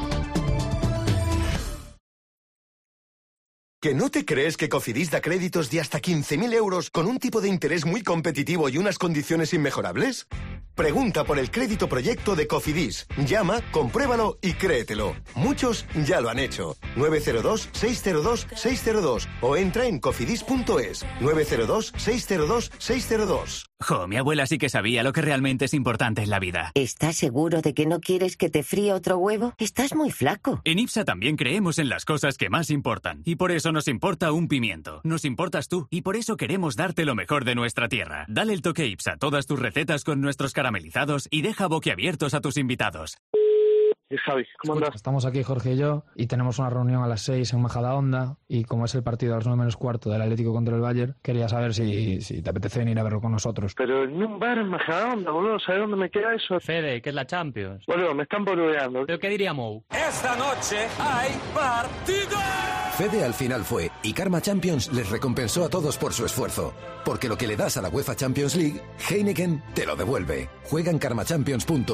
¿Que no te crees que Cofidis da créditos de hasta quince mil euros con un tipo de interés muy competitivo y unas condiciones inmejorables? Pregunta por el crédito proyecto de Cofidis. Llama, compruébalo y créetelo. Muchos ya lo han hecho. nueve cero dos, seis cero dos, seis cero dos o entra en cofidis punto es. nueve cero dos, seis cero dos, seis cero dos. Jo, mi abuela sí que sabía lo que realmente es importante en la vida. ¿Estás seguro de que no quieres que te fríe otro huevo? Estás muy flaco. En IPSA también creemos en las cosas que más importan. Y por eso nos importa un pimiento. Nos importas tú. Y por eso queremos darte lo mejor de nuestra tierra. Dale el toque IPSA a todas tus recetas con nuestros caramelizados y deja boquiabiertos a tus invitados. Sí, Javi, ¿cómo andas? Estamos aquí Jorge y yo y tenemos una reunión a las seis en Majadahonda y como es el partido a las nueve menos cuarto del Atlético contra el Bayern, quería saber si, si te apetece venir a verlo con nosotros. Pero en un bar en Majadahonda, boludo, ¿sabes dónde me queda eso? Fede, que es la Champions. Boludo, me están boludeando. ¿Pero qué diría Mou? Esta noche hay partido. Fede al final fue y Karma Champions les recompensó a todos por su esfuerzo. Porque lo que le das a la UEFA Champions League, Heineken te lo devuelve. Juega en karma champions punto es.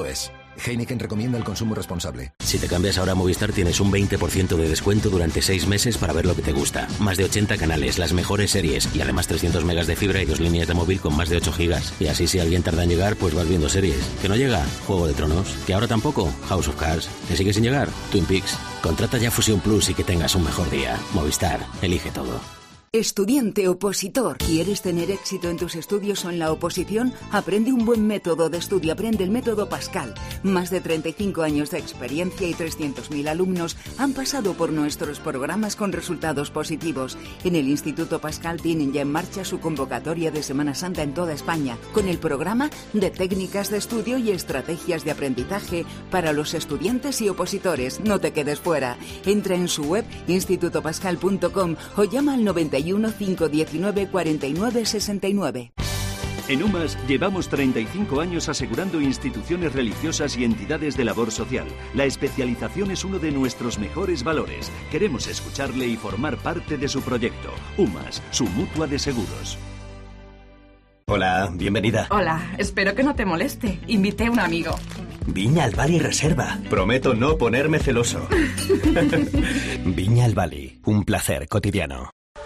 Heineken recomienda el consumo responsable. Si te cambias ahora a Movistar tienes un veinte por ciento de descuento durante seis meses para ver lo que te gusta. Más de ochenta canales, las mejores series y además trescientos megas de fibra y dos líneas de móvil con más de ocho gigas. Y así si alguien tarda en llegar, pues vas viendo series. ¿Que no llega? Juego de Tronos. ¿Que ahora tampoco? House of Cards. ¿Que sigue sin llegar? Twin Peaks. Contrata ya Fusión Plus y que tengas un mejor día. Movistar. Elige todo. Estudiante opositor, ¿quieres tener éxito en tus estudios o en la oposición? Aprende un buen método de estudio, aprende el método Pascal. Más de treinta y cinco años de experiencia y trescientos mil alumnos han pasado por nuestros programas con resultados positivos. En el Instituto Pascal tienen ya en marcha su convocatoria de Semana Santa en toda España, con el programa de técnicas de estudio y estrategias de aprendizaje para los estudiantes y opositores. No te quedes fuera. Entra en su web instituto pascal punto com o llama al noventa y uno, cinco diecinueve, cuarenta y nueve, sesenta y nueve. En UMAS llevamos treinta y cinco años asegurando instituciones religiosas y entidades de labor social. La especialización es uno de nuestros mejores valores. Queremos escucharle y formar parte de su proyecto. UMAS, su mutua de seguros. Hola, bienvenida. Hola, espero que no te moleste. Invité a un amigo. Viña al Bali Reserva. Prometo no ponerme celoso. Viña al Bali, un placer cotidiano.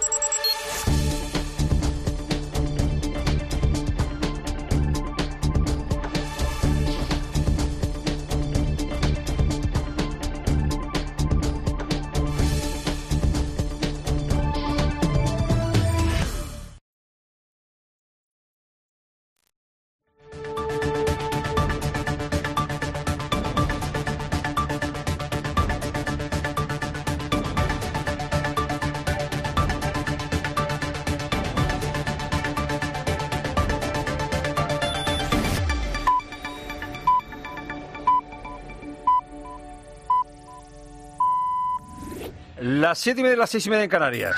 Las siete y media, las seis y media en Canarias.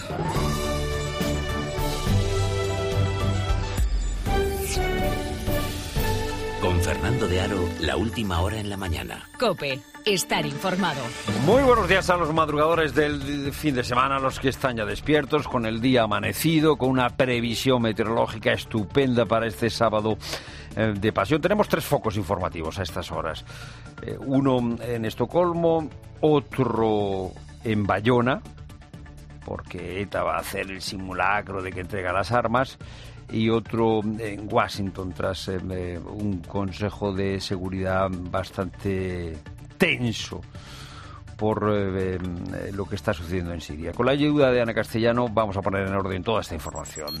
Con Fernando de Aro, la última hora en la mañana. COPE, estar informado. Muy buenos días a los madrugadores del fin de semana, los que están ya despiertos, con el día amanecido, con una previsión meteorológica estupenda para este sábado eh, de pasión. Tenemos tres focos informativos a estas horas. Eh, uno en Estocolmo, otro en Bayona, porque ETA va a hacer el simulacro de que entrega las armas, y otro en Washington tras eh, un consejo de seguridad bastante tenso por eh, eh, lo que está sucediendo en Siria. Con la ayuda de Ana Castellano vamos a poner en orden toda esta información.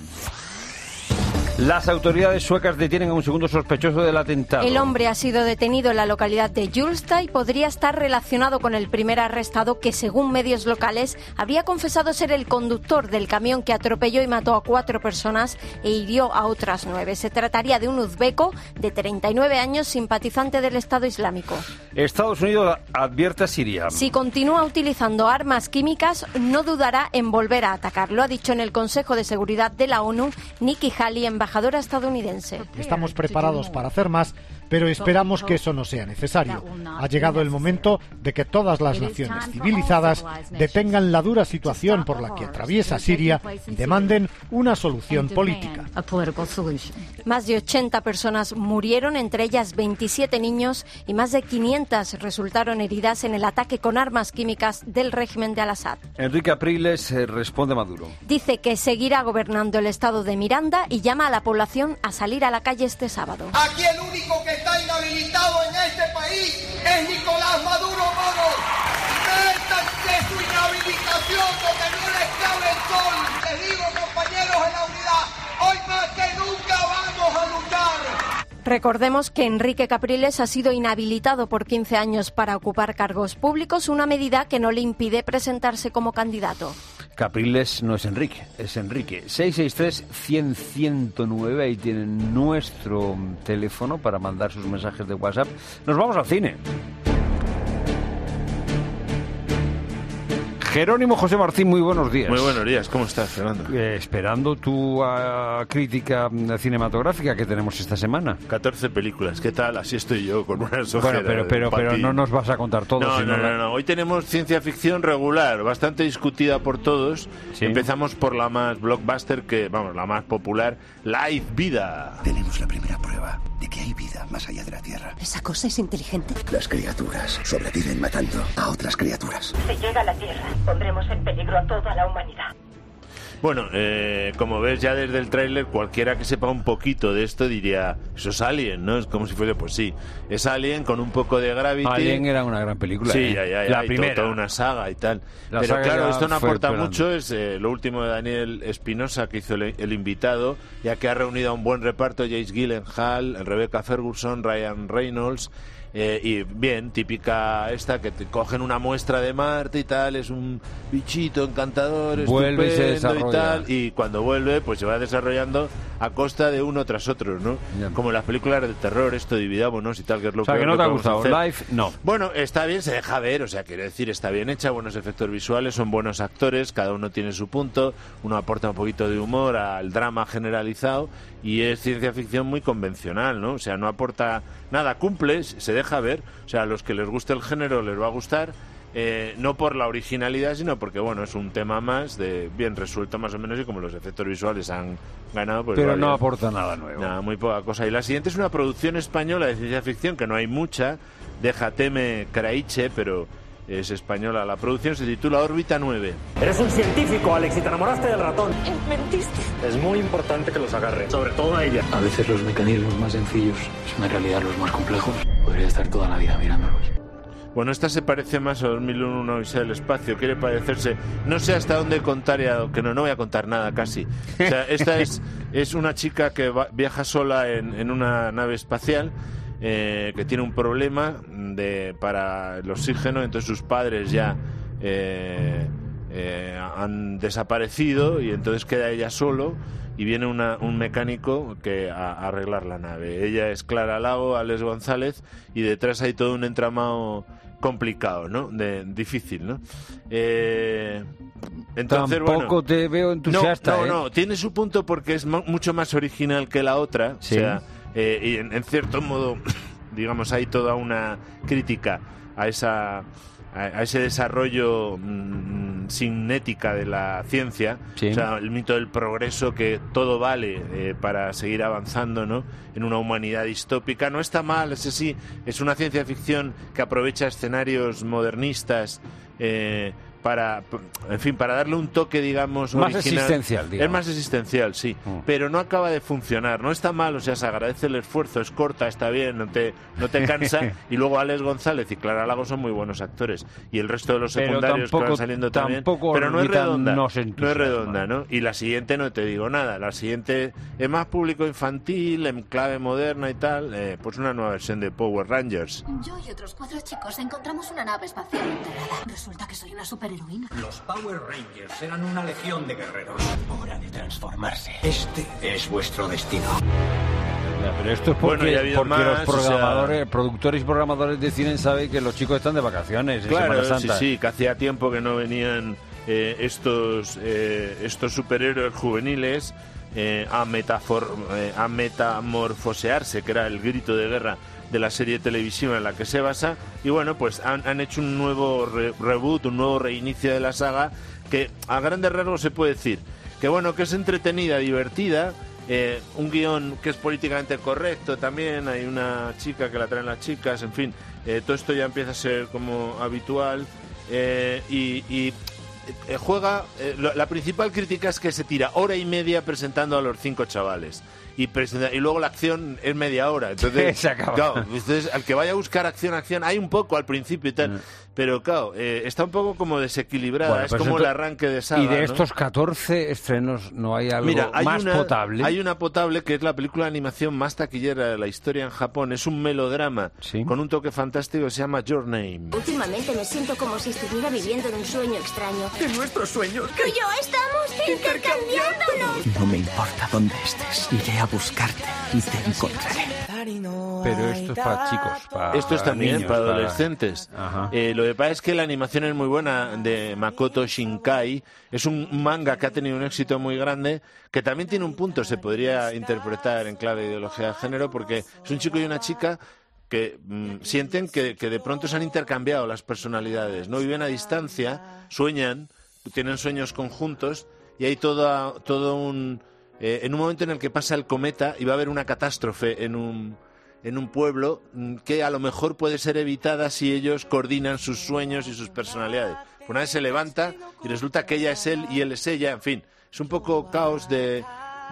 Las autoridades suecas detienen a un segundo sospechoso del atentado. El hombre ha sido detenido en la localidad de Hjulsta y podría estar relacionado con el primer arrestado, que según medios locales habría confesado ser el conductor del camión que atropelló y mató a cuatro personas e hirió a otras nueve. Se trataría de un uzbeco de treinta y nueve años, simpatizante del Estado Islámico. Estados Unidos advierte a Siria. Si continúa utilizando armas químicas, no dudará en volver a atacar. Lo ha dicho en el Consejo de Seguridad de la ONU Nikki Haley, embajadora estadounidense. Estamos preparados para hacer más, pero esperamos que eso no sea necesario. Ha llegado el momento de que todas las naciones civilizadas detengan la dura situación por la que atraviesa Siria y demanden una solución política. Más de ochenta personas murieron, entre ellas veintisiete niños, y más de quinientas resultaron heridas en el ataque con armas químicas del régimen de Al-Assad. Enrique Capriles eh, responde a Maduro. Dice que seguirá gobernando el estado de Miranda y llama a la población a salir a la calle este sábado. Aquí el único que está inhabilitado en este país es Nicolás Maduro Mono. Métanse su inhabilitación donde no les cabe el sol. Les digo, compañeros en la unidad, hoy más que nunca vamos a luchar. Recordemos que Enrique Capriles ha sido inhabilitado por quince años para ocupar cargos públicos, una medida que no le impide presentarse como candidato. Capriles no es Enrique, es Enrique. seis seis tres, cien, ciento nueve, ahí tienen nuestro teléfono para mandar sus mensajes de WhatsApp. Nos vamos al cine. Jerónimo José Martín, muy buenos días. Muy buenos días, ¿cómo estás, Fernando? Eh, esperando tu uh, crítica cinematográfica que tenemos esta semana. catorce películas, ¿qué tal? Así estoy yo, con una ojeras. Bueno, pero, pero, pero no nos vas a contar todo. No, sino no, la... no, no, hoy tenemos ciencia ficción regular, bastante discutida por todos. ¿Sí? Empezamos por la más blockbuster, que vamos, la más popular, Life, Vida. Tenemos la primera prueba. de que hay vida más allá de la Tierra. ¿Esa cosa es inteligente? Las criaturas sobreviven matando a otras criaturas. Si llega a la Tierra, pondremos en peligro a toda la humanidad. Bueno, eh, como ves ya desde el tráiler, cualquiera que sepa un poquito de esto diría, eso es Alien, ¿no? Es como si fuese, pues sí, es Alien con un poco de Gravity. Alien era una gran película. Sí, ¿eh? ya, ya, ya, la y primera. Toda una saga y tal. La Pero saga claro, ya esto no fue aporta esperando. mucho, es eh, lo último de Daniel Espinosa, que hizo el, el invitado, ya que ha reunido a un buen reparto, Jake Gyllenhaal, Rebecca Ferguson, Ryan Reynolds. Eh, y bien, típica esta que te cogen una muestra de Marte y tal, es un bichito encantador, Vuelve y se estupendo y, desarrolla. tal, y cuando vuelve pues se va desarrollando a costa de uno tras otro, ¿no? Bien. Como en las películas de terror, esto dividámonos y tal, que es lo O sea, que, que no lo te ha vamos a gustado. hacer. Live, no. Bueno, está bien, se deja ver, o sea, quiero decir, está bien hecha, buenos efectos visuales, son buenos actores, cada uno tiene su punto, uno aporta un poquito de humor al drama generalizado y es ciencia ficción muy convencional, ¿no? O sea, no aporta nada, cumple, se deja ver, o sea, a los que les guste el género les va a gustar, eh, no por la originalidad, sino porque, bueno, es un tema más de bien resuelto más o menos y como los efectos visuales han ganado, pues Pero vale. no aporta nada nuevo. Nada, muy poca cosa. Y la siguiente es una producción española de ciencia ficción, que no hay mucha, de Jateme Craiche, pero es española. La producción se titula Órbita nueve. Eres un científico, Alex, y te enamoraste del ratón. Mentiste. Es muy importante que los agarre, sobre todo a ella. A veces los mecanismos más sencillos son en realidad los más complejos. Podría estar toda la vida mirándolos. Bueno, esta se parece más a dos mil uno, una odisea del espacio, quiere parecerse, no sé hasta dónde contar, ya, que no, no voy a contar nada casi. O sea, esta es, es una chica que va, viaja sola en, en una nave espacial, eh, que tiene un problema de, para el oxígeno, entonces sus padres ya eh, eh, han desaparecido y entonces queda ella solo y viene una, un mecánico que a, a arreglar la nave. Ella es Clara Lago, Alex González, y detrás hay todo un entramado complicado, ¿no? De, difícil, ¿no? Eh, entonces, Tampoco bueno, te veo entusiasta. No, no, ¿eh? no, tiene su punto porque es mo- mucho más original que la otra, Sí. o sea, eh, y en, en cierto modo, digamos, hay toda una crítica a esa a, a ese desarrollo mmm, sin ética de la ciencia, Sí. o sea, el mito del progreso, que todo vale eh, para seguir avanzando, ¿no? En una humanidad distópica. No está mal, ese sí, es una ciencia ficción que aprovecha escenarios modernistas eh, para, en fin, para darle un toque, digamos, Más original. existencial, digamos. Es más existencial, sí, Mm. pero no acaba de funcionar. No está mal, o sea, se agradece el esfuerzo, es corta, está bien, no te, no te cansa. Y luego Alex González y Clara Lago son muy buenos actores. Y el resto de los Pero secundarios que tampoco- van saliendo también. tampoco Pero no es Orbita redonda. nos No es entusiasma. redonda, ¿no? Y la siguiente no te digo nada. La siguiente es más público infantil, en clave moderna y tal. Eh, pues una nueva versión de Power Rangers. Yo y otros cuatro chicos encontramos una nave espacial enterrada. Resulta que soy una superheroína. Los Power Rangers eran una legión de guerreros. Hora de transformarse. Este es vuestro destino. Ya, pero esto es porque, Bueno, y ha habido porque más, los o sea- programadores, productores y programadores deciden saben que los chicos están de vacaciones en Claro, Semana sí, Santa. sí, que hacía tiempo que no venían eh, estos eh, estos superhéroes juveniles eh, a, metafor, eh, a metamorfosearse, que era el grito de guerra de la serie televisiva en la que se basa. Y bueno, pues han, han hecho un nuevo re- reboot, un nuevo reinicio de la saga, que a grandes rasgos se puede decir que bueno, que es entretenida, divertida. Eh, un guión que es políticamente correcto también, hay una chica que la traen las chicas, en fin, eh, todo esto ya empieza a ser como habitual, eh, y, y eh, juega, eh, lo- la principal crítica es que se tira hora y media presentando a los cinco chavales y, presenta- y luego la acción es media hora, entonces, Se acaba. claro, entonces al que vaya a buscar acción, acción, hay un poco al principio y tal, pero claro, eh, está un poco como desequilibrada, Bueno, es pues como ento- el arranque de saga, Y de ¿no? estos catorce estrenos, ¿no hay algo Mira, hay más una, potable? Hay una potable que es la película de animación más taquillera de la historia en Japón. Es un melodrama con un toque fantástico que se llama Your Name. Últimamente me siento como si estuviera viviendo en un sueño extraño. En nuestros sueños. Tú y yo estamos intercambiándonos. No me importa dónde estés. Iré a buscarte y te encontraré. Pero esto es para chicos, para Esto es también niños, para para- adolescentes. Ajá. Eh, lo que pasa es que la animación es muy buena, de Makoto Shinkai. Es un manga que ha tenido un éxito muy grande, que también tiene un punto, se podría interpretar en clave de ideología de género, porque es un chico y una chica que mm, sienten que, que de pronto se han intercambiado las personalidades, no viven a distancia, sueñan, tienen sueños conjuntos y hay toda, todo un... eh, en un momento en el que pasa el cometa y va a haber una catástrofe en un en un pueblo que a lo mejor puede ser evitada si ellos coordinan sus sueños y sus personalidades. Una vez se levanta y resulta que ella es él y él es ella, en fin, es un poco caos de...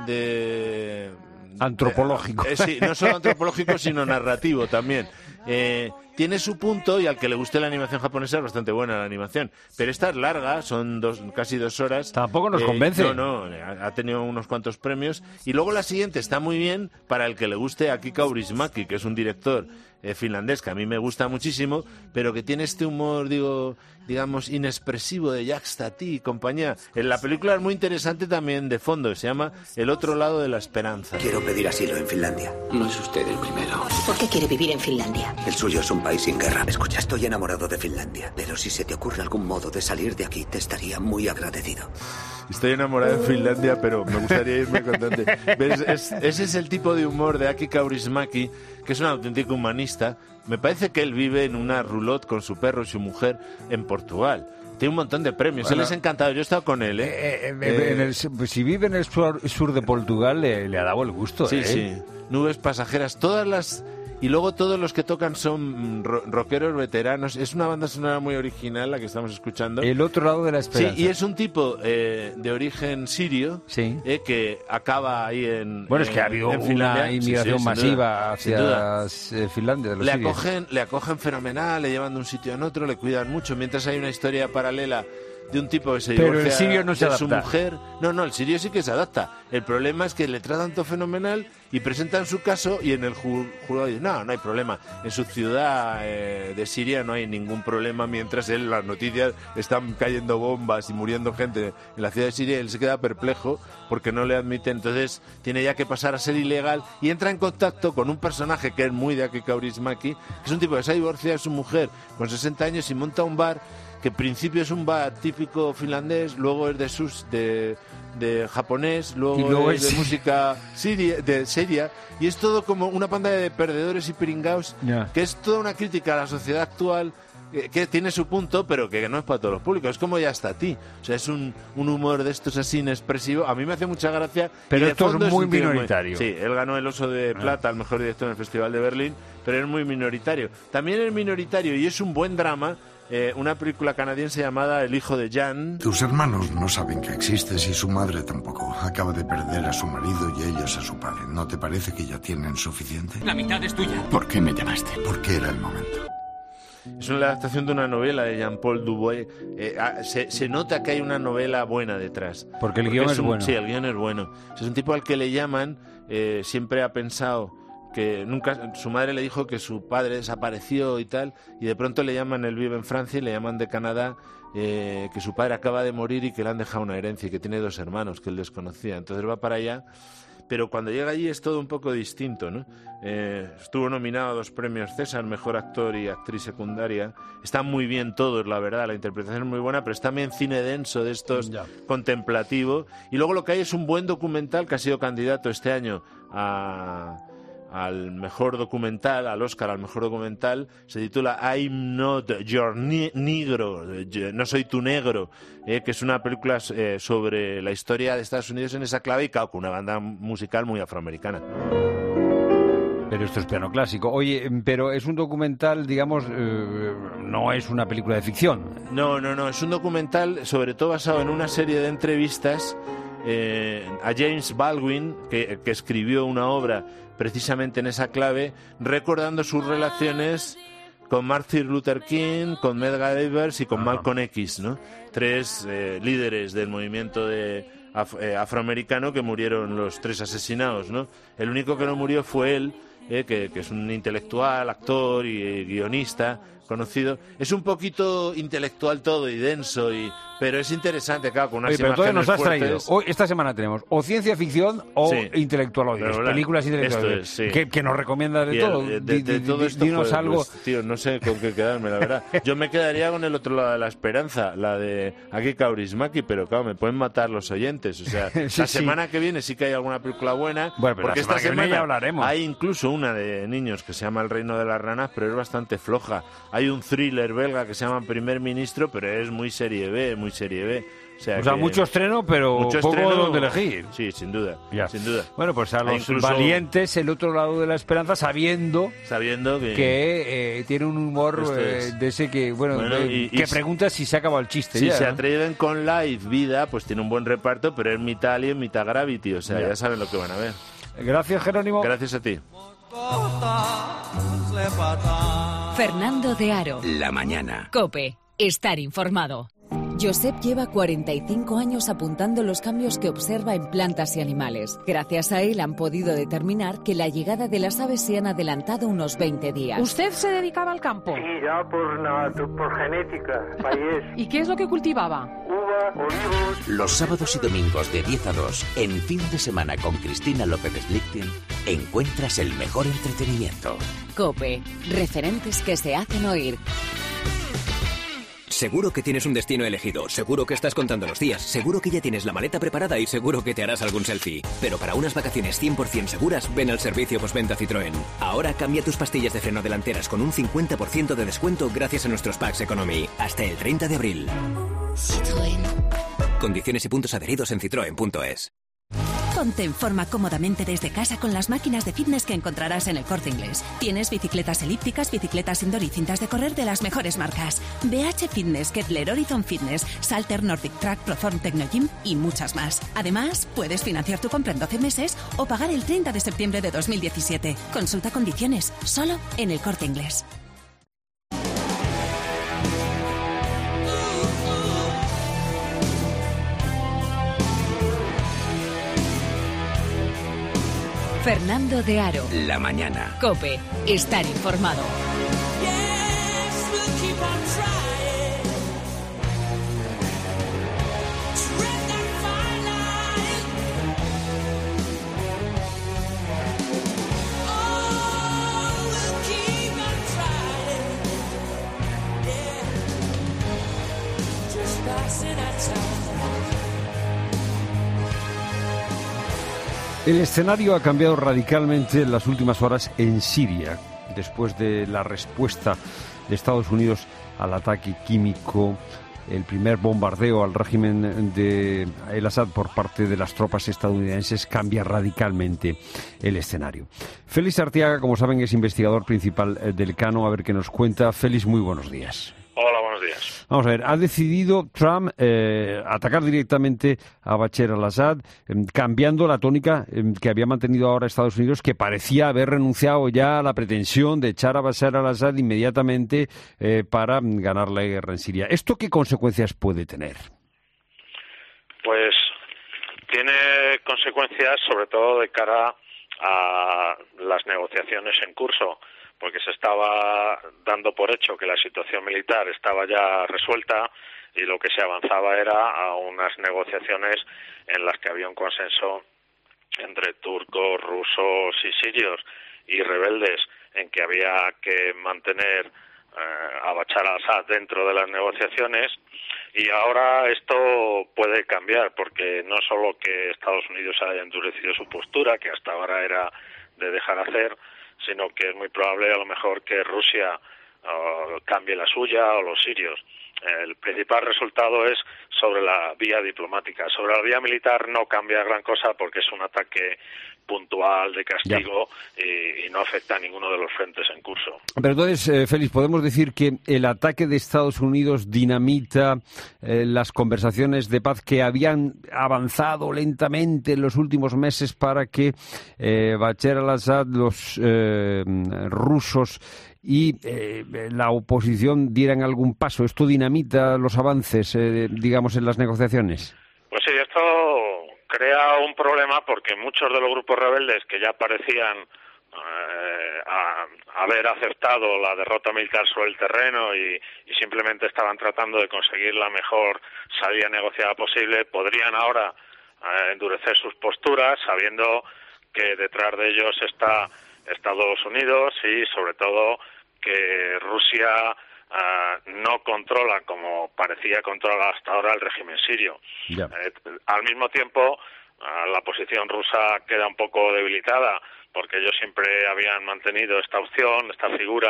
de antropológico. De, eh, sí, no solo antropológico, sino narrativo también. Eh, tiene su punto y al que le guste la animación japonesa es bastante buena la animación. Pero esta es larga, son dos, casi dos horas. Tampoco nos eh, convence. No, no, ha tenido unos cuantos premios. Y luego la siguiente está muy bien para el que le guste Aki Kaurismäki, que es un director eh, finlandés que a mí me gusta muchísimo, pero que tiene este humor, digo, digamos, inexpresivo de Jacques Tati y compañía. En la película es muy interesante también de fondo, se llama El otro lado de la esperanza. Quiero pedir asilo en Finlandia. No es usted el primero. ¿Por qué quiere vivir en Finlandia? El suyo es un país sin guerra. Escucha, estoy enamorado de Finlandia, pero si se te ocurre algún modo de salir de aquí, te estaría muy agradecido. Estoy enamorado de Finlandia, pero me gustaría irme contante. ¿Ves? Es, ese es el tipo de humor de Aki Kaurismäki, que es un auténtico humanista. Me parece que él vive en una roulotte con su perro y su mujer en Portugal. Tiene un montón de premios. Bueno, él es encantado. Yo he estado con él, ¿eh? eh, eh, eh en el, si vive en el sur, sur de Portugal, le, le ha dado el gusto. Sí, ¿eh? sí. Nubes pasajeras. Todas las... Y luego todos los que tocan son ro rockeros veteranos. Es una banda sonora muy original la que estamos escuchando. El otro lado de la esperanza. Sí, y es un tipo eh, de origen sirio, sí. eh, que acaba ahí en Bueno, es en, que ha habido una inmigración sí, sí, masiva hacia Finlandia. De los le, sirios. acogen, le acogen fenomenal, le llevan de un sitio a otro, le cuidan mucho, mientras hay una historia paralela de un tipo que se Pero divorcia el sirio no se de adapta. su mujer. No, no, el sirio sí que se adapta. El problema es que le tratan todo fenomenal y presentan su caso y en el ju jurado dicen, no, no hay problema. En su ciudad eh, de Siria no hay ningún problema, mientras él, las noticias están cayendo bombas y muriendo gente en la ciudad de Siria y él se queda perplejo porque no le admiten. Entonces tiene ya que pasar a ser ilegal y entra en contacto con un personaje que es muy de Aki Kaurismäki, que es un tipo que se ha divorciado de su mujer con sesenta años y monta un bar que en principio es un bar típico finlandés, luego es de sus de, de japonés, luego, y luego es es... de música siria, de seria, y es todo como una pantalla de perdedores y pringaos, yeah. que es toda una crítica a la sociedad actual, que, que tiene su punto, pero que no es para todos los públicos. Es como Ya está a ti. O sea, es un, un humor de estos así inexpresivo. A mí me hace mucha gracia. Pero y esto es muy es minoritario. Muy, sí, él ganó el Oso de Plata al mejor director en el Festival de Berlín, pero es muy minoritario. También es minoritario y es un buen drama. Eh, una película canadiense llamada El hijo de Jan. Tus hermanos no saben que existes y su madre tampoco. Acaba de perder a su marido y ellos a su padre. ¿No te parece que ya tienen suficiente? La mitad es tuya. ¿Por qué me llamaste? Porque era el momento. Es una adaptación de una novela de Jean-Paul Dubois. Eh, se, se nota que hay una novela buena detrás. Porque el guión es, es un, bueno. Sí, el guión es bueno. Es un tipo al que le llaman, eh, siempre ha pensado que nunca, su madre le dijo que su padre desapareció y tal, y de pronto le llaman, él vive en Francia y le llaman de Canadá, eh, que su padre acaba de morir y que le han dejado una herencia y que tiene dos hermanos que él desconocía. Entonces va para allá, pero cuando llega allí es todo un poco distinto, ¿no? Eh, estuvo nominado a dos premios César, mejor actor y actriz secundaria. Están muy bien todos, la verdad, la interpretación es muy buena, pero es también cine denso de estos, ya. Contemplativo. Y luego lo que hay es un buen documental que ha sido candidato este año a... al mejor documental, al Oscar al mejor documental, se titula I'm Not Your Negro, no soy tu negro, eh, que es una película eh, sobre la historia de Estados Unidos en esa clave y claro, con una banda musical muy afroamericana. Pero esto es piano clásico. Oye, pero es un documental, digamos, eh, no es una película de ficción. No, no, no, es un documental sobre todo basado en una serie de entrevistas eh, a James Baldwin, que, que escribió una obra precisamente en esa clave, recordando sus relaciones con Martin Luther King, con Medgar Evers y con Malcolm X, ¿no? Tres eh, líderes del movimiento de af eh, afroamericano que murieron los tres asesinados, ¿no? El único que no murió fue él, eh, que, que es un intelectual, actor y eh, guionista conocido. Es un poquito intelectual todo y denso, y pero es interesante, claro, con unas Oye, pero imágenes nos has fuertes. traído, hoy, esta semana tenemos o ciencia ficción o sí. intelectualoides, Pero, películas intelectualoides, esto es, sí. que, que nos recomiendas de y todo. El, de, de, de todo esto, dinos pues, algo. Pues, tío, no sé con qué quedarme, la verdad. Yo me quedaría con el otro lado de la esperanza, la de Aki Kaurismäki, pero claro, me pueden matar los oyentes. O sea, sí, la semana sí. que viene sí que hay alguna película buena, bueno, pero porque la semana esta que viene semana ya hablaremos. Hay incluso una de niños que se llama El reino de las ranas, pero es bastante floja. Hay hay un thriller belga que se llama Primer Ministro, pero es muy serie B, muy serie B. O sea, o sea mucho estreno, pero mucho poco estreno, donde elegir. Sí, sin duda, ya. sin duda. Bueno, pues a los incluso, valientes, el otro lado de la esperanza, sabiendo, sabiendo que, que eh, tiene un humor eh, de ese que, bueno, bueno de, y, que y pregunta si se ha acabado el chiste. Si ya, se ¿no? atreven con Life, Vida, pues tiene un buen reparto, pero es mitad Alien, mitad Gravity, o sea, ya, ya saben lo que van a ver. Gracias, Jerónimo. Gracias a ti. Fernando de Aro. La mañana. COPE. Estar informado. Josep lleva cuarenta y cinco años apuntando los cambios que observa en plantas y animales. Gracias a él han podido determinar que la llegada de las aves se han adelantado unos veinte días. ¿Usted se dedicaba al campo? Sí, ya por, natu- por genética, país. ¿Y qué es lo que cultivaba? Uva, olivos. Los sábados y domingos de diez a dos, en Fin de Semana con Cristina López Slichting, encuentras el mejor entretenimiento. COPE. Referentes que se hacen oír. Seguro que tienes un destino elegido, seguro que estás contando los días, seguro que ya tienes la maleta preparada y seguro que te harás algún selfie. Pero para unas vacaciones cien por ciento seguras, ven al servicio postventa Citroën. Ahora cambia tus pastillas de freno delanteras con un cincuenta por ciento de descuento gracias a nuestros packs Economy. Hasta el treinta de abril. Citroën. Condiciones y puntos adheridos en citroen punto es. Ponte en forma cómodamente desde casa con las máquinas de fitness que encontrarás en El Corte Inglés. Tienes bicicletas elípticas, bicicletas indoor y cintas de correr de las mejores marcas. B H Fitness, Kettler, Horizon Fitness, Salter, Nordic Track, Proform, Technogym y muchas más. Además, puedes financiar tu compra en doce meses o pagar el treinta de septiembre de dos mil diecisiete. Consulta condiciones, solo en El Corte Inglés. Fernando de Aro. La mañana. COPE. Estar informado. El escenario ha cambiado radicalmente en las últimas horas en Siria, después de la respuesta de Estados Unidos al ataque químico, el primer bombardeo al régimen de El Assad por parte de las tropas estadounidenses cambia radicalmente el escenario. Félix Arteaga, como saben, es investigador principal del Cano. A ver qué nos cuenta. Félix, muy buenos días. Hola, buenos días. Vamos a ver, ha decidido Trump eh, atacar directamente a Bashar al-Assad, eh, cambiando la tónica eh, que había mantenido ahora Estados Unidos, que parecía haber renunciado ya a la pretensión de echar a Bashar al-Assad inmediatamente eh, para ganar la guerra en Siria. ¿Esto qué consecuencias puede tener? Pues tiene consecuencias sobre todo de cara a las negociaciones en curso, porque se estaba dando por hecho que la situación militar estaba ya resuelta y lo que se avanzaba era a unas negociaciones en las que había un consenso entre turcos, rusos y sirios y rebeldes en que había que mantener eh, a Bashar al-Assad dentro de las negociaciones. Y ahora esto puede cambiar, porque no solo que Estados Unidos haya endurecido su postura, que hasta ahora era de dejar hacer, sino que es muy probable a lo mejor que Rusia uh, cambie la suya o los sirios. El principal resultado es sobre la vía diplomática. Sobre la vía militar no cambia gran cosa porque es un ataque puntual de castigo y, y no afecta a ninguno de los frentes en curso. Pero entonces, eh, Félix, ¿podemos decir que el ataque de Estados Unidos dinamita eh, las conversaciones de paz que habían avanzado lentamente en los últimos meses para que eh, Bashar al-Assad, los eh, rusos y eh, la oposición dieran algún paso? ¿Esto dinamita los avances, eh, digamos, en las negociaciones? Pues sí, esto crea un problema porque muchos de los grupos rebeldes que ya parecían eh, a, haber aceptado la derrota militar sobre el terreno y, y simplemente estaban tratando de conseguir la mejor salida negociada posible, podrían ahora eh, endurecer sus posturas sabiendo que detrás de ellos está Estados Unidos y sobre todo que Rusia uh, no controla como parecía controlar hasta ahora el régimen sirio. Yeah. Eh, al mismo tiempo uh, la posición rusa queda un poco debilitada porque ellos siempre habían mantenido esta opción, esta figura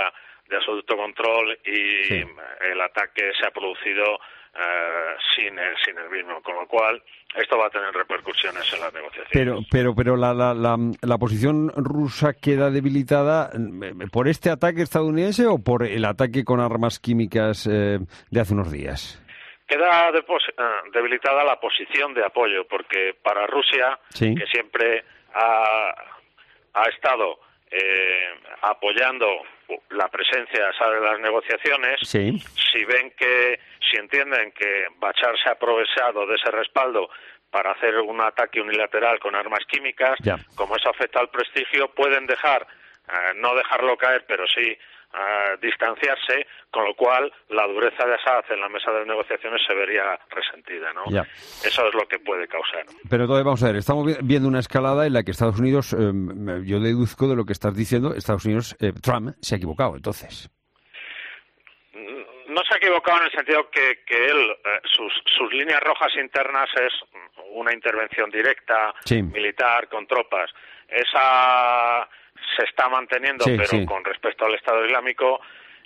de absoluto control y Sí. el ataque se ha producido eh, sin, el, sin el mismo, con lo cual esto va a tener repercusiones en las negociaciones. Pero, pero, pero la, la, la, la posición rusa queda debilitada eh, por este ataque estadounidense o por el ataque con armas químicas eh, de hace unos días. Queda depos- eh, debilitada la posición de apoyo, porque para Rusia, Sí. que siempre ha, ha estado eh, apoyando la presencia, ¿sabe?, de las negociaciones, Sí. si ven que, si entienden que Bachar se ha aprovechado de ese respaldo para hacer un ataque unilateral con armas químicas, Ya. como eso afecta al prestigio, pueden dejar, eh, no dejarlo caer, pero sí eh, distanciarse, con lo cual la dureza de Assad en la mesa de negociaciones se vería resentida, ¿no? Ya. Eso es lo que puede causar. Pero entonces, vamos a ver, estamos vi- viendo una escalada en la que Estados Unidos, eh, yo deduzco de lo que estás diciendo, Estados Unidos, eh, Trump se ha equivocado, entonces. No se ha equivocado en el sentido que, que él, eh, sus, sus líneas rojas internas es una intervención directa, Sí. militar, con tropas. Esa se está manteniendo, Sí, pero sí. con respecto al Estado Islámico,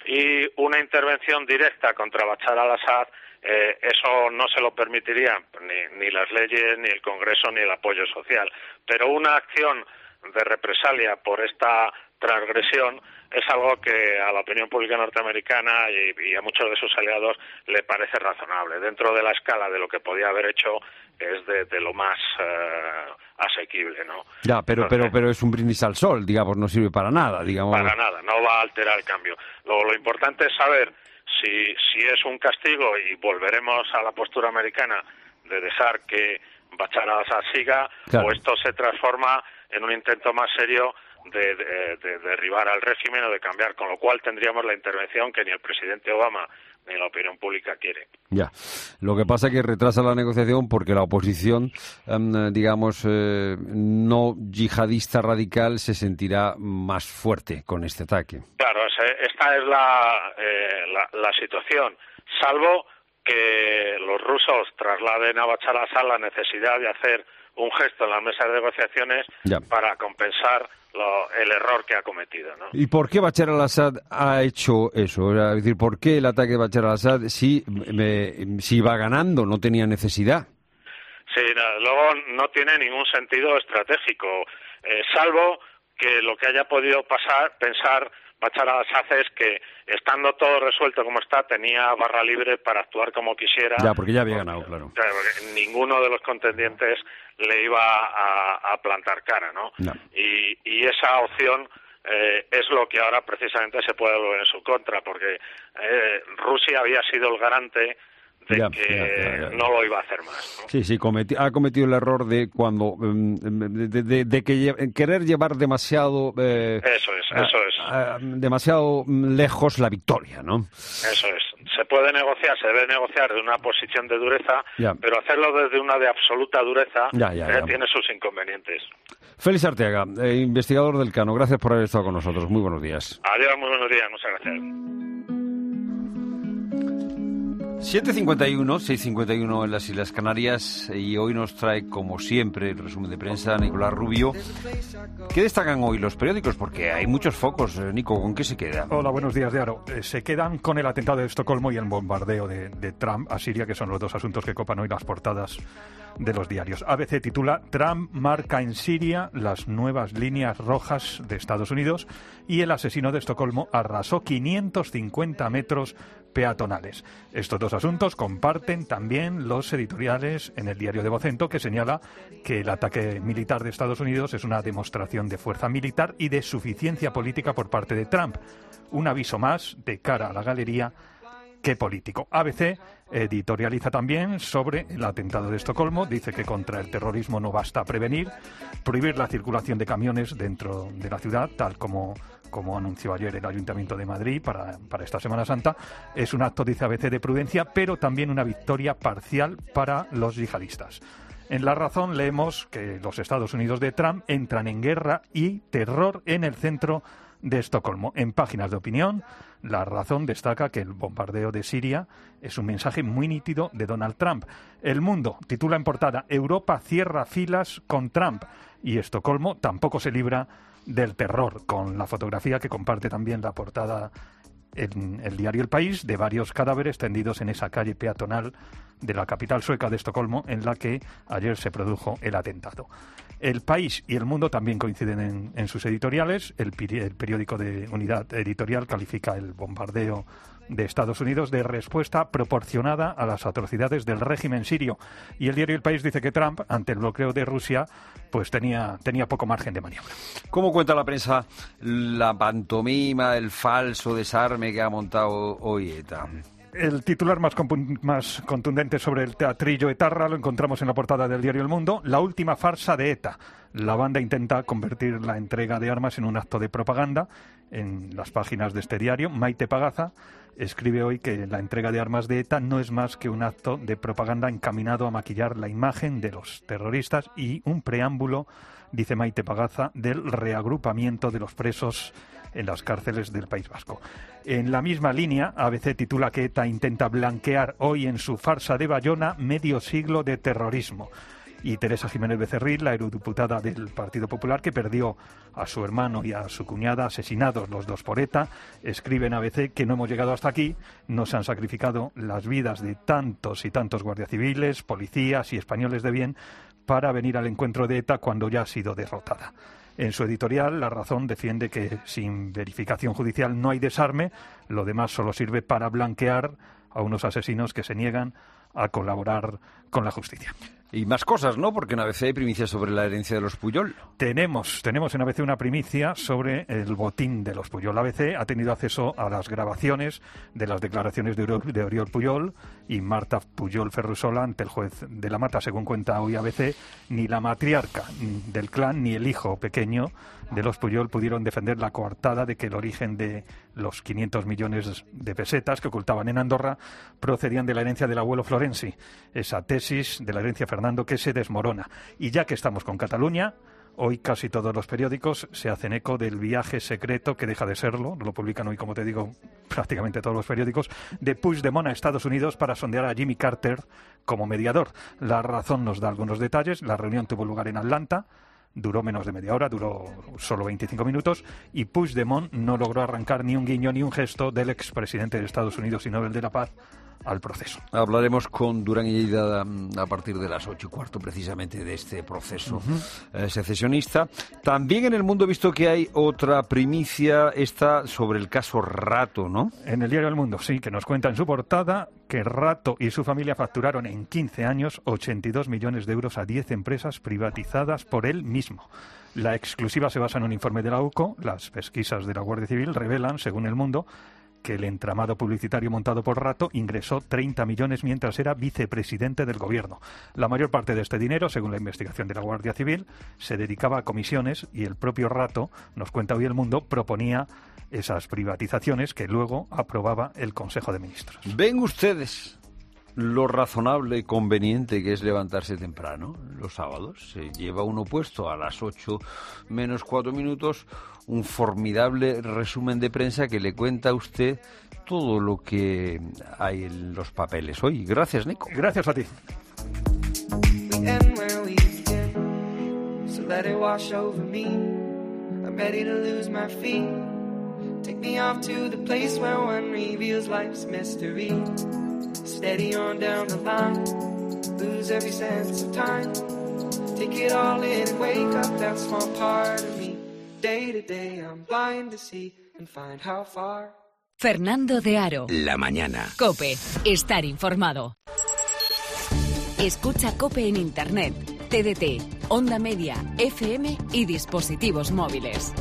y una intervención directa contra Bachar al-Assad, eh, eso no se lo permitiría ni, ni las leyes, ni el Congreso, ni el apoyo social. Pero una acción de represalia por esta transgresión es algo que a la opinión pública norteamericana y, y a muchos de sus aliados le parece razonable. Dentro de la escala de lo que podía haber hecho, es de, de lo más eh, asequible, ¿no? Ya, pero, pero, pero es un brindis al sol, digamos, no sirve para nada, digamos. Para nada, no va a alterar el cambio. Lo, lo importante es saber si, si es un castigo, y volveremos a la postura americana de dejar que Bachar al-Assad siga, Claro. o esto se transforma en un intento más serio de, de, de derribar al régimen o de cambiar, con lo cual tendríamos la intervención que ni el presidente Obama ni la opinión pública quiere. Ya. Lo que pasa es que retrasa la negociación porque la oposición, em, digamos, eh, no yihadista radical se sentirá más fuerte con este ataque. Claro, ese- esta es la, eh, la, la situación, salvo que los rusos trasladen a Bachar al-Assad la necesidad de hacer un gesto en las mesas de negociaciones Ya. para compensar lo- el error que ha cometido, ¿no? ¿Y por qué Bachar al-Assad ha hecho eso? O sea, es decir, ¿por qué el ataque de Bachar al-Assad si, me- si iba ganando, no tenía necesidad? Sí, no, luego no tiene ningún sentido estratégico, eh, salvo que lo que haya podido pasar, pensar Bachar al-Assad es que, estando todo resuelto como está, tenía barra libre para actuar como quisiera. Ya, porque ya había ganado, claro. Claro, porque ninguno de los contendientes le iba a, a plantar cara, ¿no? No. Y, y esa opción eh, es lo que ahora precisamente se puede volver en su contra, porque eh, Rusia había sido el garante de Ya, que ya, ya, ya. no lo iba a hacer más, ¿no? Sí, sí, cometi- ha cometido el error de cuando em, de, de- de que lle- querer llevar demasiado eh, Eso es, a- eso es. a- demasiado lejos la victoria, ¿no? Eso es. Se puede negociar, se debe negociar de una posición de dureza, Ya. pero hacerlo desde una de absoluta dureza Ya, ya, eh, ya. tiene sus inconvenientes. Félix Arteaga, eh, investigador del Cano, gracias por haber estado con nosotros. Muy buenos días. Adiós, muy buenos días, muchas gracias. siete cincuenta y uno, seis cincuenta y uno en las Islas Canarias, y hoy nos trae, como siempre, el resumen de prensa Nicolás Rubio. ¿Qué destacan hoy los periódicos? Porque hay muchos focos. Eh, Nico, ¿con qué se queda? Hola, buenos días, Diaro. Eh, se quedan con el atentado de Estocolmo y el bombardeo de, de Trump a Siria, que son los dos asuntos que copan hoy las portadas de los diarios. A B C titula: Trump marca en Siria las nuevas líneas rojas de Estados Unidos, y el asesino de Estocolmo arrasó quinientos cincuenta metros peatonales. Estos dos asuntos comparten también los editoriales en el diario de Vocento, que señala que el ataque militar de Estados Unidos es una demostración de fuerza militar y de suficiencia política por parte de Trump. Un aviso más de cara a la galería que político. A B C editorializa también sobre el atentado de Estocolmo. Dice que contra el terrorismo no basta prevenir, prohibir la circulación de camiones dentro de la ciudad, tal como, como anunció ayer el Ayuntamiento de Madrid para, para esta Semana Santa. Es un acto, dice A B C, de prudencia, pero también una victoria parcial para los yihadistas. En La Razón leemos que los Estados Unidos de Trump entran en guerra y terror en el centro de Estocolmo. En páginas de opinión, La Razón destaca que el bombardeo de Siria es un mensaje muy nítido de Donald Trump. El Mundo titula en portada: Europa cierra filas con Trump, y Estocolmo tampoco se libra del terror, con la fotografía que comparte también la portada en el diario El País de varios cadáveres tendidos en esa calle peatonal de la capital sueca de Estocolmo, en la que ayer se produjo el atentado. El País y El Mundo también coinciden en, en sus editoriales. El, el periódico de Unidad Editorial califica el bombardeo de Estados Unidos de respuesta proporcionada a las atrocidades del régimen sirio. Y el diario El País dice que Trump, ante el bloqueo de Rusia, pues tenía, tenía poco margen de maniobra. ¿Cómo cuenta la prensa la pantomima, el falso desarme que ha montado hoy ETA? El titular más, más contundente sobre el teatrillo etarra lo encontramos en la portada del diario El Mundo. La última farsa de ETA. La banda intenta convertir la entrega de armas en un acto de propaganda. En las páginas de este diario, Maite Pagaza escribe hoy que la entrega de armas de ETA no es más que un acto de propaganda encaminado a maquillar la imagen de los terroristas y un preámbulo, dice Maite Pagaza, del reagrupamiento de los presos en las cárceles del País Vasco. En la misma línea, A B C titula que ETA intenta blanquear hoy en su farsa de Bayona medio siglo de terrorismo. Y Teresa Jiménez Becerril, la eurodiputada del Partido Popular, que perdió a su hermano y a su cuñada asesinados los dos por ETA, escribe en A B C que no hemos llegado hasta aquí, no se han sacrificado las vidas de tantos y tantos guardias civiles, policías y españoles de bien para venir al encuentro de ETA cuando ya ha sido derrotada. En su editorial, La Razón defiende que sin verificación judicial no hay desarme, lo demás solo sirve para blanquear a unos asesinos que se niegan a colaborar con la justicia. Y más cosas, ¿no? Porque en A B C hay primicia sobre la herencia de los Puyol. Tenemos, tenemos en A B C una primicia sobre el botín de los Puyol. A B C ha tenido acceso a las grabaciones de las declaraciones de, de Oriol Puyol y Marta Puyol Ferrusola ante el juez de la Mata. Según cuenta hoy A B C, ni la matriarca del clan ni el hijo pequeño de los Puyol pudieron defender la coartada de que el origen de los quinientos millones de pesetas que ocultaban en Andorra procedían de la herencia del abuelo Florenzi. Esa tesis de la herencia Fernando que se desmorona. Y ya que estamos con Cataluña, hoy casi todos los periódicos se hacen eco del viaje secreto, que deja de serlo, lo publican hoy, como te digo, prácticamente todos los periódicos, de Puigdemont a Estados Unidos para sondear a Jimmy Carter como mediador. La Razón nos da algunos detalles. La reunión tuvo lugar en Atlanta. Duró menos de media hora, duró solo veinticinco minutos, y Puigdemont no logró arrancar ni un guiño ni un gesto del expresidente de Estados Unidos y Nobel de la Paz al proceso. Hablaremos con Durán y Lleida a partir de las ocho y cuarto precisamente de este proceso uh-huh. eh, secesionista. También en El Mundo he visto que hay otra primicia, esta sobre el caso Rato, ¿no? En el diario El Mundo, sí, que nos cuenta en su portada que Rato y su familia facturaron en quince años ochenta y dos millones de euros a diez empresas privatizadas por él mismo. La exclusiva se basa en un informe de la U C O. Las pesquisas de la Guardia Civil revelan, según El Mundo, que el entramado publicitario montado por Rato ingresó treinta millones mientras era vicepresidente del gobierno. La mayor parte de este dinero, según la investigación de la Guardia Civil, se dedicaba a comisiones y el propio Rato, nos cuenta hoy El Mundo, proponía esas privatizaciones que luego aprobaba el Consejo de Ministros. ¿Ven ustedes lo razonable y conveniente que es levantarse temprano los sábados? Se lleva uno puesto a las ocho menos cuatro minutos un formidable resumen de prensa que le cuenta a usted todo lo que hay en los papeles hoy. Gracias, Nico. Gracias a ti. Steady on down the line, lose every sense of time. Take it all in and wake up that small part of me. Day to day I'm blind to see and find how far. Fernando de Aro. La mañana. COPE. Estar informado. Escucha COPE en Internet, T D T, Onda Media, F M y dispositivos móviles.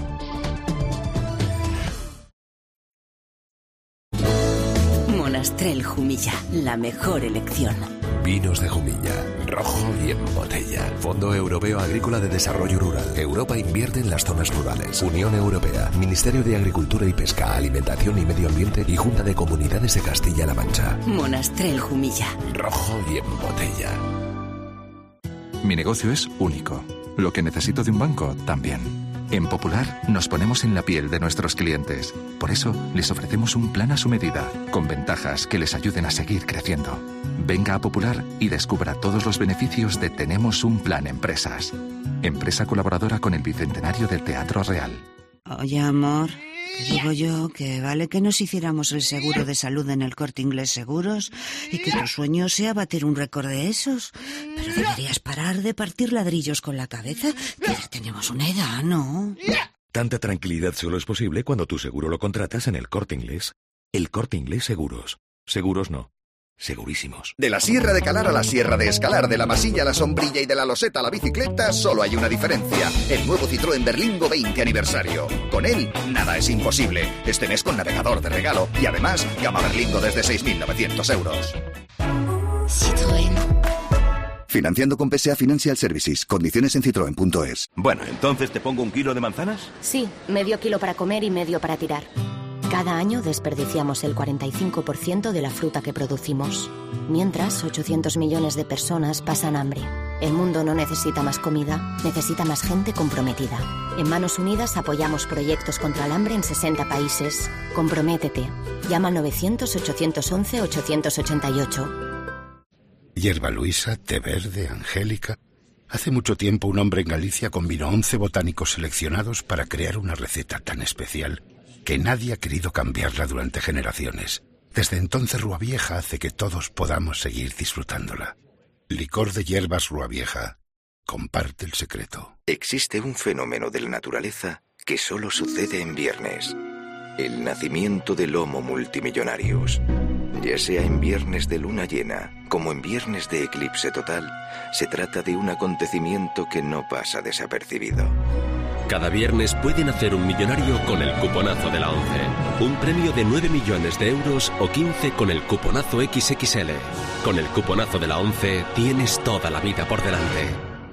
Monastrell Jumilla, la mejor elección. Vinos de Jumilla, rojo y en botella. Fondo Europeo Agrícola de Desarrollo Rural. Europa invierte en las zonas rurales. Unión Europea, Ministerio de Agricultura y Pesca, Alimentación y Medio Ambiente y Junta de Comunidades de Castilla-La Mancha. Monastrell Jumilla. Rojo y en botella. Mi negocio es único. Lo que necesito de un banco, también. En Popular nos ponemos en la piel de nuestros clientes. Por eso les ofrecemos un plan a su medida, con ventajas que les ayuden a seguir creciendo. Venga a Popular y descubra todos los beneficios de Tenemos un Plan Empresas. Empresa colaboradora con el Bicentenario del Teatro Real. Oye, amor, Que digo yo que vale que nos hiciéramos el seguro de salud en el Corte Inglés Seguros y que tu sueño sea bater un récord de esos. Pero deberías parar de partir ladrillos con la cabeza, que ya tenemos una edad, ¿no? Tanta tranquilidad solo es posible cuando tu seguro lo contratas en el Corte Inglés. El Corte Inglés Seguros. Seguros no. Segurísimos. De la Sierra de Calar a la Sierra de Escalar, de la masilla a la sombrilla y de la loseta a la bicicleta, solo hay una diferencia. El nuevo Citroën Berlingo veinte aniversario. Con él, nada es imposible. Este mes con navegador de regalo y además, gama Berlingo desde seis mil novecientos euros. Citroën. Financiando con P S A Financial Services. Condiciones en citroen punto es. Bueno, entonces te pongo un kilo de manzanas. Sí, medio kilo para comer y medio para tirar. Cada año desperdiciamos el cuarenta y cinco por ciento de la fruta que producimos. Mientras, ochocientos millones de personas pasan hambre. El mundo no necesita más comida, necesita más gente comprometida. En Manos Unidas apoyamos proyectos contra el hambre en sesenta países. Comprométete. Llama al novecientos, ochocientos once, ochocientos ochenta y ocho. Hierba Luisa, té verde, angélica. Hace mucho tiempo un hombre en Galicia combinó once botánicos seleccionados para crear una receta tan especial que nadie ha querido cambiarla durante generaciones. Desde entonces Rúa Vieja hace que todos podamos seguir disfrutándola. Licor de hierbas Rúa Vieja. Comparte el secreto. Existe un fenómeno de la naturaleza que solo sucede en viernes. El nacimiento del Homo multimillonarius. Ya sea en viernes de luna llena, como en viernes de eclipse total, se trata de un acontecimiento que no pasa desapercibido. Cada viernes pueden hacer un millonario con el cuponazo de la ONCE. Un premio de nueve millones de euros o quince con el cuponazo equis equis ele. Con el cuponazo de la ONCE tienes toda la vida por delante.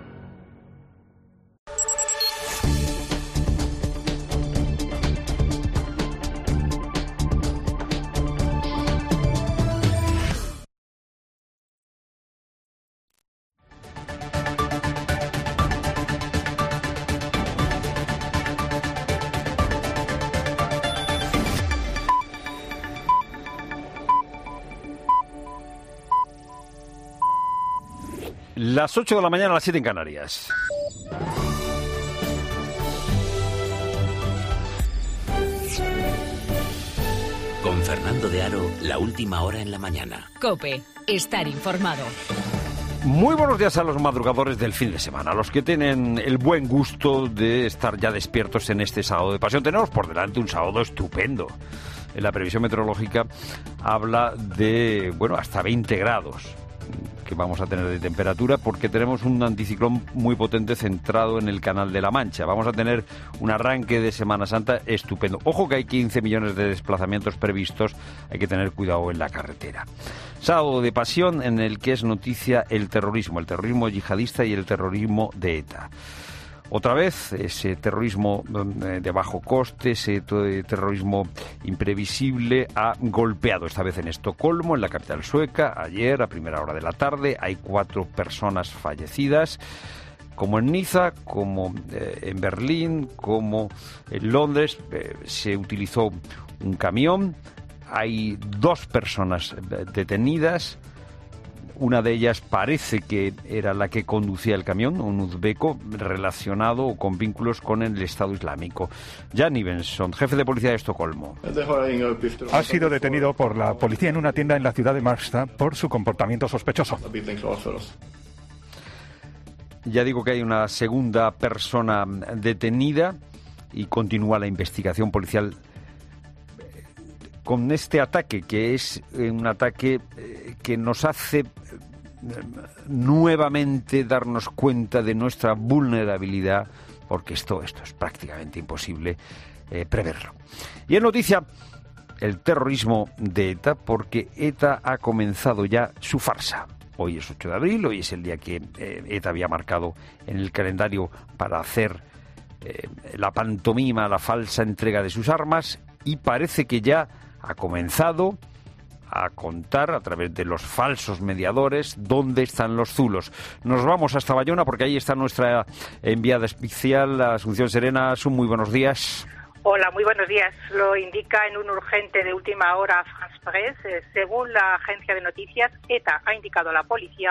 Las ocho de la mañana, a las siete en Canarias. Con Fernando de Aro, la última hora en la mañana. COPE, estar informado. Muy buenos días a los madrugadores del fin de semana, a los que tienen el buen gusto de estar ya despiertos en este sábado de pasión. Tenemos por delante un sábado estupendo. En la previsión meteorológica habla de, bueno, hasta veinte grados que vamos a tener de temperatura, porque tenemos un anticiclón muy potente centrado en el Canal de la Mancha. Vamos a tener un arranque de Semana Santa estupendo. Ojo que hay quince millones de desplazamientos previstos, hay que tener cuidado en la carretera. Sábado de pasión en el que es noticia el terrorismo, el terrorismo yihadista y el terrorismo de ETA. Otra vez, ese terrorismo de bajo coste, ese terrorismo imprevisible ha golpeado, esta vez en Estocolmo, en la capital sueca. Ayer, a primera hora de la tarde, hay cuatro personas fallecidas, como en Niza, como eh, en Berlín, como en Londres. Eh, se utilizó un camión, hay dos personas detenidas. Una de ellas parece que era la que conducía el camión, un uzbeco relacionado o con vínculos con el Estado Islámico. Jan Ivenson, jefe de policía de Estocolmo. Ha sido detenido por la policía en una tienda en la ciudad de Marsta por su comportamiento sospechoso. Ya digo que hay una segunda persona detenida y continúa la investigación policial con este ataque, que es un ataque que nos hace nuevamente darnos cuenta de nuestra vulnerabilidad, porque esto, esto es prácticamente imposible eh, preverlo. Y en noticia, el terrorismo de ETA, porque ETA ha comenzado ya su farsa. Hoy es ocho de abril, hoy es el día que eh, ETA había marcado en el calendario para hacer eh, la pantomima, la falsa entrega de sus armas, y parece que ya ha comenzado a contar a través de los falsos mediadores dónde están los zulos. Nos vamos hasta Bayona porque ahí está nuestra enviada especial, Asunción Serena. Asun, muy buenos días. Hola, muy buenos días. Lo indica en un urgente de última hora France Press. Eh, según la agencia de noticias, ETA ha indicado a la policía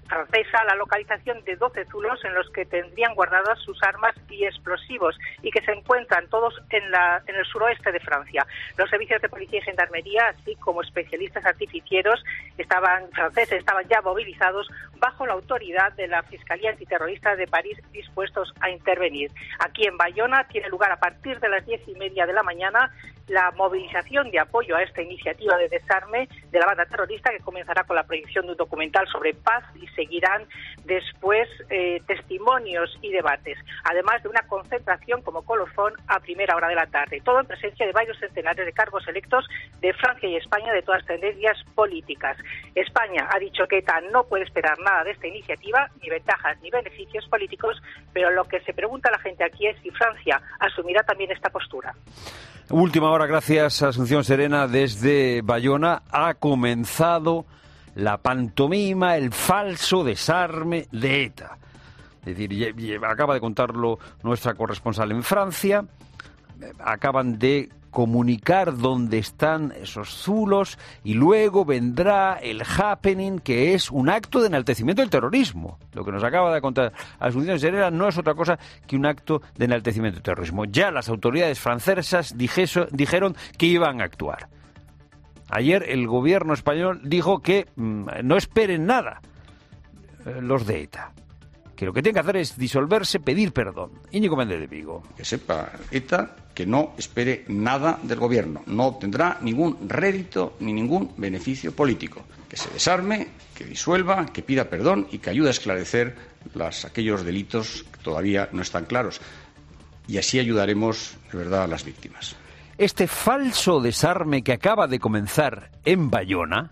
francesa la localización de doce zulos en los que tendrían guardadas sus armas y explosivos y que se encuentran todos en, la, en el suroeste de Francia. Los servicios de policía y gendarmería, así como especialistas artificieros estaban, franceses, estaban ya movilizados bajo la autoridad de la Fiscalía Antiterrorista de París, dispuestos a intervenir. Aquí en Bayona tiene lugar a partir de las diez y media de la mañana la movilización de apoyo a esta iniciativa de desarme de la banda terrorista, que comenzará con la proyección de un documental sobre paz y seguirán después eh, testimonios y debates, además de una concentración como colofón a primera hora de la tarde. Todo en presencia de varios centenares de cargos electos de Francia y España de todas tendencias políticas. España ha dicho que ETA no puede esperar nada de esta iniciativa, ni ventajas ni beneficios políticos, pero lo que se pregunta la gente aquí es si Francia asumirá también esta postura. Última hora, gracias a Asunción Serena desde Bayona. Ha comenzado la pantomima, el falso desarme de ETA. Es decir, acaba de contarlo nuestra corresponsal en Francia. Acaban de comunicar dónde están esos zulos y luego vendrá el happening, que es un acto de enaltecimiento del terrorismo. Lo que nos acaba de contar Asunción Serena no es otra cosa que un acto de enaltecimiento del terrorismo. Ya las autoridades francesas dijeso, dijeron que iban a actuar. Ayer el gobierno español dijo que mmm, no esperen nada eh, los de ETA, que lo que tienen que hacer es disolverse, pedir perdón. Íñigo Méndez de Vigo. Que sepa ETA que no espere nada del gobierno, no obtendrá ningún rédito ni ningún beneficio político. Que se desarme, que disuelva, que pida perdón y que ayude a esclarecer las, aquellos delitos que todavía no están claros. Y así ayudaremos de verdad a las víctimas. Este falso desarme que acaba de comenzar en Bayona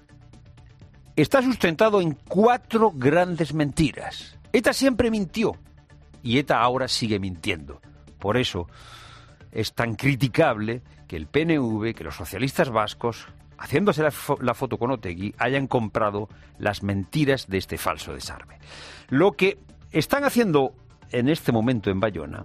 está sustentado en cuatro grandes mentiras. ETA siempre mintió y ETA ahora sigue mintiendo. Por eso es tan criticable que el P N V, que los socialistas vascos, haciéndose la, fo- la foto con Otegi, hayan comprado las mentiras de este falso desarme. Lo que están haciendo en este momento en Bayona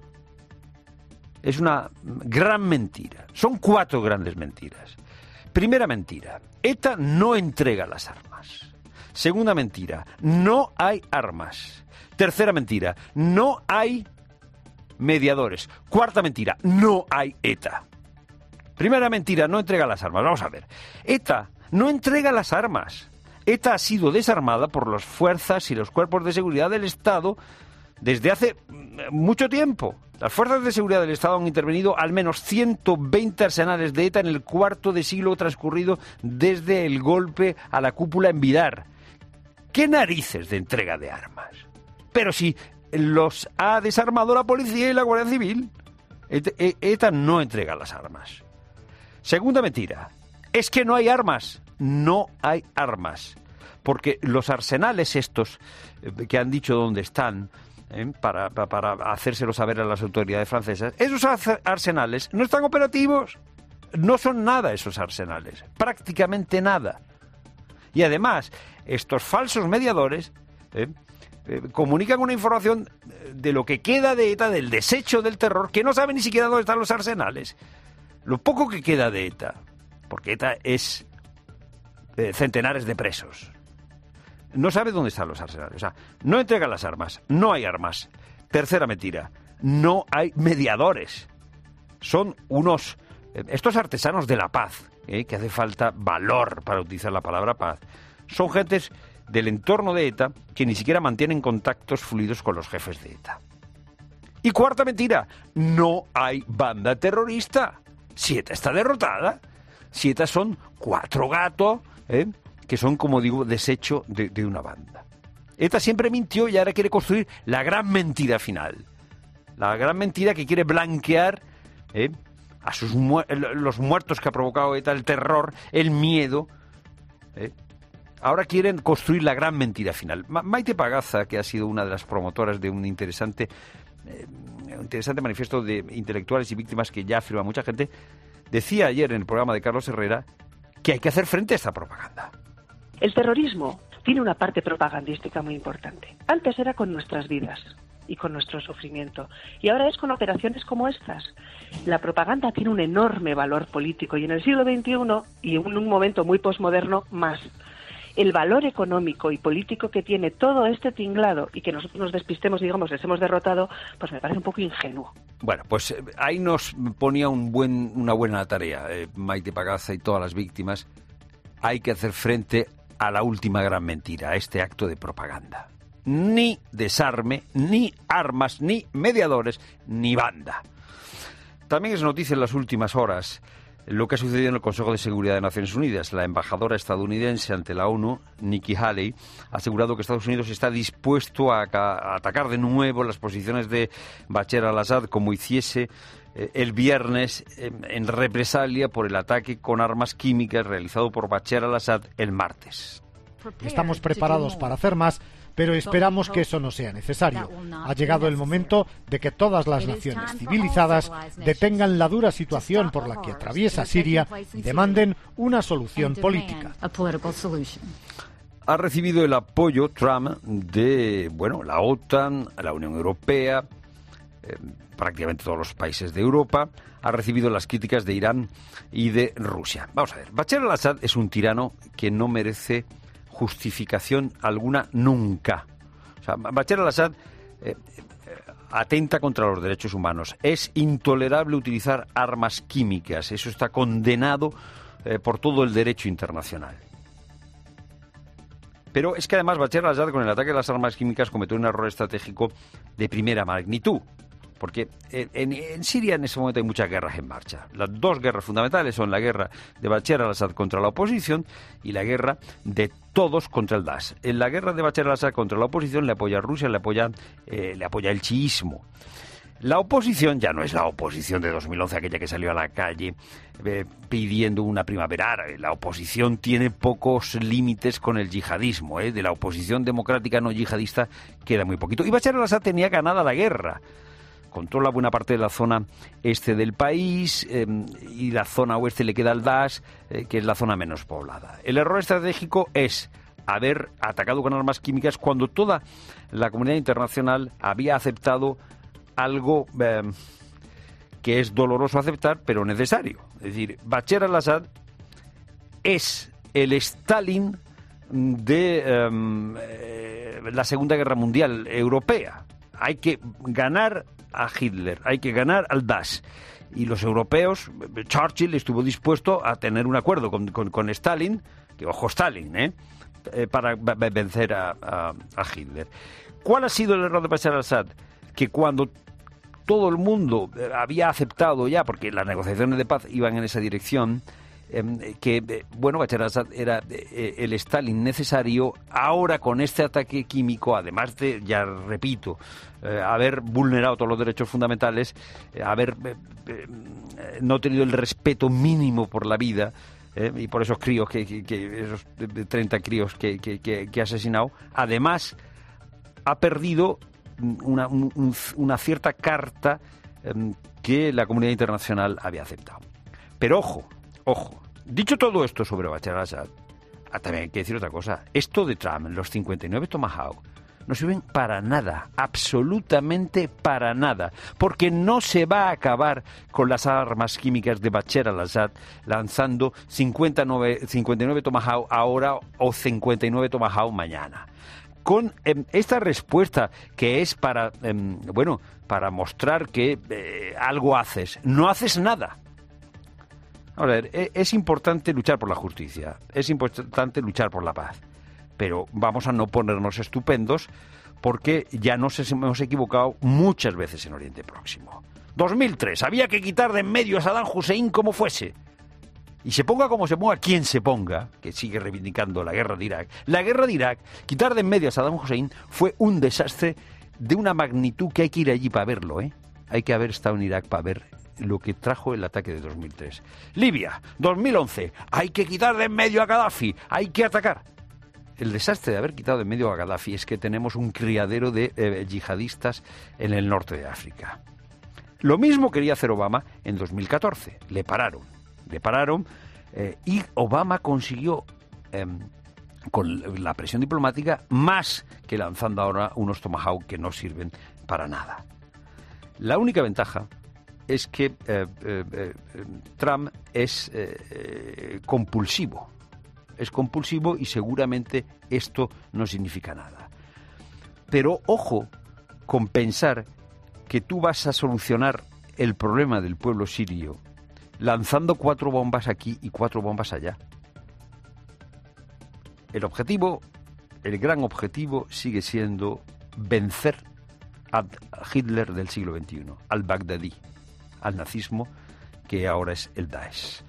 es una gran mentira. Son cuatro grandes mentiras. Primera mentira: ETA no entrega las armas. Segunda mentira: no hay armas. Tercera mentira: no hay mediadores. Cuarta mentira: no hay ETA. Primera mentira: no entrega las armas. Vamos a ver. ETA no entrega las armas. ETA ha sido desarmada por las fuerzas y los cuerpos de seguridad del Estado desde hace mucho tiempo. Las fuerzas de seguridad del Estado han intervenido al menos ciento veinte arsenales de ETA en el cuarto de siglo transcurrido desde el golpe a la cúpula en Vidar. ¿Qué narices de entrega de armas? Pero si los ha desarmado la policía y la Guardia Civil. ETA no entrega las armas. Segunda mentira: es que no hay armas. No hay armas. Porque los arsenales estos que han dicho dónde están, ¿eh? para, para, para hacérselo saber a las autoridades francesas, esos arsenales no están operativos. No son nada esos arsenales. Prácticamente nada. Y además, estos falsos mediadores ¿eh? Eh, comunican una información de lo que queda de ETA, del desecho del terror, que no sabe ni siquiera dónde están los arsenales. Lo poco que queda de ETA, porque ETA es eh, centenares de presos, no sabe dónde están los arsenales. O sea, no entregan las armas, no hay armas. Tercera mentira: no hay mediadores. Son unos... Eh, estos artesanos de la paz, eh, que hace falta valor para utilizar la palabra paz, son gentes del entorno de ETA que ni siquiera mantienen contactos fluidos con los jefes de ETA. Y cuarta mentira: no hay banda terrorista. Si ETA está derrotada, si ETA son cuatro gatos, ¿eh? que son, como digo, desecho de, de una banda. ETA siempre mintió y ahora quiere construir la gran mentira final. La gran mentira que quiere blanquear ¿eh? a sus mu- los muertos que ha provocado ETA, el terror, el miedo, ¿eh? Ahora quieren construir la gran mentira final. Ma- Maite Pagaza, que ha sido una de las promotoras de un interesante, eh, un interesante manifiesto de intelectuales y víctimas que ya afirma mucha gente, decía ayer en el programa de Carlos Herrera que hay que hacer frente a esta propaganda. El terrorismo tiene una parte propagandística muy importante. Antes era con nuestras vidas y con nuestro sufrimiento, y ahora es con operaciones como estas. La propaganda tiene un enorme valor político y en el siglo veintiuno, y en un momento muy posmoderno, más. el valor económico y político que tiene todo este tinglado y que nosotros nos despistemos, digamos, les hemos derrotado, pues me parece un poco ingenuo. Bueno, pues eh, ahí nos ponía un buen, una buena tarea, eh, Maite Pagaza y todas las víctimas. Hay que hacer frente a la última gran mentira, a este acto de propaganda. Ni desarme, ni armas, ni mediadores, ni banda. También es noticia en las últimas horas lo que ha sucedido en el Consejo de Seguridad de Naciones Unidas. La embajadora estadounidense ante la ONU, Nikki Haley, ha asegurado que Estados Unidos está dispuesto a, a atacar de nuevo las posiciones de Bashar al-Assad como hiciese eh, el viernes eh, en represalia por el ataque con armas químicas realizado por Bashar al-Assad el martes. Estamos preparados para hacer más, pero esperamos que eso no sea necesario. Ha llegado el momento de que todas las naciones civilizadas detengan la dura situación por la que atraviesa Siria y demanden una solución política. Ha recibido el apoyo Trump de, bueno, la OTAN, la Unión Europea, eh, prácticamente todos los países de Europa. Ha recibido las críticas de Irán y de Rusia. Vamos a ver, Bashar al-Assad es un tirano que no merece justificación alguna nunca. O sea, Bashar al-Assad eh, eh, atenta contra los derechos humanos. Es intolerable utilizar armas químicas. Eso está condenado eh, por todo el derecho internacional. Pero es que además Bashar al-Assad, con el ataque de las armas químicas, cometió un error estratégico de primera magnitud. Porque en, en Siria en ese momento hay muchas guerras en marcha. Las dos guerras fundamentales son la guerra de Bashar al-Assad contra la oposición y la guerra de todos contra el Daesh. En la guerra de Bashar al-Assad contra la oposición le apoya Rusia, le apoya, eh, le apoya el chiismo. La oposición ya no es la oposición de dos mil once, aquella que salió a la calle eh, pidiendo una primavera árabe. La oposición tiene pocos límites con el yihadismo. Eh. De la oposición democrática no yihadista queda muy poquito. Y Bashar al-Assad tenía ganada la guerra. Controla buena parte de la zona este del país eh, y la zona oeste le queda al Daesh, eh, que es la zona menos poblada. El error estratégico es haber atacado con armas químicas cuando toda la comunidad internacional había aceptado algo eh, que es doloroso aceptar, pero necesario. Es decir, Bashar al-Assad es el Stalin de eh, la Segunda Guerra Mundial europea. Hay que ganar a Hitler, hay que ganar al Daesh. Y los europeos, Churchill estuvo dispuesto a tener un acuerdo con, con, con Stalin, que ojo Stalin, ¿eh? Eh, para b- vencer a, a, a Hitler. ¿Cuál ha sido el error de Bashar al-Assad? Que cuando todo el mundo había aceptado ya, porque las negociaciones de paz iban en esa dirección, eh, que, eh, bueno, Bashar al-Assad era eh, el Stalin necesario, ahora con este ataque químico, además de, ya repito, eh, haber vulnerado todos los derechos fundamentales, eh, haber eh, eh, no tenido el respeto mínimo por la vida, eh, y por esos críos, que, que, que esos treinta críos que, que, que, que ha asesinado, además ha perdido una, un, una cierta carta eh, que la comunidad internacional había aceptado. Pero ojo, ojo, dicho todo esto sobre Bashar al-Assad, también hay que decir otra cosa. Esto de Trump, los cincuenta y nueve Tomahawk, no sirven para nada, absolutamente para nada, porque no se va a acabar con las armas químicas de Bashar al-Assad lanzando cincuenta y nueve, cincuenta y nueve Tomahawk ahora o cincuenta y nueve Tomahawk mañana. Con eh, esta respuesta que es para, eh, bueno, para mostrar que eh, algo haces, no haces nada. A ver, es importante luchar por la justicia, es importante luchar por la paz, pero vamos a no ponernos estupendos porque ya nos hemos equivocado muchas veces en Oriente Próximo. dos mil tres, había que quitar de en medio a Saddam Hussein como fuese. Y se ponga como se ponga, quien se ponga, que sigue reivindicando la guerra de Irak. La guerra de Irak, quitar de en medio a Saddam Hussein fue un desastre de una magnitud que hay que ir allí para verlo, ¿eh? Hay que haber estado en Irak para ver lo que trajo el ataque de dos mil tres. Libia, dos mil once, hay que quitar de en medio a Gaddafi, hay que atacar. El desastre de haber quitado de en medio a Gaddafi es que tenemos un criadero de eh, yihadistas en el norte de África. Lo mismo quería hacer Obama en dos mil catorce, le pararon, le pararon eh, y Obama consiguió, eh, con la presión diplomática, más que lanzando ahora unos Tomahawk que no sirven para nada. La única ventaja es que eh, eh, eh, Trump es eh, eh, compulsivo. es compulsivo y seguramente esto no significa nada. Pero ojo con pensar que tú vas a solucionar el problema del pueblo sirio lanzando cuatro bombas aquí y cuatro bombas allá. El objetivo, el gran objetivo sigue siendo vencer a Hitler del siglo veintiuno, al Bagdadí, al nazismo, que ahora es el Daesh.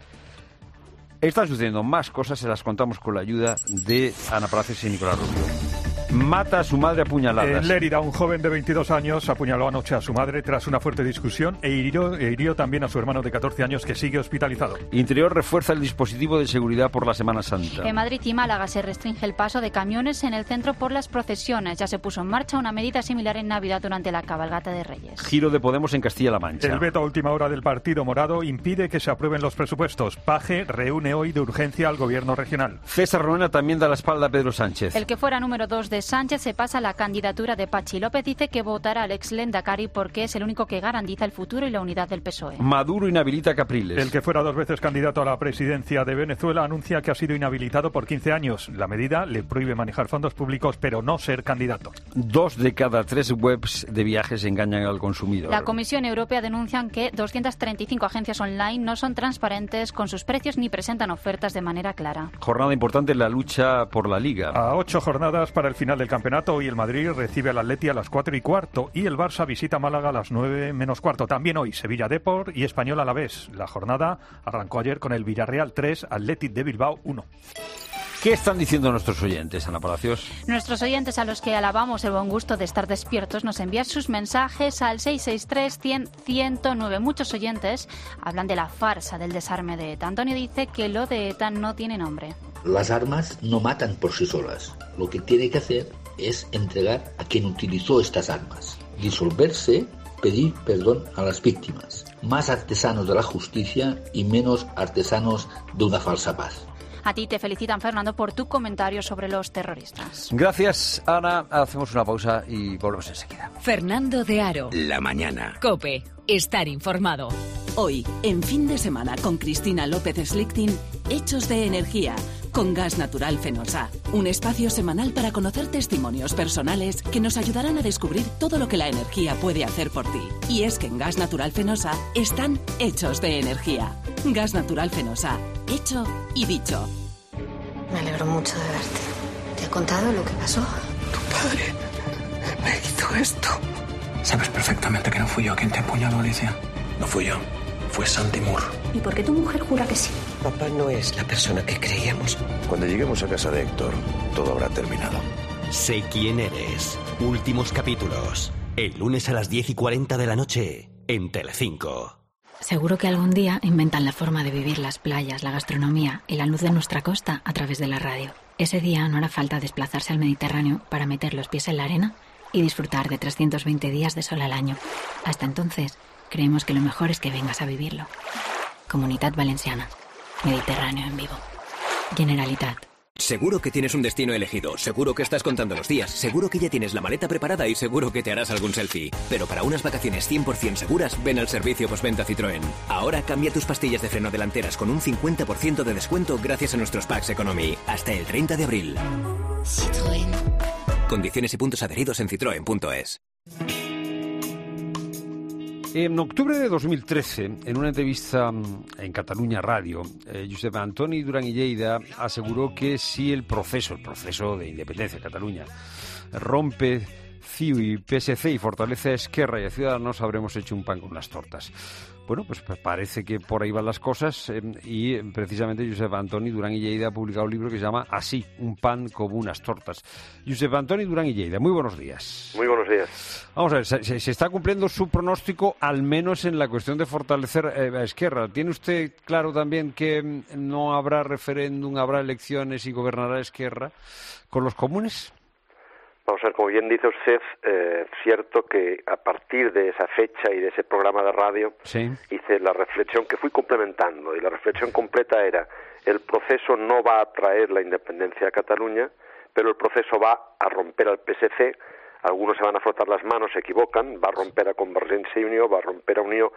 Están sucediendo más cosas, se las contamos con la ayuda de Ana Palacios y Nicolás Rubio. Mata a su madre a puñaladas. En Lérida, un joven de veintidós años apuñaló anoche a su madre tras una fuerte discusión e hirió, e hirió también a su hermano de catorce años, que sigue hospitalizado. Interior refuerza el dispositivo de seguridad por la Semana Santa. En Madrid y Málaga se restringe el paso de camiones en el centro por las procesiones. Ya se puso en marcha una medida similar en Navidad durante la cabalgata de Reyes. Giro de Podemos en Castilla-La Mancha. El veto a última hora del Partido Morado impide que se aprueben los presupuestos. Paje reúne hoy de urgencia al gobierno regional. César Roena también da la espalda a Pedro Sánchez. El que fuera número dos de Sánchez se pasa a la candidatura de Pachi López. Dice que votará al ex Lendakari porque es el único que garantiza el futuro y la unidad del P S O E. Maduro inhabilita a Capriles. El que fuera dos veces candidato a la presidencia de Venezuela anuncia que ha sido inhabilitado por quince años. La medida le prohíbe manejar fondos públicos, pero no ser candidato. Dos de cada tres webs de viajes engañan al consumidor. La Comisión Europea denuncia que doscientas treinta y cinco agencias online no son transparentes con sus precios ni presentan ofertas de manera clara. Jornada importante en la lucha por la Liga. A ocho jornadas para el final del campeonato, hoy el Madrid recibe al Atleti a las cuatro y cuarto y el Barça visita Málaga a las nueve menos cuarto. También hoy Sevilla Depor y Español Alavés. La jornada arrancó ayer con el Villarreal tres, Athletic de Bilbao uno. ¿Qué están diciendo nuestros oyentes, Ana Palacios? Nuestros oyentes, a los que alabamos el buen gusto de estar despiertos, nos envían sus mensajes al seis seis tres, cien, ciento nueve. Muchos oyentes hablan de la farsa del desarme de ETA. Antonio dice que lo de ETA no tiene nombre. Las armas no matan por sí solas. Lo que tiene que hacer es entregar a quien utilizó estas armas, disolverse, pedir perdón a las víctimas. Más artesanos de la justicia y menos artesanos de una falsa paz. A ti te felicitan, Fernando, por tu comentario sobre los terroristas. Gracias, Ana. Hacemos una pausa y volvemos enseguida. Fernando de Aro. La mañana. COPE. Estar informado. Hoy, en Fin de Semana con Cristina López Slichting, Hechos de Energía, con Gas Natural Fenosa. Un espacio semanal para conocer testimonios personales que nos ayudarán a descubrir todo lo que la energía puede hacer por ti. Y es que en Gas Natural Fenosa están hechos de energía. Gas Natural Fenosa. Hecho y dicho. Me alegro mucho de verte. ¿Te ha contado lo que pasó? Tu padre me hizo esto. Sabes perfectamente que no fui yo quien te apuñaló, Alicia. No fui yo. Fue Santi Moore. ¿Y por qué tu mujer jura que sí? Papá no es la persona que creíamos. Cuando lleguemos a casa de Héctor, todo habrá terminado. Sé quién eres. Últimos capítulos. El lunes a las diez y cuarenta de la noche en Telecinco. Seguro que algún día inventan la forma de vivir las playas, la gastronomía y la luz de nuestra costa a través de la radio. Ese día no hará falta desplazarse al Mediterráneo para meter los pies en la arena y disfrutar de trescientos veinte días de sol al año. Hasta entonces, creemos que lo mejor es que vengas a vivirlo. Comunitat Valenciana. Mediterráneo en vivo. Generalitat. Seguro que tienes un destino elegido, seguro que estás contando los días, seguro que ya tienes la maleta preparada y seguro que te harás algún selfie. Pero para unas vacaciones cien por ciento seguras, ven al servicio postventa Citroën. Ahora cambia tus pastillas de freno delanteras con un cincuenta por ciento de descuento gracias a nuestros packs Economy. Hasta el treinta de abril. Citroën. Condiciones y puntos adheridos en citroen punto es. En octubre de dos mil trece, en una entrevista en Cataluña Radio, eh, Josep Antoni Duran i Lleida aseguró que si el proceso, el proceso de independencia de Cataluña, rompe C I U y P S C y fortalece a Esquerra y a Ciudadanos, habremos hecho un pan con las tortas. Bueno, pues parece que por ahí van las cosas eh, y precisamente Josep Antoni Duran i Lleida ha publicado un libro que se llama Así, un pan como unas tortas. Josep Antoni Duran i Lleida, muy buenos días. Muy buenos días. Vamos a ver, se, se está cumpliendo su pronóstico, al menos en la cuestión de fortalecer eh, a Esquerra. ¿Tiene usted claro también que no habrá referéndum, habrá elecciones y gobernará Esquerra con los comunes? Vamos a ver, como bien dice usted, eh, cierto que a partir de esa fecha y de ese programa de radio sí. hice la reflexión que fui complementando, y la reflexión completa era: el proceso no va a traer la independencia a Cataluña, pero el proceso va a romper al P S C. Algunos se van a frotar las manos, se equivocan, va a romper a Convergencia y Unió, va a romper a Unió,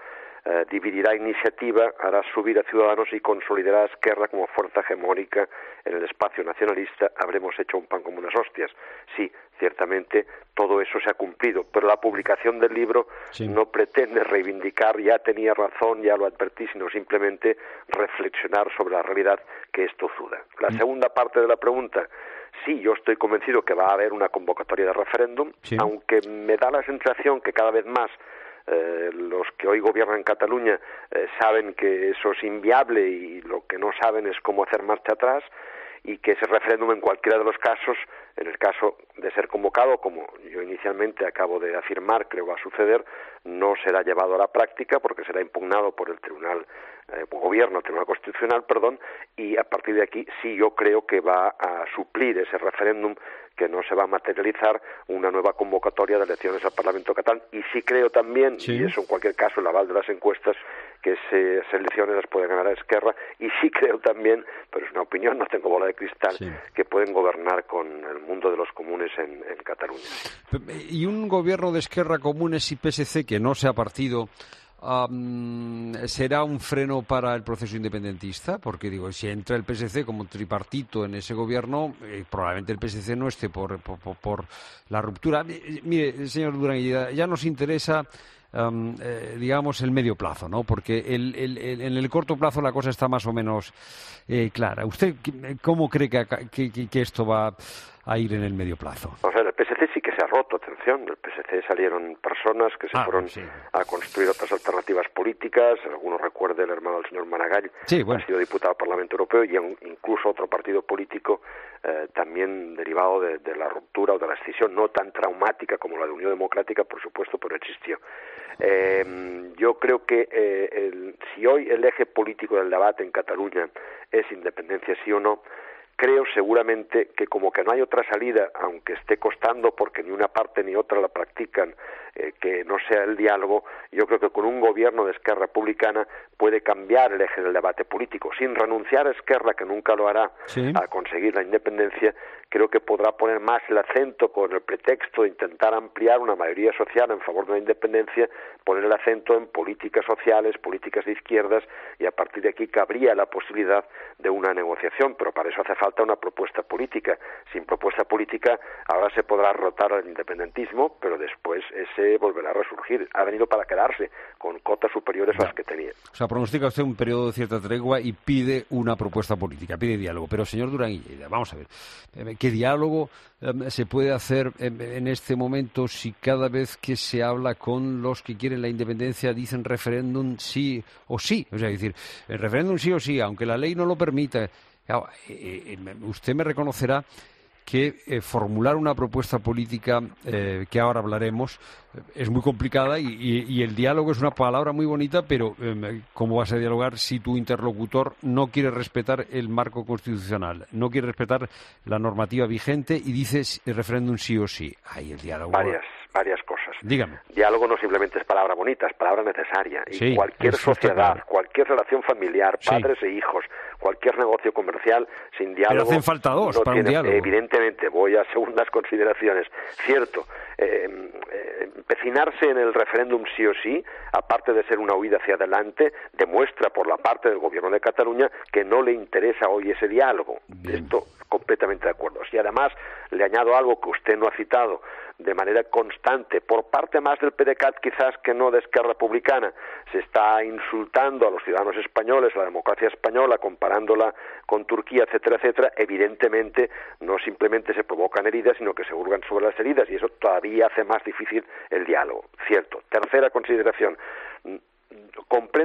eh, dividirá Iniciativa, hará subir a Ciudadanos y consolidará a Esquerra como fuerza hegemónica en el espacio nacionalista. Habremos hecho un pan como unas hostias. Sí, ciertamente todo eso se ha cumplido, pero la publicación del libro sí. no pretende reivindicar, ya tenía razón, ya lo advertí, sino simplemente reflexionar sobre la realidad que es tozuda. La mm. segunda parte de la pregunta, sí, yo estoy convencido que va a haber una convocatoria de referéndum, sí. aunque me da la sensación que cada vez más eh, los que hoy gobiernan Cataluña eh, saben que eso es inviable y lo que no saben es cómo hacer marcha atrás, y que ese referéndum en cualquiera de los casos, en el caso de ser convocado, como yo inicialmente acabo de afirmar, creo va a suceder, no será llevado a la práctica porque será impugnado por el Tribunal eh, Gobierno, el Tribunal Constitucional, perdón, y a partir de aquí sí yo creo que va a suplir ese referéndum, que no se va a materializar una nueva convocatoria de elecciones al Parlamento catalán. Y sí creo también, sí. y eso en cualquier caso el aval de las encuestas, que ese, esas elecciones las puede ganar a Esquerra, y sí creo también, pero es una opinión, no tengo bola de cristal, sí. que pueden gobernar con el mundo de los comunes en, en Cataluña. Y un gobierno de Esquerra, Comunes y P S C que no sea partido, Um, ¿será un freno para el proceso independentista? Porque digo, si entra el P S C como tripartito en ese gobierno, eh, probablemente el P S C no esté por, por, por la ruptura. Eh, mire, señor Durán, ya nos interesa, um, eh, digamos, el medio plazo, ¿no? Porque el, el, el, en el corto plazo la cosa está más o menos eh, clara. ¿Usted cómo cree que, que, que esto va a ir en el medio plazo? O sea, el P S C sí que se ha roto, atención, del P S C salieron personas que se ah, fueron sí. a construir otras alternativas políticas, algunos recuerde el hermano del señor Maragall, sí, bueno. ha sido diputado al Parlamento Europeo, y incluso otro partido político eh, también derivado de, de la ruptura o de la escisión, no tan traumática como la de Unión Democrática, por supuesto, pero existió. Eh, yo creo que eh, el, si hoy el eje político del debate en Cataluña es independencia sí o no, creo seguramente que como que no hay otra salida, aunque esté costando porque ni una parte ni otra la practican, eh, que no sea el diálogo, yo creo que con un gobierno de Esquerra Republicana puede cambiar el eje del debate político, sin renunciar a Esquerra, que nunca lo hará, sí. a conseguir la independencia. Creo que podrá poner más el acento con el pretexto de intentar ampliar una mayoría social en favor de la independencia, poner el acento en políticas sociales, políticas de izquierdas, y a partir de aquí cabría la posibilidad de una negociación, pero para eso hace falta una propuesta política. Sin propuesta política ahora se podrá rotar al independentismo, pero después ese volverá a resurgir. Ha venido para quedarse con cotas superiores a las que tenía. O sea, pronostica usted un periodo de cierta tregua y pide una propuesta política, pide diálogo. Pero, señor Durán y Lleida, vamos a ver, ¿qué diálogo um, se puede hacer en, en este momento si cada vez que se habla con los que quieren la independencia dicen referéndum sí o sí? O sea, es decir, el referéndum sí o sí, aunque la ley no lo permita. Claro, eh, eh, usted me reconocerá que eh, formular una propuesta política, eh, que ahora hablaremos, eh, es muy complicada y, y, y el diálogo es una palabra muy bonita, pero eh, ¿cómo vas a dialogar si tu interlocutor no quiere respetar el marco constitucional, no quiere respetar la normativa vigente y dices el referéndum sí o sí? Ahí el diálogo... Varias, varias cosas. Dígame. Diálogo no simplemente es palabra bonita, es palabra necesaria. Y sí, cualquier sociedad, cualquier relación familiar, padres sí. e hijos, cualquier negocio comercial sin diálogo... Pero hacen falta dos no para tiene, un diálogo. Evidentemente, voy a segundas consideraciones. Cierto, eh, eh, empecinarse en el referéndum sí o sí, aparte de ser una huida hacia adelante, demuestra por la parte del Gobierno de Cataluña que no le interesa hoy ese diálogo. Bien. Esto completamente de acuerdo. Si además le añado algo que usted no ha citado, de manera constante, por parte más del P D C A T quizás que no de Esquerra Republicana, se está insultando a los ciudadanos españoles, a la democracia española, comparándola con Turquía, etcétera, etcétera. Evidentemente no simplemente se provocan heridas, sino que se hurgan sobre las heridas, y eso todavía hace más difícil el diálogo. Cierto. Tercera consideración. Comprendo